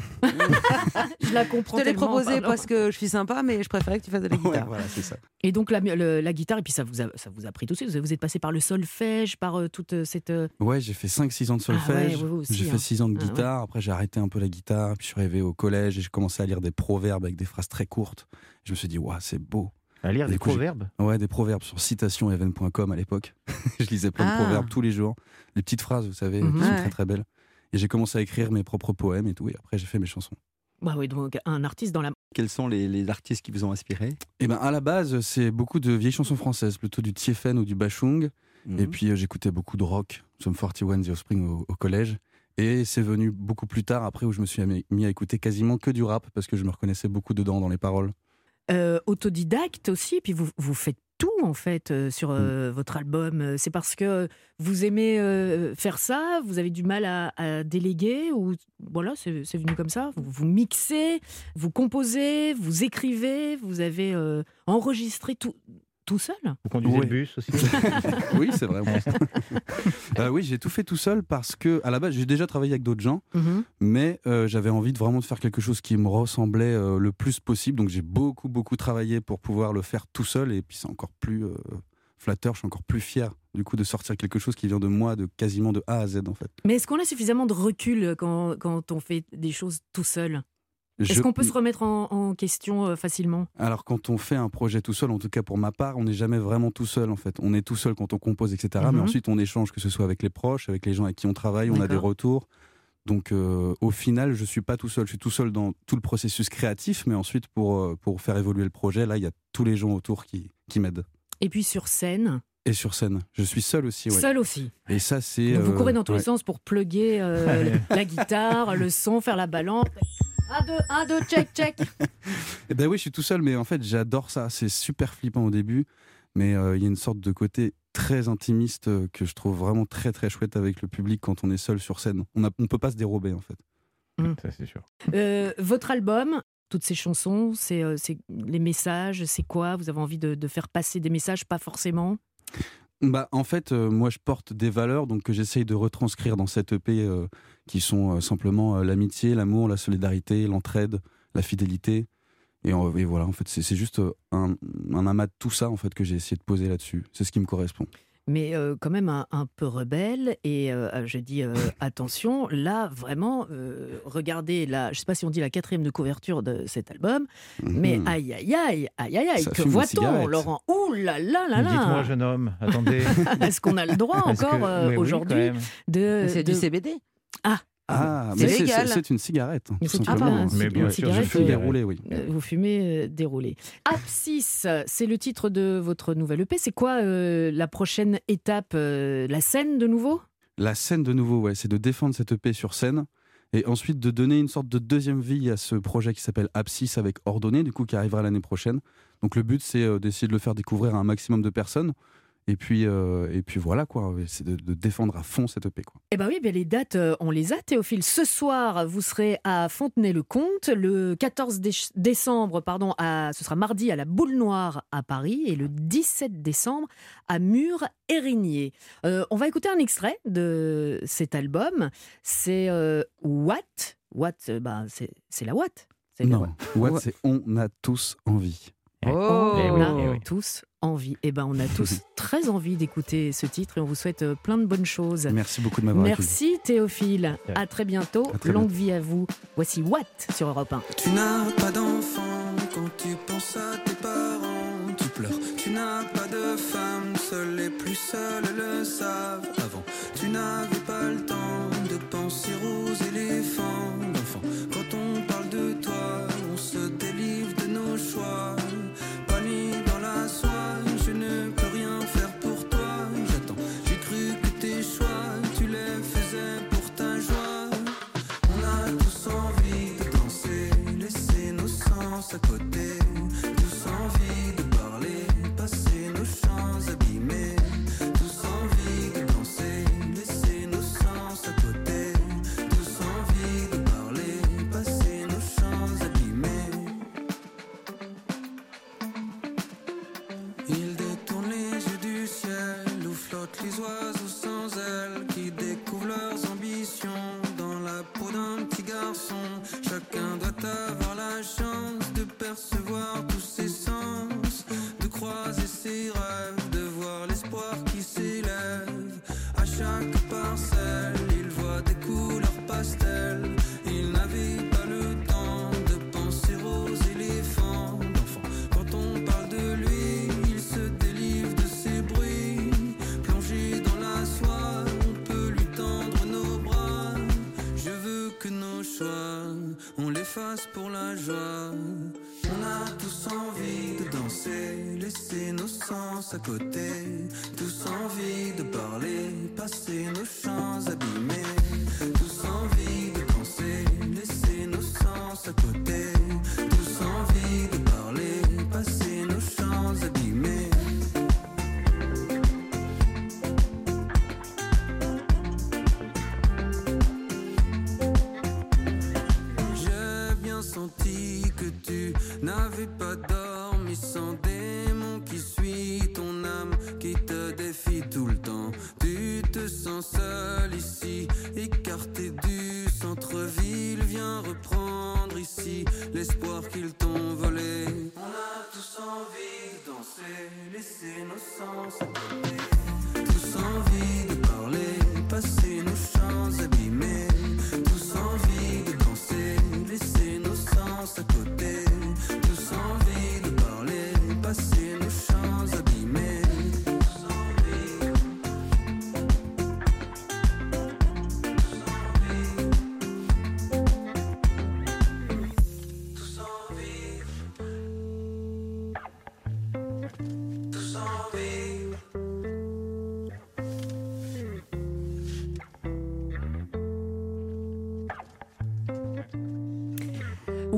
Je la Je comprends te l'ai tellement, proposé pardon. parce que je suis sympa, mais je préférais que tu fasses de la Ouais, guitare. voilà, c'est ça. Et donc, la, le- la guitare, et puis ça vous a, ça vous a pris tout de suite. Vous vous êtes passé par le solfège, par euh, toute euh, cette. euh, Ouais, j'ai fait cinq six ans de Ah ouais, solfège. ouais, ouais, aussi, j'ai hein. fait six ans de Ah ouais. guitare. Après, j'ai arrêté un peu la guitare. Puis je suis arrivé au collège et j'ai commencé à lire des proverbes avec des phrases très courtes. Je me suis dit, waouh, c'est beau. À lire Et des du coup, j'ai- proverbes. Ouais, des proverbes sur citation even point com à l'époque. Je lisais plein Ah. de proverbes tous les jours. Les petites phrases, vous savez, Mhm. qui sont Ouais. très très belles. Et j'ai commencé à écrire mes propres poèmes et tout. Et après, j'ai fait mes chansons. Bah oui, donc un artiste dans la. Quels sont les, les artistes qui vous ont inspiré? Et ben à la base, c'est beaucoup de vieilles chansons françaises, plutôt du Tiefen ou du Bachung. Mhm. Et puis euh, j'écoutais beaucoup de rock, Sum quarante et un, The Offspring au, au collège. Et c'est venu beaucoup plus tard, après, où je me suis mis- mis à écouter quasiment que du rap, parce que je me reconnaissais beaucoup dedans dans les paroles. Euh, autodidacte aussi, puis vous, vous faites tout en fait euh, sur euh, Mm. votre album. Euh, C'est parce que vous aimez euh, faire ça, vous avez du mal à, à déléguer, ou voilà, c'est c'est venu comme ça. Vous, vous mixez, vous composez, vous écrivez, vous avez euh, enregistré tout, tout seul. Vous conduisez Ouais. le bus aussi. Oui, c'est vrai. moi. Euh, oui, j'ai tout fait tout seul parce que, à la base, j'ai déjà travaillé avec d'autres gens, Mhm. mais euh, j'avais envie de vraiment de faire quelque chose qui me ressemblait euh, le plus possible. Donc j'ai beaucoup, beaucoup travaillé pour pouvoir le faire tout seul. Et puis c'est encore plus euh, flatteur, je suis encore plus fier du coup de sortir quelque chose qui vient de moi, de quasiment de A à Z en fait. Mais est-ce qu'on a suffisamment de recul quand, quand on fait des choses tout seul? Est-ce Je- qu'on peut se remettre en, en question euh, facilement? Alors quand on fait un projet tout seul, en tout cas pour ma part, on n'est jamais vraiment tout seul en fait. On est tout seul quand on compose, et cetera. Mhm. Mais ensuite on échange, que ce soit avec les proches, avec les gens avec qui on travaille, on a des D'accord. retours. Donc euh, au final, je suis pas tout seul. Je suis tout seul dans tout le processus créatif, mais ensuite pour, euh, pour faire évoluer le projet, là il y a tous les gens autour qui, qui m'aident. Et puis sur scène, Et sur scène, je suis seul aussi. Ouais. seul aussi. Et ça c'est. Donc vous euh, courez dans tous ouais. les sens pour plugger euh, la guitare, le son, faire la balance. un, deux, un, deux, check, check. Eh ben oui, je suis tout seul, mais en fait, j'adore ça. C'est super flippant au début, mais il euh, y a une sorte de côté très intimiste euh, que je trouve vraiment très très chouette avec le public quand on est seul sur scène. On ne on peut pas se dérober en fait. Mmh. Ça, c'est sûr. Euh, votre album, toutes ces chansons, c'est, euh, c'est les messages, c'est quoi? Vous avez envie de, de faire passer des messages, pas forcément? Bah, en fait, euh, moi, je porte des valeurs donc, que j'essaye de retranscrire dans cette E P euh, qui sont euh, simplement euh, l'amitié, l'amour, la solidarité, l'entraide, la fidélité. Et, en, et voilà, en fait, c'est, c'est juste un, un amas de tout ça en fait, que j'ai essayé de poser là-dessus. C'est ce qui me correspond. Mais euh, quand même un, un peu rebelle. Et euh, je dis euh, attention, là, vraiment, euh, regardez, la, je ne sais pas si on dit la quatrième de couverture de cet album, mmh. mais aïe, aïe, aïe, aïe, aïe, aïe, que voit-on, Laurent? Ouh là là là là. Dites-moi, jeune homme, attendez. Est-ce qu'on a le droit encore que... euh, aujourd'hui oui, de... C'est de... du C B D. Ah Ah, c'est mais légal. c'est, c'est une cigarette. Mais c'est ah, ben, mais bien sûr, je fume déroulé, oui. Vous fumez euh, déroulé. Abscisse, c'est le titre de votre nouvelle E P. C'est quoi euh, la prochaine étape? euh, La scène de nouveau? La scène de nouveau, ouais. C'est de défendre cette E P sur scène et ensuite de donner une sorte de deuxième vie à ce projet qui s'appelle Abscisse avec Ordonnée, du coup, qui arrivera l'année prochaine. Donc le but, c'est euh, d'essayer de le faire découvrir à un maximum de personnes. Et puis, euh, et puis voilà, quoi. C'est de, de défendre à fond cette E P, quoi. Eh bien oui, bien les dates, euh, on les a, Théophile. Ce soir, vous serez à Fontenay-le-Comte. Le quatorze décembre, pardon, à, ce sera mardi à la Boule Noire à Paris. Et le dix-sept décembre à Murs-Érigné. Euh, on va écouter un extrait de cet album. C'est euh, Watt. Watt, euh, bah, c'est, c'est la Watt. C'est non, la... Watt, c'est On a tous envie. Oh, on a eh oui. tous envie. Eh ben, on a tous très envie d'écouter ce titre et on vous souhaite plein de bonnes choses. Merci beaucoup de m'avoir écouté. Merci Théophile. À très bientôt. À très Longue bientôt. vie à vous. Voici Watt sur Europe un. Tu n'as pas d'enfant quand tu penses à tes parents. Tu pleures. Tu n'as pas de femme. Seuls les plus seuls le savent. Avant, tu n'avais pas le temps de penser aux éléphants. D'enfants, quand on parle de toi, on se délivre de nos choix. Panique dans la soie, je ne peux rien faire pour toi. J'attends, j'ai cru que tes choix, tu les faisais pour ta joie. On a tous envie de danser, laisser nos sens à côté. Tous envie de parler, passer nos chants abîmés. Tous envie de danser, laisser nos sens à côté. Tous envie de parler, passer nos chants abîmés. Il détourne les yeux du ciel où flottent les oiseaux sans ailes qui découvrent leurs ambitions dans la peau d'un petit garçon. Chacun doit avoir la chance de percevoir tous ses sens, de croiser ses rêves, de voir l'espoir qui s'élève. À chaque parcelle, il voit des couleurs pastel. Il n'avait pas le temps de penser aux éléphants. D'enfant, quand on parle de lui, il se délivre de ses bruits. Plongé dans la soie, on peut lui tendre nos bras. Je veux que nos choix, on les fasse pour la joie. On a tous envie de danser, laisser nos sens à côté. Tous envie de parler, passer nos chants abîmés. Tous envie de danser, laisser nos sens à côté. Tous envie de parler, passer nos chants abîmés. J'ai bien senti que tu n'avais pas dormi sans démon qui suit ton âme, qui te défie tout le temps. Tu te sens seul ici, écarté du centre-ville. Viens reprendre ici l'espoir qu'ils t'ont volé. On a tous envie de danser, laisser nos sens à côté. Tous envie de parler, passer nos chants abîmés. Tous envie de danser, laisser nos sens à côté. Tous envie de parler, passer nos chants abîmés. Tous envie. Tous envie. Tous envie.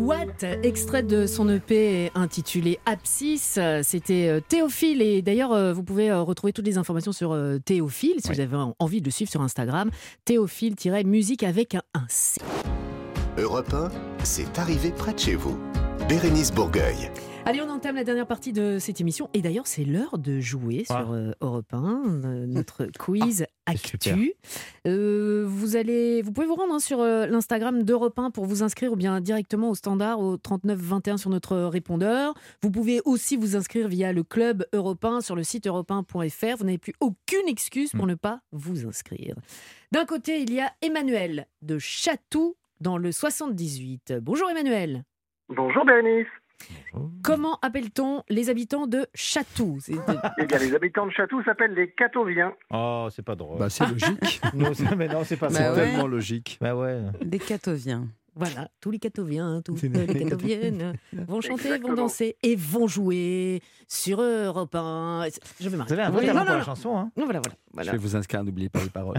Watt, extrait de son E P intitulé Abscisse. C'était Théophile et d'ailleurs vous pouvez retrouver toutes les informations sur Théophile si oui. vous avez envie de le suivre sur Instagram. Théophile-musique avec un, un C. Europe un, c'est arrivé près de chez vous. Bérénice Bourgueil. Allez, on entame la dernière partie de cette émission. Et d'ailleurs, c'est l'heure de jouer sur euh, Europe un, euh, notre quiz ah, Actu. Euh, vous, allez, vous pouvez vous rendre hein, sur euh, l'Instagram d'Europe un pour vous inscrire ou bien directement au standard au trente-neuf vingt et un sur notre répondeur. Vous pouvez aussi vous inscrire via le club Europe un sur le site europe un point f r. Vous n'avez plus aucune excuse pour mmh. ne pas vous inscrire. D'un côté, il y a Emmanuel de Chatou dans le soixante-dix-huit. Bonjour Emmanuel. Bonjour Bérénice. Comment appelle-t-on les habitants de Chatou? Eh bien, les habitants de Chatou s'appellent les Catoviens. Oh, c'est pas drôle. Bah, c'est logique. non, c'est, mais non, c'est pas bah ça. C'est ouais. tellement logique. Bah ouais. Des Catoviens. Voilà, tous les Catoviens, tous les Catoviennes vont chanter, Exactement. vont danser et vont jouer sur Europe un. Je vais m'arrêter. Vous avez un vrai talent pour la chanson. Hein. Voilà, voilà, voilà. Je vais vous inscrire, n'oubliez pas les paroles.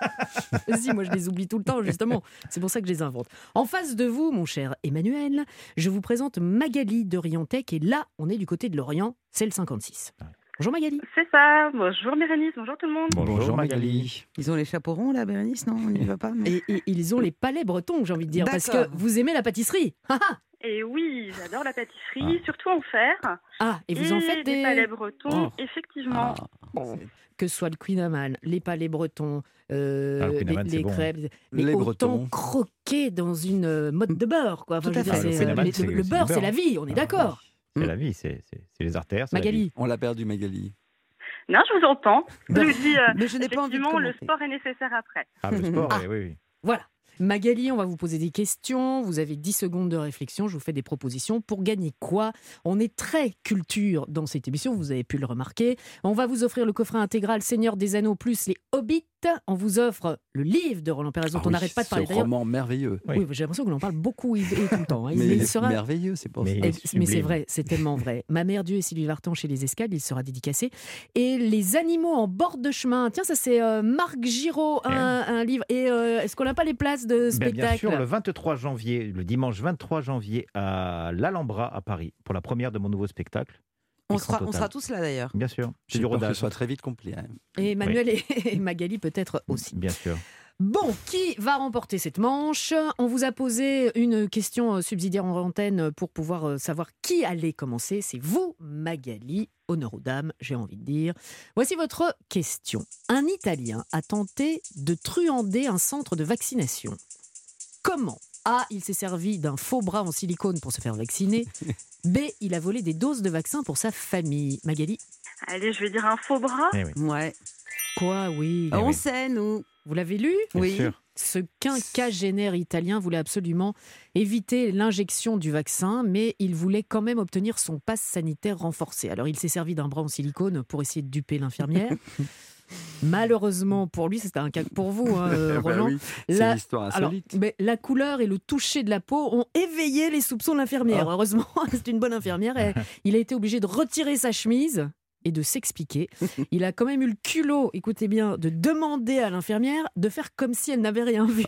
Si, moi je les oublie tout le temps, justement. C'est pour ça que je les invente. En face de vous, mon cher Emmanuel, je vous présente Magali de Riantec. Et là, on est du côté de l'Orient, c'est le cinquante-six. Bonjour Magali. C'est ça. Bonjour Bérénice, bonjour tout le monde. Bonjour, bonjour Magali. Ils ont les chapeaux ronds là, Bérénice, non? On n'y va pas. Mais... Et, et ils ont les palais bretons, j'ai envie de dire, D'accord. parce que vous aimez la pâtisserie. Et oui, j'adore la pâtisserie, ah. surtout en fer. Ah, et vous et en faites des... des palais bretons, oh. effectivement. Ah. Oh. Que ce soit le Queen Amman, les palais bretons, euh, ah, les, Amman, les crêpes, bon. mais les autant bretons. Croquer dans une mode de beurre, quoi. Enfin, Tout à fait. Dire, c'est, le, c'est, le, le beurre, c'est la vie, on est d'accord. C'est mmh. la vie, c'est, c'est, c'est les artères. C'est Magali. La vie. On l'a perdu, Magali. Non, je vous entends. Je vous dis, euh, mais je n'ai pas envie de le sport est nécessaire après. Ah, le sport, ah. oui, oui. Voilà. Magali, on va vous poser des questions. Vous avez dix secondes de réflexion. Je vous fais des propositions. Pour gagner quoi? On est très culture dans cette émission, vous avez pu le remarquer. On va vous offrir le coffret intégral Seigneur des Anneaux plus les Hobbits. On vous offre le livre de Roland Pérez dont ah on n'arrête oui, pas de parler. C'est un roman merveilleux. Oui, oui j'ai l'impression qu'on en parle beaucoup et tout le temps. Hein. Mais il, il est sera... merveilleux, c'est pour mais, ça. Mais, mais c'est vrai, c'est tellement vrai. Ma mère Dieu et Sylvie Vartan chez Les Escales, il sera dédicacé. Et Les animaux en bord de chemin. Tiens, ça c'est euh, Marc Giraud, un, un livre. Et euh, est-ce qu'on n'a pas les places de spectacle? ben, Bien sûr, le vingt-trois janvier, le dimanche vingt-trois janvier à l'Alhambra à Paris pour la première de mon nouveau spectacle. On sera, on sera tous là d'ailleurs. Bien sûr. J'ai du rodage. Que ce soit très vite complet. Hein. Et Emmanuel oui. et Magali peut-être aussi. Bien sûr. Bon, qui va remporter cette manche? On vous a posé une question subsidiaire en antenne pour pouvoir savoir qui allait commencer. C'est vous, Magali. Honneur aux dames, j'ai envie de dire. Voici votre question. Un Italien a tenté de truander un centre de vaccination. Comment? A. Il s'est servi d'un faux bras en silicone pour se faire vacciner. B. Il a volé des doses de vaccin pour sa famille. Magali? Allez, je vais dire un faux bras. Eh oui. Ouais. Quoi, oui. On oui. sait, nous. Vous l'avez lu? Oui. Sûr. Ce quinquagénaire italien voulait absolument éviter l'injection du vaccin, mais il voulait quand même obtenir son passe sanitaire renforcé. Alors, il s'est servi d'un bras en silicone pour essayer de duper l'infirmière. Malheureusement pour lui, c'était un cas pour vous, hein, Roland. bah oui, c'est la... une histoire insolite. Alors, mais la couleur et le toucher de la peau ont éveillé les soupçons de l'infirmière. Oh. Heureusement, c'est une bonne infirmière. Et il a été obligé de retirer sa chemise et de s'expliquer. Il a quand même eu le culot, écoutez bien, de demander à l'infirmière de faire comme si elle n'avait rien vu.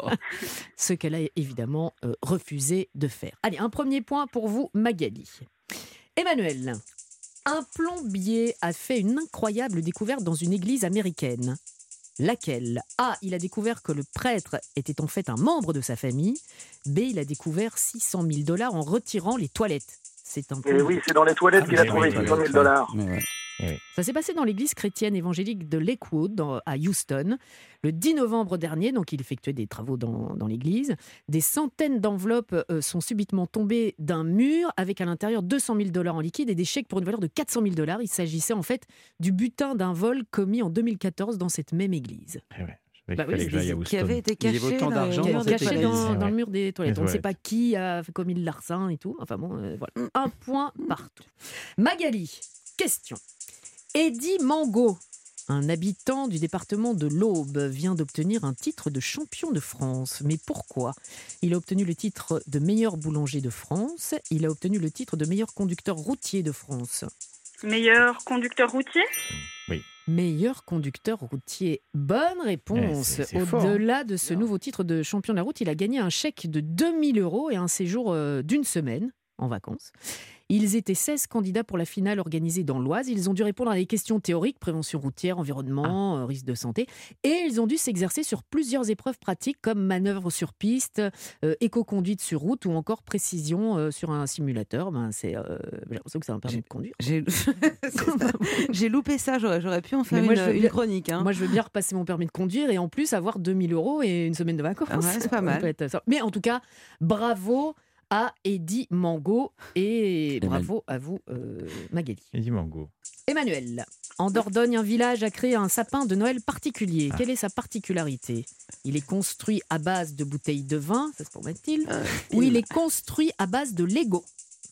Ce qu'elle a évidemment euh, refusé de faire. Allez, un premier point pour vous, Magali. Emmanuel. Un plombier a fait une incroyable découverte dans une église américaine. Laquelle? A. Il a découvert que le prêtre était en fait un membre de sa famille. B. Il a découvert six cent mille dollars en retirant les toilettes. C'est un Et oui, c'est dans les toilettes ah, qu'il a trouvé six cent mille dollars. Oui. Ça s'est passé dans l'église chrétienne évangélique de Lakewood, dans, à Houston, le dix novembre dernier. Donc, il effectuait des travaux dans, dans l'église. Des centaines d'enveloppes euh, sont subitement tombées d'un mur avec à l'intérieur deux cent mille dollars en liquide et des chèques pour une valeur de quatre cent mille dollars. Il s'agissait en fait du butin d'un vol commis en deux mille quatorze dans cette même église. Eh ouais. Bah oui, qui avait été caché, dans, d'argent dans, caché dans, ouais. dans le mur des toilettes. On ne sait pas qui a commis le larcin et tout. Enfin bon, euh, voilà. Un point partout. Magali, question. Eddie Mango, un habitant du département de l'Aube, vient d'obtenir un titre de champion de France. Mais pourquoi? Il a obtenu le titre de meilleur boulanger de France. Il a obtenu le titre de meilleur conducteur routier de France. Meilleur conducteur routier? Oui. Meilleur conducteur routier. Bonne réponse. Ouais, c'est- c'est fort, Au-delà de ce nouveau titre de champion de la route, il a gagné un chèque de deux mille euros et un séjour euh, d'une semaine en vacances. Ils étaient seize candidats pour la finale organisée dans l'Oise. Ils ont dû répondre à des questions théoriques, prévention routière, environnement, euh, risque de santé. Et ils ont dû s'exercer sur plusieurs épreuves pratiques comme manœuvre sur piste, euh, éco-conduite sur route ou encore précision euh, sur un simulateur. Ben, c'est, euh, j'ai l'impression que c'est un permis de conduire. J'ai J'ai loupé ça, j'aurais, j'aurais pu en faire Mais moi, une, je veux une bien- chronique. Hein. Moi, je veux bien repasser mon permis de conduire et en plus avoir deux mille euros et une semaine de vacances. Ah ouais, c'est pas Ça mal. peut être ça. Mais en tout cas, bravo à Eddy Mango et bravo à vous, euh, Magali. Eddy Mango. Emmanuel, en Dordogne, un village a créé un sapin de Noël particulier. Ah. Quelle est sa particularité? Il est construit à base de bouteilles de vin, ça se pourrait il ou il est construit à base de Lego?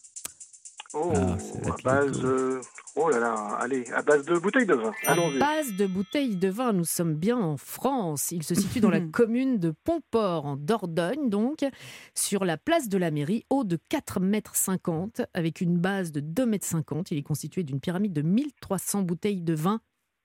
Oh, Ah, c'est à base. euh, Oh là là, allez, à base de bouteilles de vin. À Allons-y. base de bouteilles de vin, nous sommes bien en France. Il se situe dans la commune de Pontport, en Dordogne, donc, sur la place de la mairie, haut de quatre mètres cinquante, avec une base de deux mètres cinquante. Il est constitué d'une pyramide de mille trois cents bouteilles de vin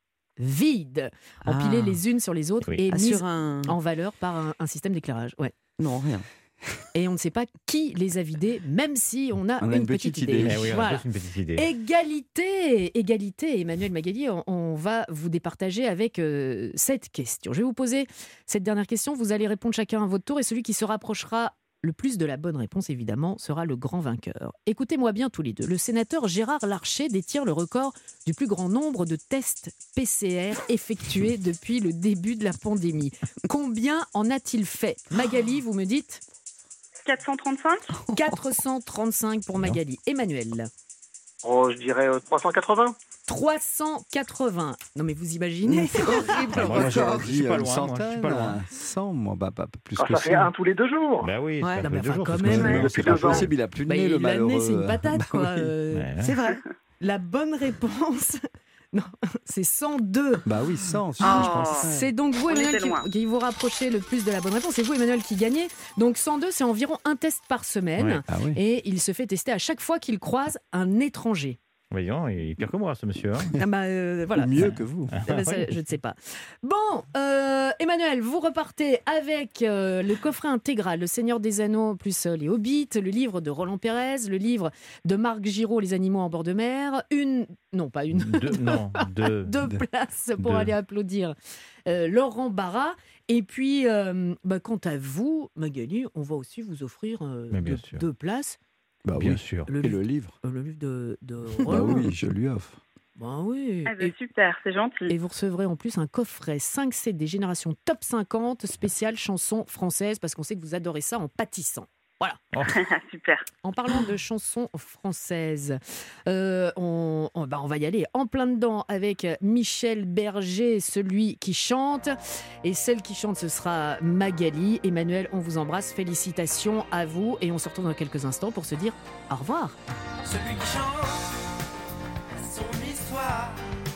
vides, empilées Ah. les unes sur les autres Oui. et Ah, mises sur un- en valeur par un, un système d'éclairage. Ouais. Non, rien. Et on ne sait pas qui les a vidés, même si on a, On a une, une petite, petite idée. idée. Eh oui, on a Voilà. tous une petite idée. Égalité, égalité. Emmanuel Magali, on, on va vous départager avec euh, cette question. Je vais vous poser cette dernière question. Vous allez répondre chacun à votre tour et celui qui se rapprochera le plus de la bonne réponse, évidemment, sera le grand vainqueur. Écoutez-moi bien tous les deux. Le sénateur Gérard Larcher détient le record du plus grand nombre de tests P C R effectués depuis le début de la pandémie. Combien en a-t-il fait? Magali, vous me dites quatre cent trente-cinq? quatre cent trente-cinq pour Magali. Emmanuel? Oh, je dirais euh, trois cent quatre-vingts. trois cent quatre-vingts. Non mais vous imaginez, c'est horrible. Ah, moi, j'aurais je dit suis pas une loin, moi, je suis centaine, pas loin. cent, moi, bah, pas plus Ah, que ça fait ça. un tous les deux jours. Bah oui, Ouais, ça non, fait mais deux enfin, jours, quand c'est ce même. qu'on Ouais, dit. depuis C'est pas deux ans. possible, il a plus de Bah, nez, le la malheureux. nez, c'est une patate, quoi. Bah oui. Euh, Ouais. C'est vrai. La bonne réponse, non, c'est cent deux. Bah oui, cent, je Oh. pense. C'est donc vous, On Emmanuel, était loin. qui, qui vous rapprochez le plus de la bonne réponse. C'est vous, Emmanuel, qui gagnez. Donc cent deux, c'est environ un test par semaine. Ouais. Ah oui. Et il se fait tester à chaque fois qu'il croise un étranger. Voyons, il est pire que moi, ce monsieur. hein. Ah bah, euh, voilà. Ou mieux que vous. Eh ben, ça, je ne sais pas. Bon, euh, Emmanuel, vous repartez avec euh, le coffret intégral, Le Seigneur des Anneaux plus euh, les Hobbits, le livre de Roland Pérez, le livre de Marc Giraud, Les animaux en bord de mer, une, non pas une, Deux, non, deux. deux deux. places pour Deux. aller applaudir euh, Laurent Barra. Et puis, euh, bah, quant à vous, Magali, on va aussi vous offrir euh, Mais bien deux, sûr. deux places. Bah Bien oui. sûr. Le Et le livre. Euh, le livre de, de Bah Roland. oui, je lui offre. Bah oui. Ah ben, Et- super, c'est gentil. Et vous recevrez en plus un coffret cinq C D Génération Top cinquante spécial chansons françaises parce qu'on sait que vous adorez ça en pâtissant. Voilà. Super. En parlant de chansons françaises, euh, on, on, bah, on va y aller en plein dedans avec Michel Berger, celui qui chante. Et celle qui chante, ce sera Magali. Emmanuel, on vous embrasse. Félicitations à vous. Et on se retrouve dans quelques instants pour se dire au revoir. Celui qui chante son histoire,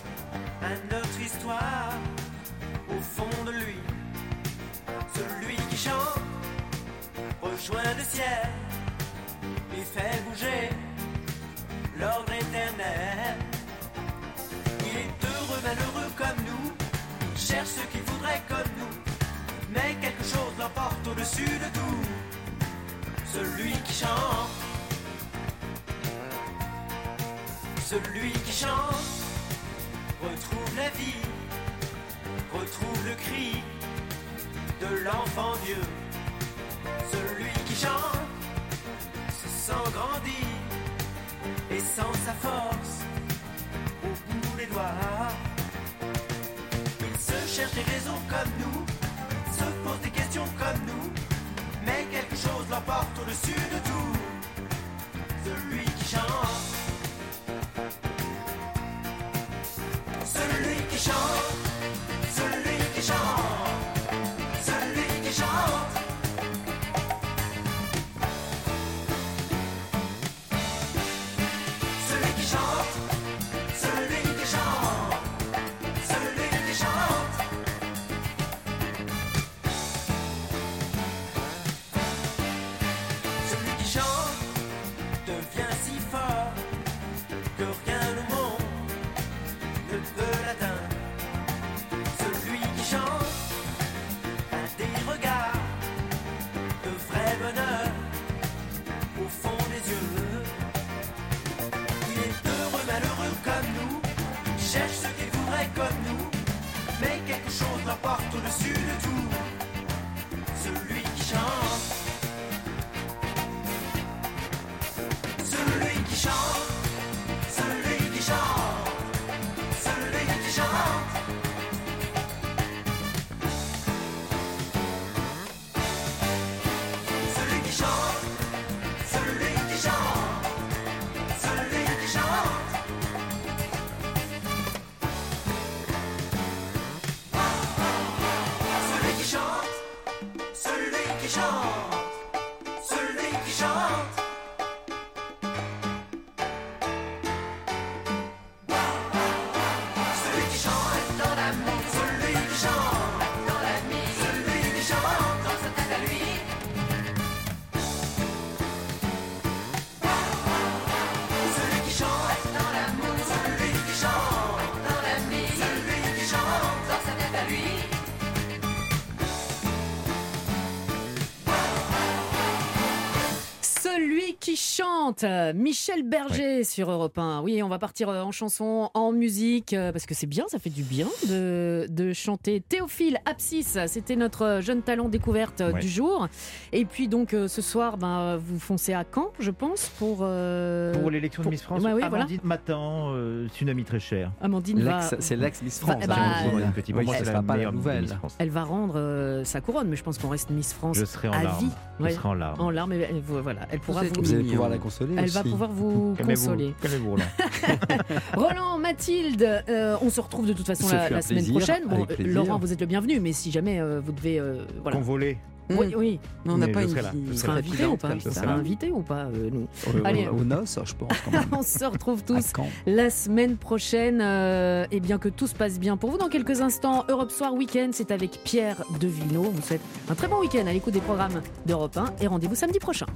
à notre histoire, au fond de lui. Celui qui chante rejoint le ciel et fait bouger l'ordre éternel. Il est heureux, malheureux comme nous, cherche ce qu'il voudrait comme nous, mais quelque chose l'emporte au-dessus de tout. Celui qui chante, celui qui chante, retrouve la vie, retrouve le cri de l'enfant Dieu. Celui qui chante se sent grandir et sent sa force au bout des doigts. Il se cherche des raisons comme nous, se pose des questions comme nous, mais quelque chose l'emporte au-dessus de tout. Celui qui chante, celui qui chante, celui qui chante, celui qui chante. Celui qui chante, celui qui chante, celui qui chante. Celui qui chante devient si fort que rien ne monte cherche ce qui voudrait comme nous, mais quelque chose l'emporte au-dessus de tout. Celui qui chante, celui qui chante, celui qui chante, celui qui chante. Celui qui chante, celui qui chante, celui qui chante. Celui qui chante, celui qui chante, celui qui chante. Celui qui chante dans l'amour, celui qui chante dans la nuit, celui qui chante dans sa tête à lui. Celui qui chante dans l'amour, celui qui chante dans la nuit, celui qui chante dans sa tête à lui. Celui qui chante, Michel Berger sur Europe un. Oui, on va partir en chanson, en musique, parce que c'est bien, ça fait du bien de, de chanter. Théophile Apsis, c'était notre jeune talent découverte Ouais. du jour. Et puis donc ce soir, ben, vous foncez à Caen, je pense, pour... euh, Pour l'élection pour- de Miss France, Ouais, oui, voilà. Amandine Matan, euh, Tsunami très cher. Amandine va... L'ex- c'est l'ex-Miss va- France, bah, hein, elle- pour une petite- Oui, pour moi, ce c'est sera la pas la meilleure nouvelle. Miss France. Elle va rendre euh, sa couronne, mais je pense qu'on reste Miss France Je serai en à larmes. vie. Je serai en larmes. En larmes, et elle, voilà, elle pourra Vous, vous... vous allez pouvoir la consoler Elle aussi. va pouvoir vous Calmez-vous, consoler. calmez-vous, Roland. Roland, Mathilde, euh, on se retrouve de toute façon Ce la, fut un la semaine plaisir, prochaine. Bon, avec euh, plaisir. Laurent, vous êtes le bienvenu, mais si jamais euh, vous devez, euh, voilà. Convolé. Oui, oui. Mais on n'a Mais pas je une serai là. vie- Je Vous serai serez là. invité ou pas Je Vous serai serez là. invité ou pas, euh, nous Au- Allez. Aux noces, je pense. Quand même. On se retrouve tous À Caen. la semaine prochaine. euh, et bien que tout se passe bien pour vous. Dans quelques instants, Europe Soir Week-end, c'est avec Pierre Devillenaux. On vous souhaite un très bon week-end à l'écoute des programmes d'Europe un et rendez-vous samedi prochain.